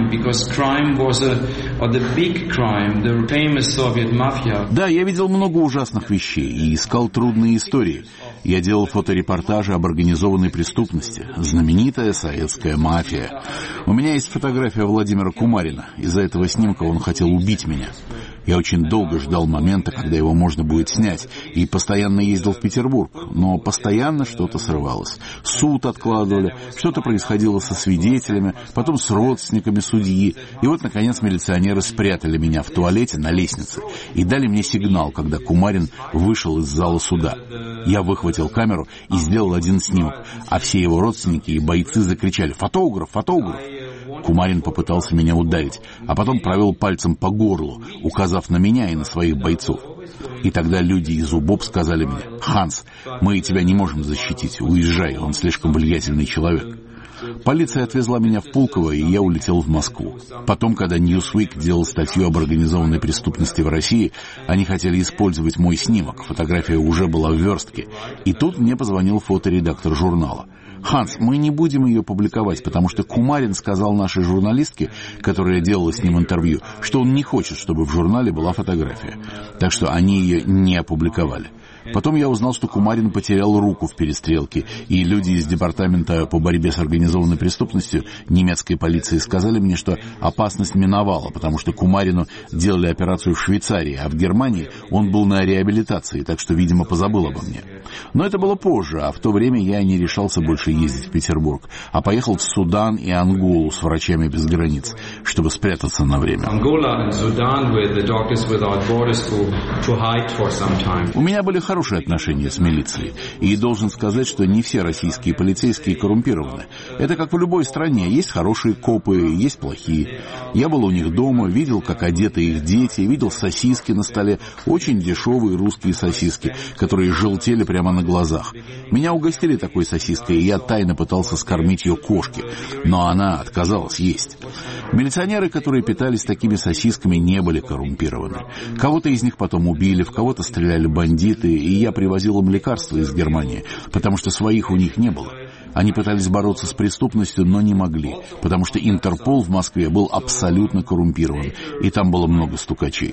Да, я видел много ужасных вещей и искал трудные истории. Я делал фоторепортажи об организованной преступности. Знаменитая советская мафия. У меня есть фотография Владимира Кумарина. Из-за этого снимка он хотел убить меня. Я очень долго ждал момента, когда его можно будет снять, и постоянно ездил в Петербург, но постоянно что-то срывалось. Суд откладывали, что-то происходило со свидетелями, потом с родственниками судьи. И вот, наконец, милиционеры спрятали меня в туалете на лестнице и дали мне сигнал, когда Кумарин вышел из зала суда. Я выхватил камеру и сделал один снимок, а все его родственники и бойцы закричали: «Фотограф! Фотограф!». Кумарин попытался меня ударить, а потом провел пальцем по горлу, указав на меня и на своих бойцов. И тогда люди из УБОП сказали мне: «Ханс, мы тебя не можем защитить, уезжай, он слишком влиятельный человек». Полиция отвезла меня в Пулково, и я улетел в Москву. Потом, когда Newsweek делал статью об организованной преступности в России, они хотели использовать мой снимок, фотография уже была в верстке. И тут мне позвонил фоторедактор журнала. «Ханс, мы не будем ее публиковать, потому что Кумарин сказал нашей журналистке, которая делала с ним интервью, что он не хочет, чтобы в журнале была фотография. Так что они ее не опубликовали». Потом я узнал, что Кумарин потерял руку в перестрелке, и люди из департамента по борьбе с организованной преступностью немецкой полиции сказали мне, что опасность миновала, потому что Кумарину делали операцию в Швейцарии, а в Германии он был на реабилитации, так что, видимо, позабыл обо мне. Но это было позже, а в то время я не решался больше ездить в Петербург, а поехал в Судан и Анголу с врачами без границ, чтобы спрятаться на время. У меня были хорошие хорошие отношения с милицией. И должен сказать, что не все российские полицейские коррумпированы. Это как в любой стране. Есть хорошие копы, есть плохие. Я был у них дома, видел, как одеты их дети, видел сосиски на столе. Очень дешевые русские сосиски, которые желтели прямо на глазах. Меня угостили такой сосиской, и я тайно пытался скормить ее кошке. Но она отказалась есть. Милиционеры, которые питались такими сосисками, не были коррумпированы. Кого-то из них потом убили, в кого-то стреляли бандиты, и я привозил им лекарства из Германии, потому что своих у них не было. Они пытались бороться с преступностью, но не могли, потому что Интерпол в Москве был абсолютно коррумпирован, и там было много стукачей.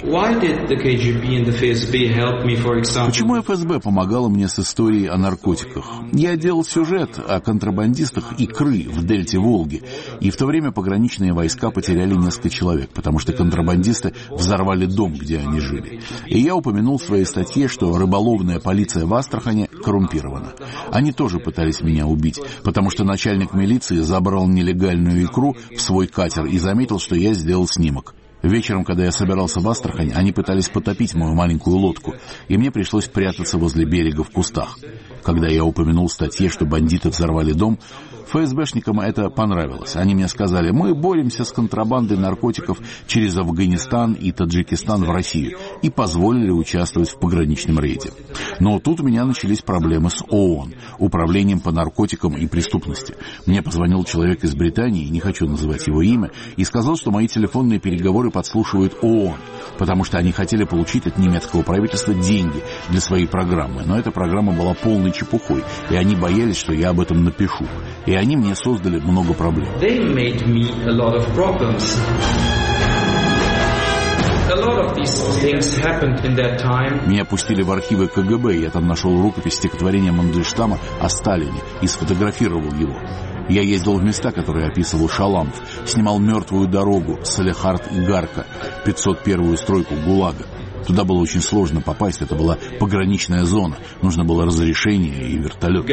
Почему эф эс бэ помогало мне с историей о наркотиках? Я делал сюжет о контрабандистах икры в дельте Волги, и в то время пограничные войска потеряли несколько человек, потому что контрабандисты взорвали дом, где они жили. И я упомянул в своей статье, что рыболовная полиция в Астрахани коррумпирована. Они тоже пытались меня убить, потому что начальник милиции забрал нелегальную икру в свой катер и заметил, что я сделал снимок. Вечером, когда я собирался в Астрахань, они пытались потопить мою маленькую лодку, и мне пришлось прятаться возле берега в кустах. Когда я упомянул в статье, что бандиты взорвали дом, эф эс бэшникам это понравилось. Они мне сказали: мы боремся с контрабандой наркотиков через Афганистан и Таджикистан в Россию, и позволили участвовать в пограничном рейде. Но тут у меня начались проблемы с о о эн, Управлением по наркотикам и преступности. Мне позвонил человек из Британии, не хочу называть его имя, и сказал, что мои телефонные переговоры подслушивают о о эн, потому что они хотели получить от немецкого правительства деньги для своей программы. Но эта программа была полной чепухой, и они боялись, что я об этом напишу. И они мне создали много проблем. Меня пустили в архивы ка гэ бэ, и я там нашел рукопись стихотворения Мандельштама о Сталине и сфотографировал его. Я ездил в места, которые описывал Шаламов, снимал «Мертвую дорогу», Салехард и Гарка, пятьсот первую стройку ГУЛАГа. Туда было очень сложно попасть, это была пограничная зона, нужно было разрешение и вертолет.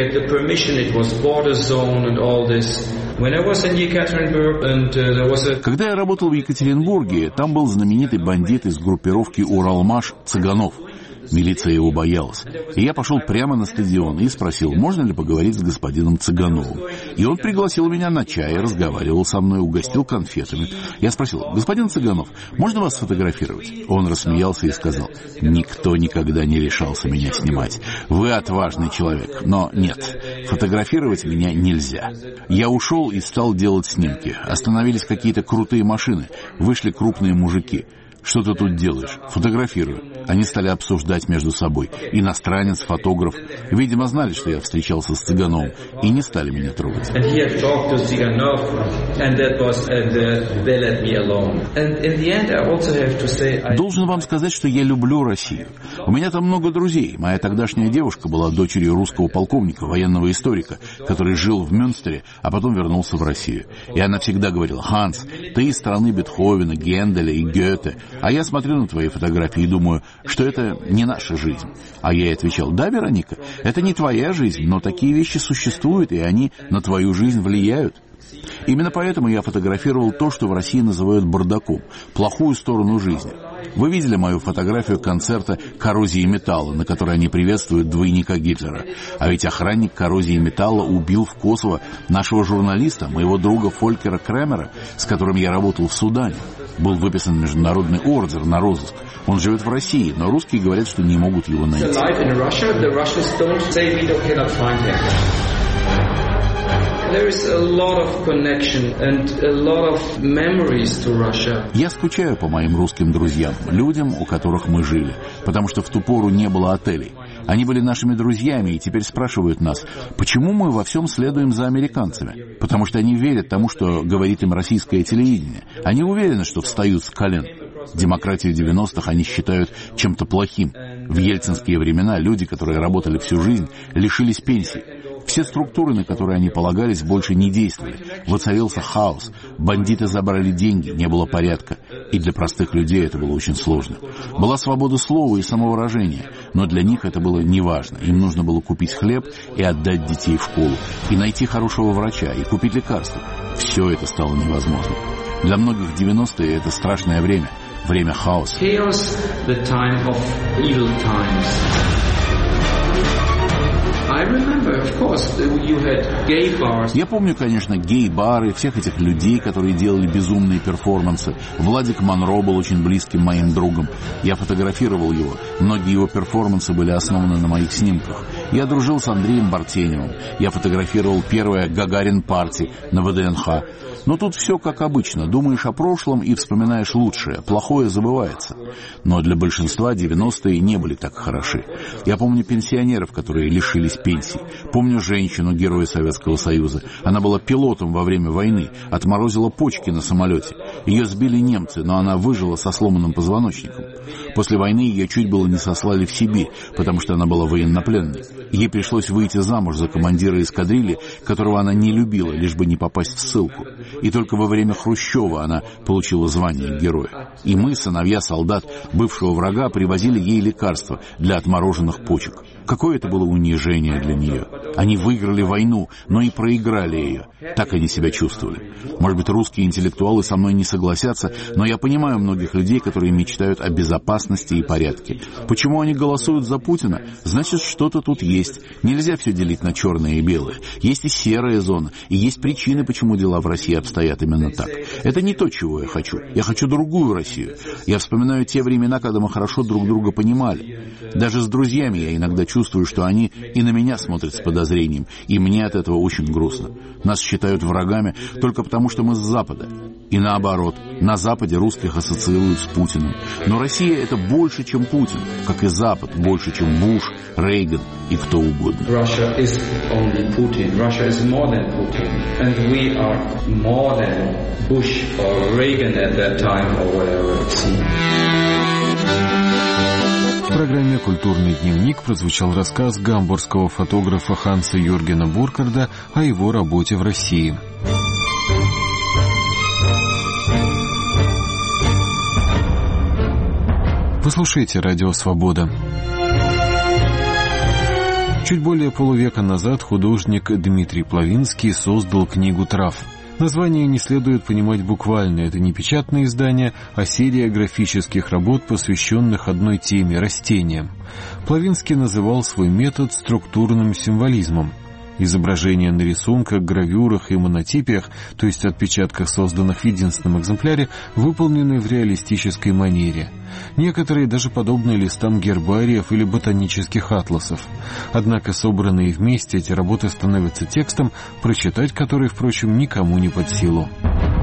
Когда я работал в Екатеринбурге, там был знаменитый бандит из группировки «Уралмаш» Цыганов. Милиция его боялась. И я пошел прямо на стадион и спросил, можно ли поговорить с господином Цыгановым. И он пригласил меня на чай, разговаривал со мной, угостил конфетами. Я спросил: господин Цыганов, можно вас сфотографировать? Он рассмеялся и сказал: никто никогда не решался меня снимать. Вы отважный человек, но нет, фотографировать меня нельзя. Я ушел и стал делать снимки. Остановились какие-то крутые машины, вышли крупные мужики. Что ты тут делаешь? Фотографирую. Они стали обсуждать между собой. Иностранец, фотограф. Видимо, знали, что я встречался с Цыгановым, и не стали меня трогать. Должен вам сказать, что я люблю Россию. У меня там много друзей. Моя тогдашняя девушка была дочерью русского полковника, военного историка, который жил в Мюнстере, а потом вернулся в Россию. И она всегда говорила: Ханс, ты из страны Бетховена, Генделя и Гёте. А я смотрю на твои фотографии и думаю, что это не наша жизнь. А я ей отвечал: да, Вероника, это не твоя жизнь, но такие вещи существуют, и они на твою жизнь влияют. Именно поэтому я фотографировал то, что в России называют бардаком, плохую сторону жизни. Вы видели мою фотографию концерта «Коррозии металла», на которой они приветствуют двойника Гитлера. А ведь охранник «Коррозии металла» убил в Косово нашего журналиста, моего друга Фолькера Кремера, с которым я работал в Судане. Был выписан международный ордер на розыск. Он живет в России, но русские говорят, что не могут его найти. Я скучаю по моим русским друзьям, людям, у которых мы жили, потому что в ту пору не было отелей. Они были нашими друзьями и теперь спрашивают нас, почему мы во всем следуем за американцами. Потому что они верят тому, что говорит им российское телевидение. Они уверены, что встают с колен. Демократию девяностых они считают чем-то плохим. В ельцинские времена люди, которые работали всю жизнь, лишились пенсий. Все структуры, на которые они полагались, больше не действовали. Воцарился хаос. Бандиты забрали деньги, не было порядка. И для простых людей это было очень сложно. Была свобода слова и самовыражения, но для них это было неважно. Им нужно было купить хлеб и отдать детей в школу, и найти хорошего врача, и купить лекарства. Все это стало невозможным. Для многих девяностые это страшное время. Время хаоса. Я помню, конечно, гей-бары, всех этих людей, которые делали безумные перформансы. Владик Монро был очень близким моим другом. Я фотографировал его. Многие его перформансы были основаны на моих снимках. Я дружил с Андреем Бартеневым. Я фотографировал первое Гагарин-парти на вэ дэ эн ха. Но тут все как обычно. Думаешь о прошлом и вспоминаешь лучшее. Плохое забывается. Но для большинства девяностые не были так хороши. Я помню пенсионеров, которые лишились пенсий. Помню женщину, героя Советского Союза. Она была пилотом во время войны. Отморозила почки на самолете. Ее сбили немцы, но она выжила со сломанным позвоночником. После войны ее чуть было не сослали в Сибирь, потому что она была военнопленной. Ей пришлось выйти замуж за командира эскадрильи, которого она не любила, лишь бы не попасть в ссылку. И только во время Хрущева она получила звание героя. И мы, сыновья солдат бывшего врага, привозили ей лекарства для отмороженных почек. Какое это было унижение для нее. Они выиграли войну, но и проиграли ее. Так они себя чувствовали. Может быть, русские интеллектуалы со мной не согласятся, но я понимаю многих людей, которые мечтают о безопасности и порядке. Почему они голосуют за Путина? Значит, что-то тут есть. Нельзя все делить на черное и белое. Есть и серая зона, и есть причины, почему дела в России обстоят именно так. Это не то, чего я хочу. Я хочу другую Россию. Я вспоминаю те времена, когда мы хорошо друг друга понимали. Даже с друзьями я иногда чувствую, что они и на меня смотрят с подозрением, и мне от этого очень грустно. Нас считают врагами только потому, что мы с Запада. И наоборот, на Западе русских ассоциируют с Путиным. Но Россия — это больше, чем Путин, как и Запад больше, чем Буш, Рейган и кто угодно. Russia is only Putin. Russia is more than Putin. And we are more than Bush or Reagan at that time or whatever it seemed. В программе «Культурный дневник» прозвучал рассказ гамбургского фотографа Ханса Юргена Буркарда о его работе в России. Вы слушаете «Радио Свобода». Чуть более полувека назад художник Дмитрий Плавинский создал книгу трав. Название не следует понимать буквально. Это не печатное издание, а серия графических работ, посвященных одной теме – растениям. Плавинский называл свой метод структурным символизмом. Изображения на рисунках, гравюрах и монотипиях, то есть отпечатках, созданных в единственном экземпляре, выполнены в реалистической манере. Некоторые даже подобны листам гербариев или ботанических атласов. Однако собранные вместе эти работы становятся текстом, прочитать который, впрочем, никому не под силу.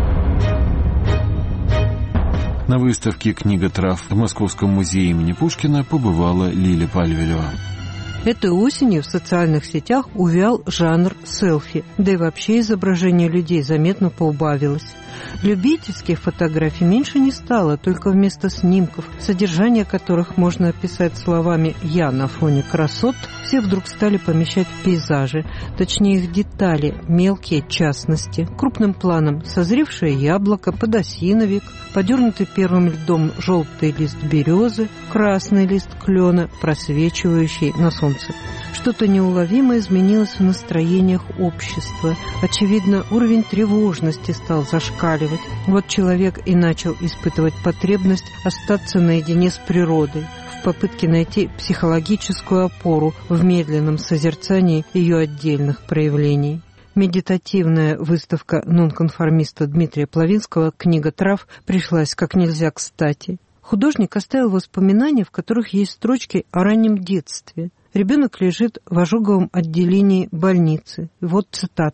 На выставке «Книга трав» в Московском музее имени Пушкина побывала Лиля Пальвелева. Этой осенью в социальных сетях увял жанр селфи, да и вообще изображение людей заметно поубавилось. Любительских фотографий меньше не стало, только вместо снимков, содержание которых можно описать словами «я на фоне красот», все вдруг стали помещать пейзажи, точнее их детали, мелкие частности, крупным планом созревшее яблоко, подосиновик, подернутый первым льдом желтый лист березы, красный лист клена, просвечивающий на солнце. Что-то неуловимо изменилось в настроениях общества. Очевидно, уровень тревожности стал зашкаливать. Вот человек и начал испытывать потребность остаться наедине с природой, в попытке найти психологическую опору в медленном созерцании ее отдельных проявлений. Медитативная выставка нонконформиста Дмитрия Плавинского «Книга трав» пришлась как нельзя кстати. Художник оставил воспоминания, в которых есть строчки о раннем детстве. Ребенок лежит в ожоговом отделении больницы. Вот цитата.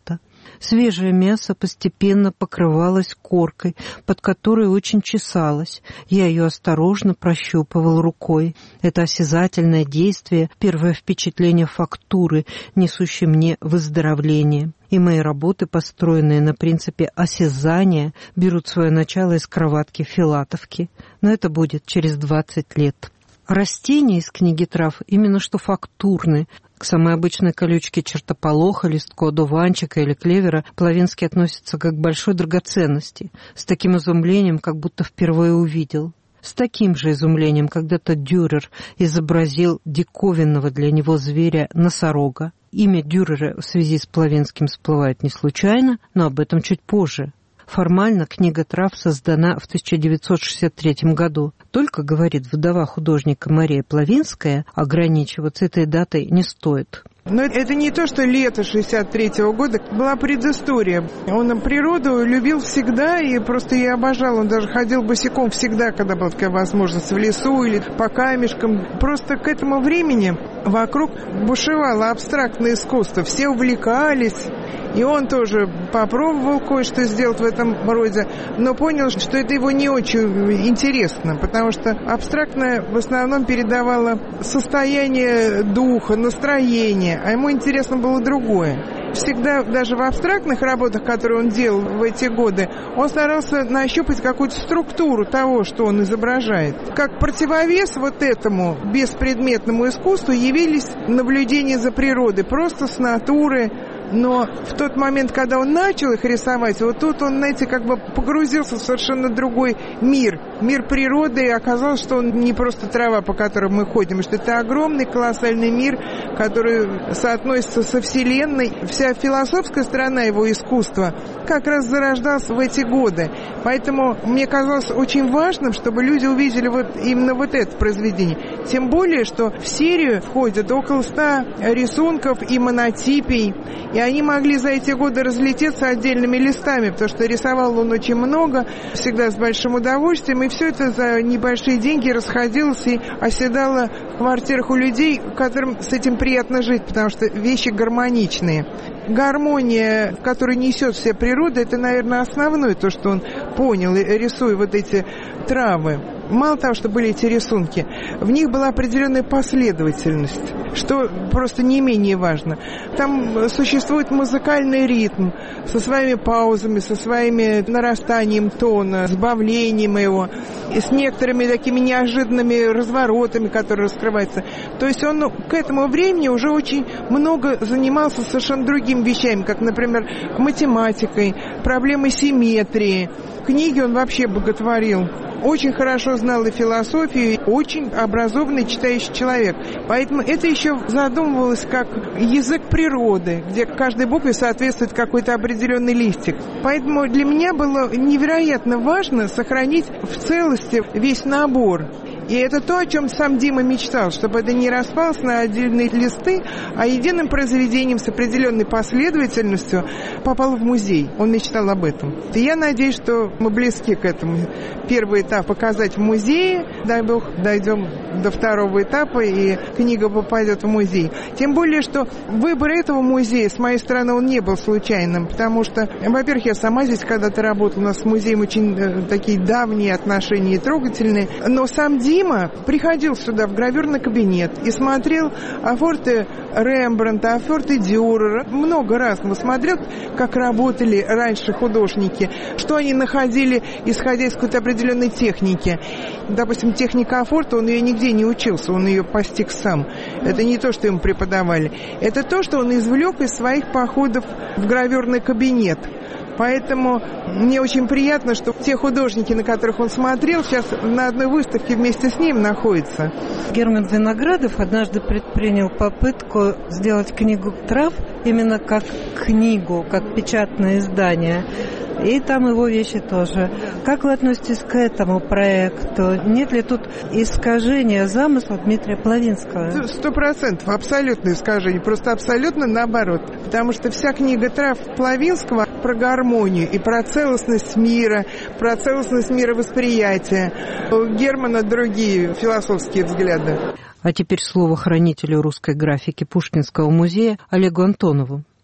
Свежее мясо постепенно покрывалось коркой, под которой очень чесалось. Я ее осторожно прощупывал рукой. Это осязательное действие, первое впечатление фактуры, несущее мне выздоровление. И мои работы, построенные на принципе осязания, берут свое начало из кроватки Филатовки. Но это будет через двадцать лет. Растения из книги трав именно что фактурны. К самой обычной колючке чертополоха, листку одуванчика или клевера Плавинский относится как к большой драгоценности, с таким изумлением, как будто впервые увидел. С таким же изумлением когда-то Дюрер изобразил диковинного для него зверя носорога. Имя Дюрера в связи с Плавинским всплывает не случайно, но об этом чуть позже. Формально книга трав создана в тысяча девятьсот шестьдесят третьем году. Только, говорит вдова художника Мария Плавинская, ограничиваться этой датой не стоит. Но это не то, что лето шестьдесят третьего года, была предыстория. Он природу любил всегда, и просто я обожал. Он даже ходил босиком всегда, когда была такая возможность, в лесу или по камешкам. Просто к этому времени вокруг бушевало абстрактное искусство. Все увлекались. И он тоже попробовал кое-что сделать в этом роде, но понял, что это его не очень интересно, потому что абстрактное в основном передавало состояние духа, настроение, а ему интересно было другое. Всегда, даже в абстрактных работах, которые он делал в эти годы, он старался нащупать какую-то структуру того, что он изображает. Как противовес вот этому беспредметному искусству явились наблюдения за природой, просто с натуры. Но в тот момент, когда он начал их рисовать, вот тут он, знаете, как бы погрузился в совершенно другой мир. Мир природы, и оказалось, что он не просто трава, по которой мы ходим, что это огромный, колоссальный мир, который соотносится со Вселенной. Вся философская сторона его искусства как раз зарождалась в эти годы. Поэтому мне казалось очень важным, чтобы люди увидели вот именно вот это произведение. Тем более, что в серию входят около ста рисунков и монотипий, и они могли за эти годы разлететься отдельными листами, потому что рисовал он очень много, всегда с большим удовольствием, и все это за небольшие деньги расходилось и оседало в квартирах у людей, которым с этим приятно жить, потому что вещи гармоничные. Гармония, которую несет вся природа, это, наверное, основное то, что он понял, рисуя вот эти травы. Мало того, что были эти рисунки, в них была определенная последовательность, что просто не менее важно. Там существует музыкальный ритм со своими паузами, со своими нарастанием тона, сбавлением его, и с некоторыми такими неожиданными разворотами, которые раскрываются. То есть он к этому времени уже очень много занимался совершенно другими вещами, как, например, математикой, проблемой симметрии. Книги он вообще боготворил. Очень хорошо знал и философию, очень образованный читающий человек. Поэтому это еще задумывалось как язык природы, где каждой букве соответствует какой-то определенный листик. Поэтому для меня было невероятно важно сохранить в целости весь набор. И это то, о чем сам Дима мечтал, чтобы это не распалось на отдельные листы, а единым произведением с определенной последовательностью попало в музей. Он мечтал об этом. И я надеюсь, что мы близки к этому. Первый этап показать в музее, дай бог, дойдем до второго этапа, и книга попадет в музей. Тем более, что выбор этого музея, с моей стороны, он не был случайным, потому что, во-первых, я сама здесь когда-то работала, у нас с музеем очень э, такие давние отношения и трогательные, но сам Дима приходил сюда в гравюрный кабинет и смотрел афорты Рембрандта, афорты Дюрера, много разного смотрел, как работали раньше художники, что они находили, исходя из какой-то определенной техники. Допустим, техника афорта, он ее нигде не учился, он ее постиг сам. Это не то, что ему преподавали. Это то, что он извлек из своих походов в гравюрный кабинет. Поэтому мне очень приятно, что те художники, на которых он смотрел, сейчас на одной выставке вместе с ним находятся. Герман Виноградов однажды предпринял попытку сделать книгу трав именно как книгу, как печатное издание. И там его вещи тоже. Как вы относитесь к этому проекту? Нет ли тут искажения замысла Дмитрия Плавинского? Сто процентов. Абсолютное искажение. Просто абсолютно наоборот. Потому что вся книга трав Плавинского про гармонию и про целостность мира, про целостность мировосприятия. У Германа другие философские взгляды. А теперь слово хранителю русской графики Пушкинского музея Олегу Антонову.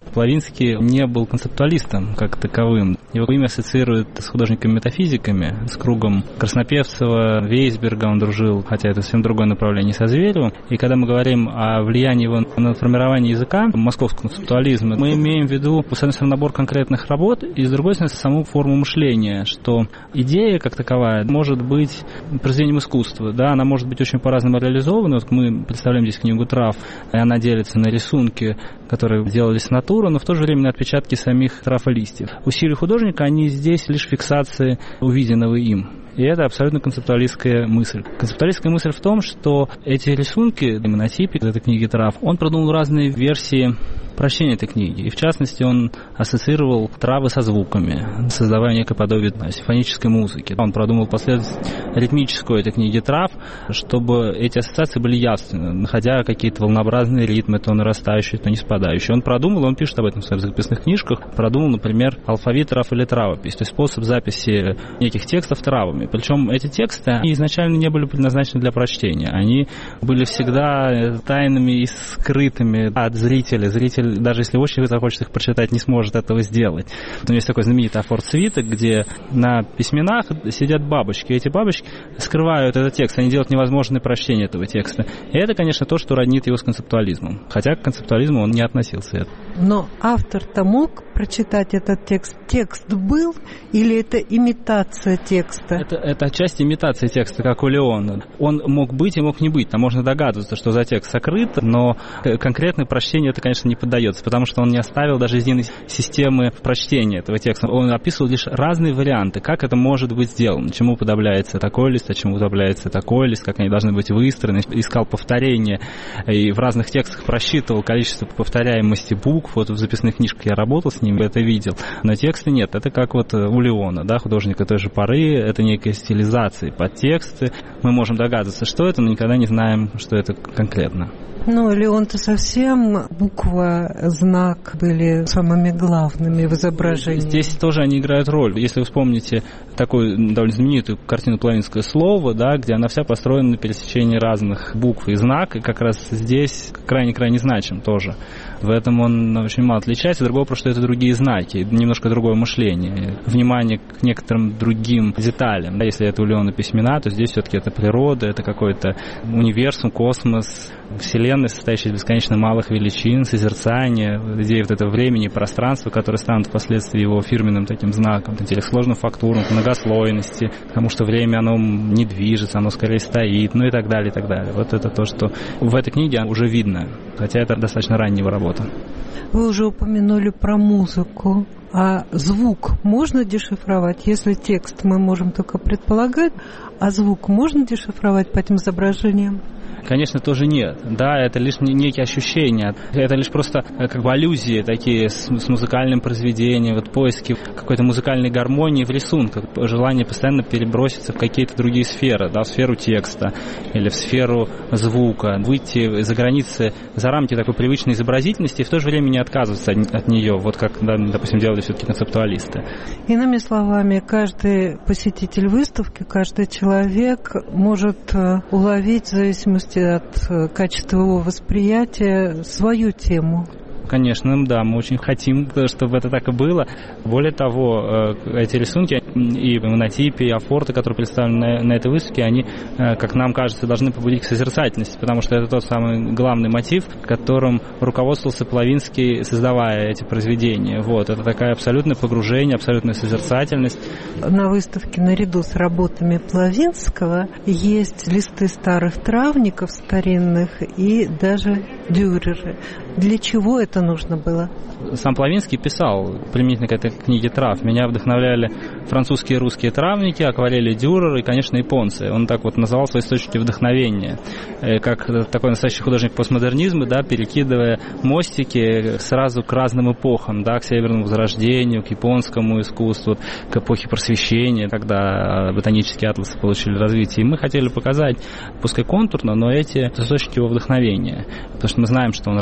Плавинский не был концептуалистом как таковым. Его имя ассоциируют с художниками-метафизиками, с кругом Краснопевцева, Вейсберга он дружил, хотя это совсем другое направление, со Зверевым. И когда мы говорим о влиянии его на формирование языка, московского концептуализма, мы имеем в виду, с одной стороны, набор конкретных работ, и с другой стороны, саму форму мышления, что идея как таковая может быть произведением искусства, да, она может быть очень по-разному реализована. Вот мы представляем здесь книгу трав, и она делится на рисунки, которые делались с натуры, но в то же время на отпечатки самих трав и листьев. Усилия художника, они здесь лишь фиксации увиденного им. И это абсолютно концептуалистская мысль. Концептуалистская мысль в том, что эти рисунки, монотипик этой книги трав, он продумал разные версии прочтения этой книги. И в частности, он ассоциировал травы со звуками, создавая некое подобие симфонической музыки. Он продумал последовательность ритмическую этой книги трав, чтобы эти ассоциации были явственны, находя какие-то волнообразные ритмы, то нарастающие, то не спадающие. Он продумал, он пишет об этом в своих записных книжках, продумал, например, алфавит трав или травопись, то есть способ записи неких текстов травами. Причем эти тексты они изначально не были предназначены для прочтения. Они были всегда тайными и скрытыми от зрителя. Зритель, даже если очень захочет их прочитать, не сможет этого сделать. У него есть такой знаменитый афорт-свиток, где на письменах сидят бабочки. И эти бабочки скрывают этот текст. Они делают невозможное прочтение этого текста. И это, конечно, то, что роднит его с концептуализмом. Хотя к концептуализму он не относился. Но автор-то мог прочитать этот текст? Текст был или это имитация текста? Это, это отчасти имитация текста, как у Леона. Он мог быть и мог не быть. Там можно догадываться, что за текст сокрыт, но конкретное прочтение это, конечно, не поддается, потому что он не оставил даже единой системы прочтения этого текста. Он описывал лишь разные варианты, как это может быть сделано, чему подобляется такой лист, а чему подобляется такой лист, как они должны быть выстроены. Искал повторения и в разных текстах просчитывал количество повторяемости букв. Вот в записных книжках я работал с ним, это видел. Но текста нет. Это как вот у Леона, да, художника той же поры. Это некая стилизация под тексты. Мы можем догадываться, что это, но никогда не знаем, что это конкретно. Ну, Леон-то совсем буква, знак были самыми главными в изображении. Здесь тоже они играют роль. Если вы вспомните такую довольно знаменитую картину «Плавинское слово», да, где она вся построена на пересечении разных букв и знак, и как раз здесь крайне-крайне значим тоже. В этом он очень мало отличается. Другое просто, что это другие знаки, немножко другое мышление, внимание к некоторым другим деталям. Если это у Леона письмена, то здесь все-таки это природа, это какой-то универсум, космос, вселенная, состоящая из бесконечно малых величин, созерцания, идеи вот этого времени и пространства, которые станут впоследствии его фирменным таким знаком, интеллект сложным фактурам, многослойности, потому что время, оно не движется, оно скорее стоит, ну и так далее, и так далее. Вот это то, что в этой книге уже видно, хотя это достаточно ранняя работа. Вы уже упомянули про музыку. А звук можно дешифровать? Если текст мы можем только предполагать, а звук можно дешифровать по этим изображениям? Конечно, тоже нет. Да, это лишь некие ощущения. Это лишь просто как бы аллюзии такие с, с музыкальным произведением, вот поиски какой-то музыкальной гармонии в рисунках, желание постоянно переброситься в какие-то другие сферы, да, в сферу текста или в сферу звука, выйти за границы, за рамки такой привычной изобразительности и в то же время не отказываться от, от нее, вот как, да, допустим, делали все-таки концептуалисты. Иными словами, каждый посетитель выставки, каждый человек может уловить в зависимости от качества его восприятия свою тему. Конечно, да, мы очень хотим, чтобы это так и было. Более того, эти рисунки и монотипы, и афорты, которые представлены на, на этой выставке, они, как нам кажется, должны побудить к созерцательности, потому что это тот самый главный мотив, которым руководствовался Плавинский, создавая эти произведения. Вот, это такая абсолютное погружение, абсолютная созерцательность. На выставке наряду с работами Плавинского есть листы старых травников старинных и даже дюреры. Для чего это нужно было? Сам Плавинский писал применительно к этой книге трав. Меня вдохновляли французские и русские травники, акварели Дюрера и, конечно, японцы. Он так вот называл свои источники вдохновения. Как такой настоящий художник постмодернизма, да, перекидывая мостики сразу к разным эпохам, да, к Северному Возрождению, к японскому искусству, к эпохе Просвещения, когда ботанические атласы получили развитие. И мы хотели показать, пускай контурно, но эти источники его вдохновения. Потому что мы знаем, что он работал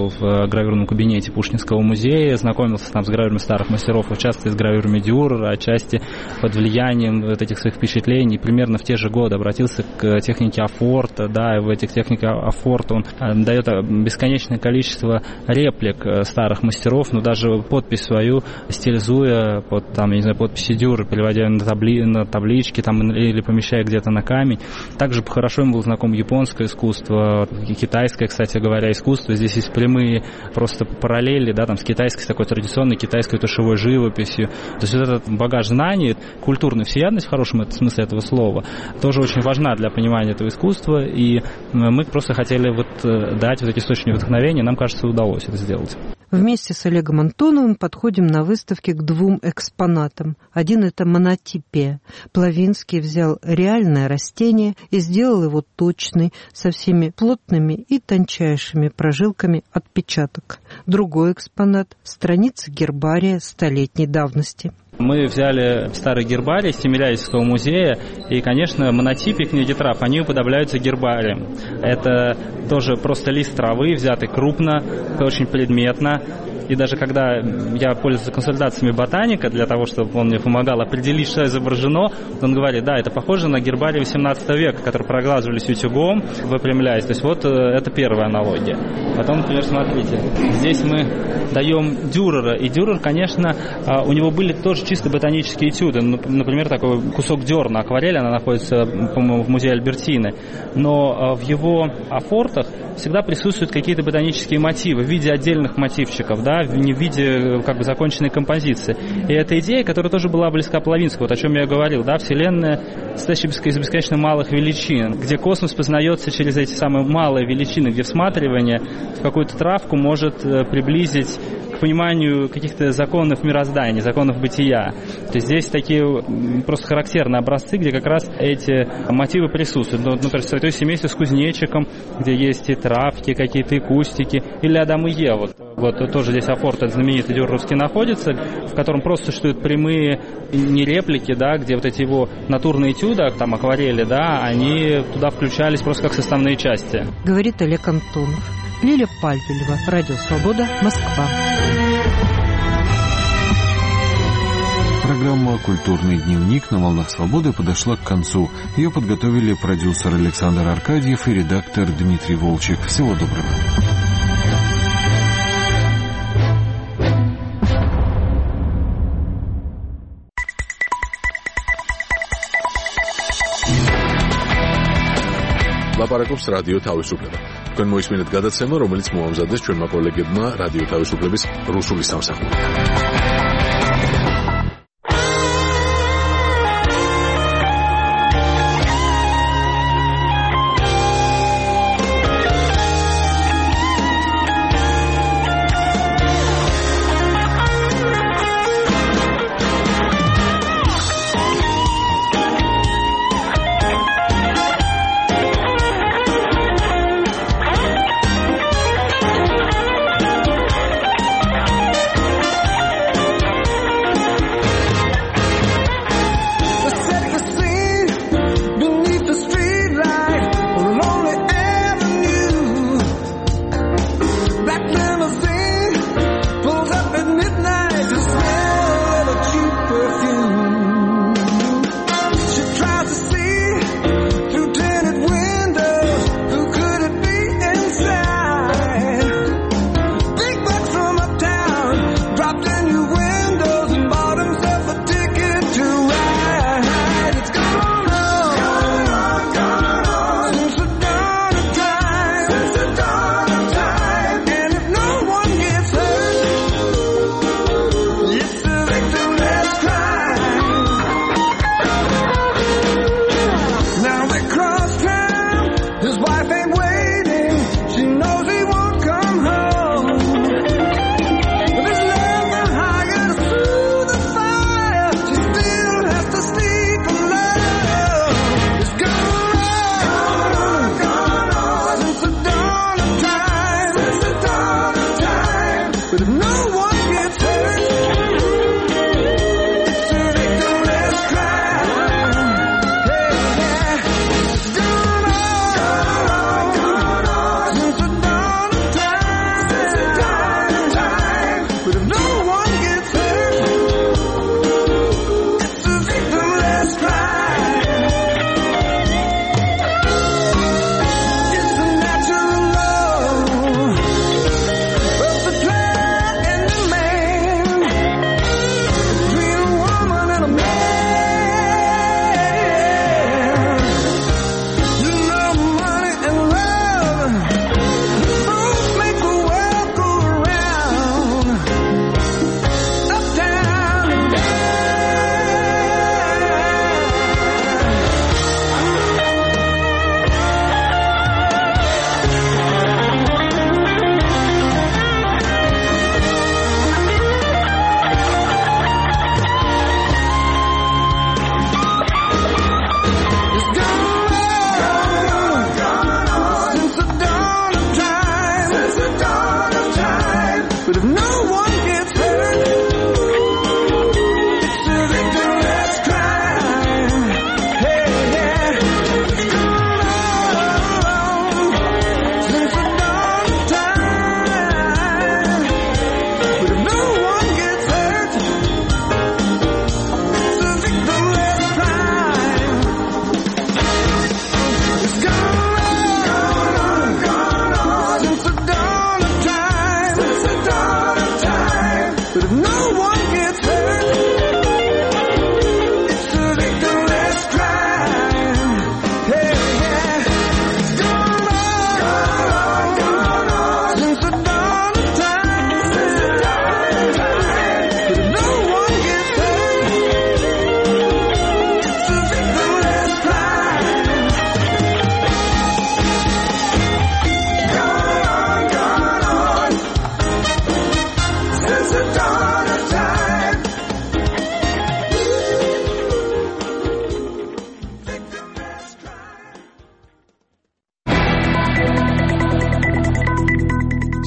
работал в гравюрном кабинете Пушкинского музея, знакомился там с гравюрами старых мастеров, часто с гравюрами Дюрера, отчасти под влиянием вот этих своих впечатлений. Примерно в те же годы обратился к технике афорта, да, и в этих техниках афорта он дает бесконечное количество реплик старых мастеров, но даже подпись свою стилизуя под, там, я не знаю, подписи Дюрера, переводя на, табли, на таблички там, или помещая где-то на камень. Также хорошо им было знакомо японское искусство, китайское, кстати говоря, искусство. Здесь есть прямые просто параллели, да, там, с китайской, с такой традиционной китайской тушевой живописью. То есть вот этот багаж знаний, культурная всеядность в хорошем смысле этого слова, тоже очень важна для понимания этого искусства, и мы просто хотели вот дать вот эти источники вдохновения, нам кажется, удалось это сделать. Вместе с Олегом Антоновым подходим на выставке к двум экспонатам. Один — это монотипия. Плавинский взял реальное растение и сделал его точный, со всеми плотными и тончайшими прожилками отпечаток. Другой экспонат — страница гербария столетней давности. Мы взяли старый гербарий Тимирязевского музея, и, конечно, монотипии книги трав, они уподобляются гербариям. Это тоже просто лист травы, взятый крупно, очень предметно. И даже когда я пользовался консультациями ботаника, для того, чтобы он мне помогал определить, что изображено, он говорит, да, это похоже на гербарий восемнадцатого века, которые проглаживались утюгом, выпрямляясь. То есть вот это первая аналогия. Потом, например, смотрите, здесь мы даем Дюрера, и Дюрер, конечно, у него были тоже чисто ботанические этюды. Например, такой кусок дерна, акварель, она находится, по-моему, в музее Альбертины. Но в его афортах всегда присутствуют какие-то ботанические мотивы в виде отдельных мотивчиков, да, не в виде как бы законченной композиции. И эта идея, которая тоже была близка Плавинскому, вот о чем я говорил, да, Вселенная состоящая из бесконечно малых величин, где космос познается через эти самые малые величины, где всматривание в какую-то травку может приблизить к пониманию каких-то законов мироздания, законов бытия. То есть здесь такие просто характерные образцы, где как раз эти мотивы присутствуют. Ну, например, святое семейство с кузнечиком, где есть и травки, какие-то и кустики, или Адам и Ева. Вот тоже здесь афорт этот знаменитый дюреровский находится, в котором просто существуют прямые не реплики, да, где вот эти его натурные этюды, там акварели, да, они туда включались просто как составные части. Говорит Олег Антонов. Лиля Пальвелева, Радио Свобода, Москва. Программа «Культурный дневник» на «Волнах Свободы» подошла к концу. Ее подготовили продюсер Александр Аркадьев и редактор Дмитрий Волчек. Всего доброго. ლაპარაკობს რადიო თავისუფლება. თქვენ მოისმინეთ გადაცემა, რომელიც მოამზადეს ჩვენმა კოლეგებმა რადიო თავისუფლების რუსული სამსახურიდან.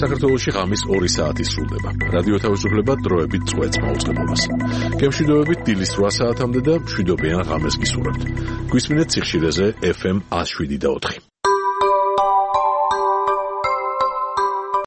საქართველოში ღამის ორი საათი სრულდება. რადიო თავისუფლება დროებით წვეთს მაუწყებლობას. გემშვიდობებით დილის რვა საათამდე და მშვიდობიან ღამეს გისურვებთ. გვისმინეთ სიხშირეზე ეფ ემ one oh seven point four.